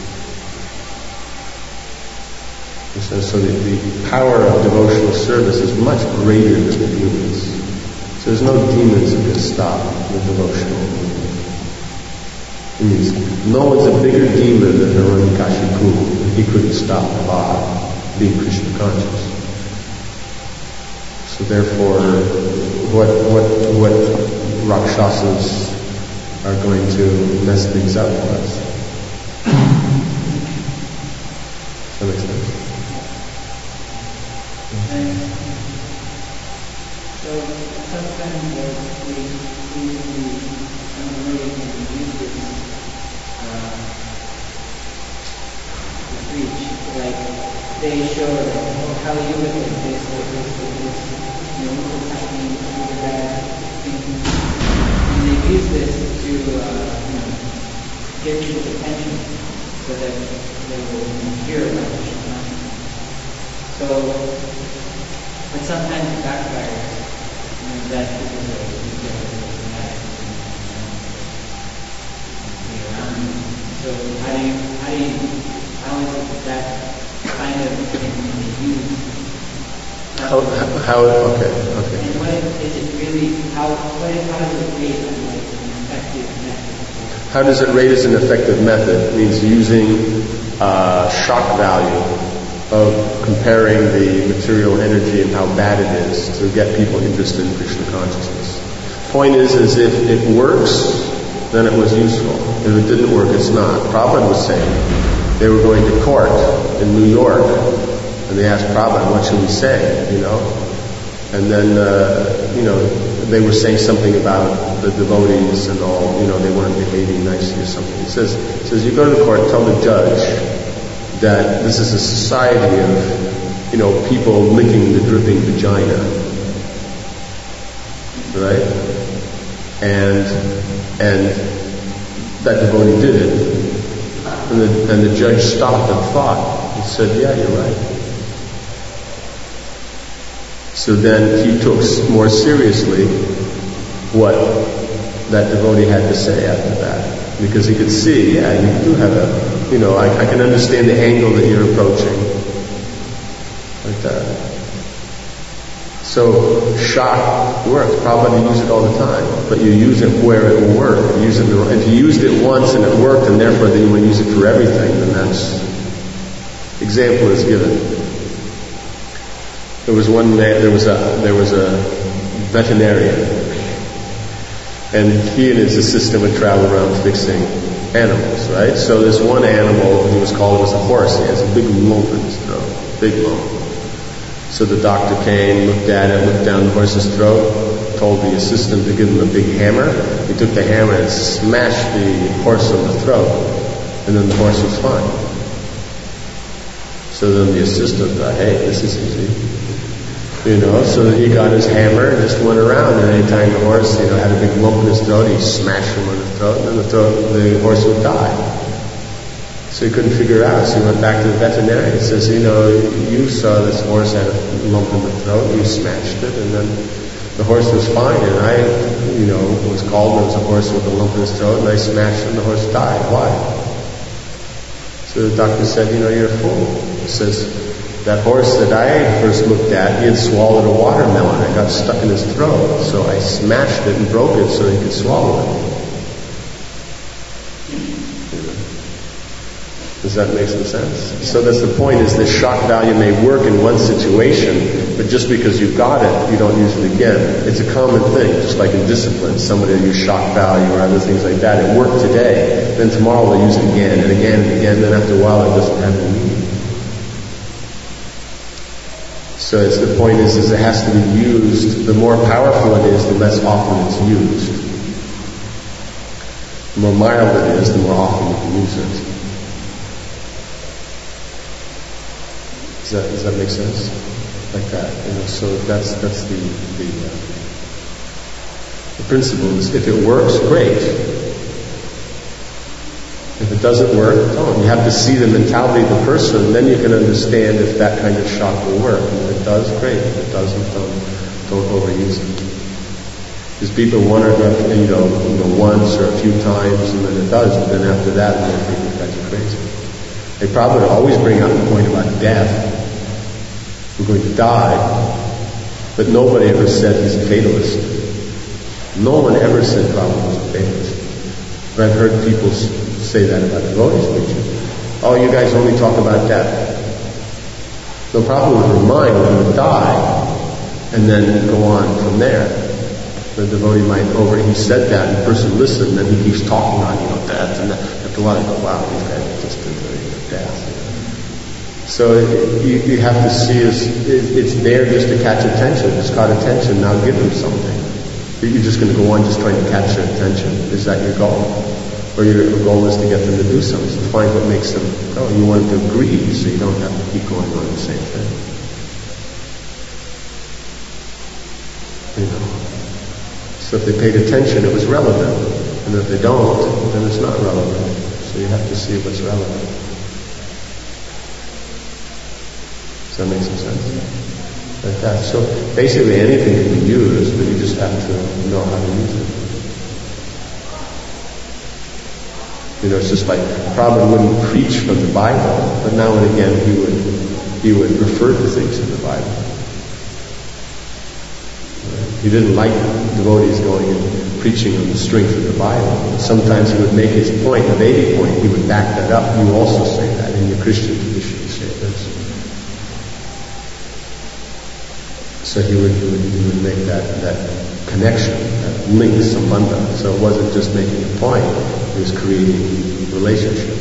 So, so the, the power of devotional service is much greater than the demons. So there's no demons that can stop the devotional movement. It means no one's a bigger demon than Hiranyakashipu. He couldn't stop Baba being Krishna conscious. So therefore, what what what Rakshasas are going to mess things up for us. Does that make sense? So sometimes we see the unbelieving uses uh, to preach, like they show that, oh, how you would think this or this or this, you know, what's happening, this or that, and they use this to, uh, you know, get people's attention so that they will hear about Krishna. So, but sometimes it backfires. You know, that people are dramatic and around you. So how do you, how do you, how is it that kind of thing they use? How, how, okay, okay. And what is it really, how, what is, how does it rate as like an effective method? How does it rate as an effective method? It means using uh, shock value of comparing the material energy and how bad it is to get people interested in Krishna consciousness. Point is, is if it works, then it was useful. If it didn't work, it's not. Prabhupada was saying they were going to court in New York, and they asked Prabhupada, what should we say, you know? And then, uh, you know, they were saying something about the devotees and all, you know, they weren't behaving nicely or something. He says, he says, you go to the court, tell the judge that this is a society of, you know, people licking the dripping vagina. Right? And, and that devotee did it. And the, and the judge stopped and thought and said, yeah, you're right. So then he took more seriously what that devotee had to say after that. Because he could see, yeah, you do have a, you know, I, I can understand the angle that you're approaching. Like that. So, shock works. Prabhupada use it all the time. But you use it where it will work. You use it, if you used it once and it worked, and therefore then you want to use it for everything, then that's, example is given. There was one man, there was a, there was a veterinarian, and he and his assistant would travel around fixing animals, right? So this one animal, he was called, was a horse. He has a big lump in his throat, big lump. So the doctor came, looked at it, looked down the horse's throat, told the assistant to give him a big hammer. He took the hammer and smashed the horse on the throat, and then the horse was fine. So then the assistant thought, hey, this is easy. You know, so he got his hammer and just went around, and any time the horse, you know, had a big lump in his throat, he smashed him on the throat, and then the, throat, the horse would die. So he couldn't figure it out, so he went back to the veterinarian. He says, you know, you saw this horse had a lump in the throat, you smashed it, and then the horse was fine, and I, you know, was called, there was a horse with a lump in his throat, and I smashed it, and the horse died. Why? So the doctor said, you know, you're a fool. He says, that horse that I first looked at, he had swallowed a watermelon. It got stuck in his throat. So I smashed it and broke it so he could swallow it. Does that make some sense? So that's the point, is the shock value may work in one situation, but just because you've got it, you don't use it again. It's a common thing, just like in discipline. Somebody will use shock value or other things like that. It worked today, then tomorrow they'll use it again and again and again, then after a while it doesn't have any meaning. So it's the point is, is it has to be used. The more powerful it is, the less often it's used. The more mild it is, the more often you can use it. Does that, does that make sense? Like that, you know. So that's that's the the, uh, the principle. Is if it works, great. If it doesn't work, don't. You have to see the mentality of the person, then you can understand if that kind of shock will work. And if it does, great. If it doesn't, don't, don't overuse it. Because people want to, you know, you know, once or a few times, and then it does, but then after that, they think you guys are crazy. They probably always bring up the point about death. We're going to die, but nobody ever said he's a fatalist. No one ever said Prabhupada was a fatalist. But I've heard people say that about devotees preaching. Oh, you guys only talk about death. No, Prabhupada would remind them to die, and then go on from there. The devotee might over, he said that, and the person listened, and then he keeps talking on, you know, death, and after a while they go, wow, these guys are just into death. So it, you, you have to see is it, it's there just to catch attention. It's caught attention, now give them something. You're just going to go on just trying to catch their attention. Is that your goal? Or your goal is to get them to do something, to find what makes them go. You want them to agree, so you don't have to keep going on the same thing. You know. So if they paid attention, it was relevant. And if they don't, then it's not relevant. So you have to see what's relevant. Does that make some sense? Like that. So basically anything can be used, but you just have to know how to use it. You know, it's just like Prabhupada wouldn't preach from the Bible, but now and again he would he would refer to things in the Bible. He didn't like devotees going and preaching on the strength of the Bible. Sometimes he would make his point, the baby point, he would back that up. You also say that in your Christian tradition, you say this. So he would, he would, he would make that, that connection, that link, sambandha. So it wasn't just making a point, he was creating a relationship.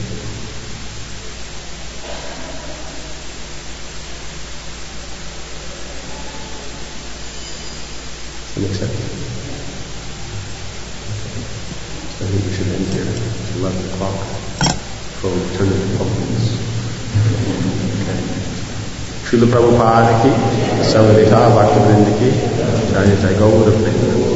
Does that make sense? So I think we should end here. It's eleven o'clock before we turn to the pumpkins. Srila Prabhupada ki, Samaveta Bhaktivinoda ki, Jai Jai Gaura Prema.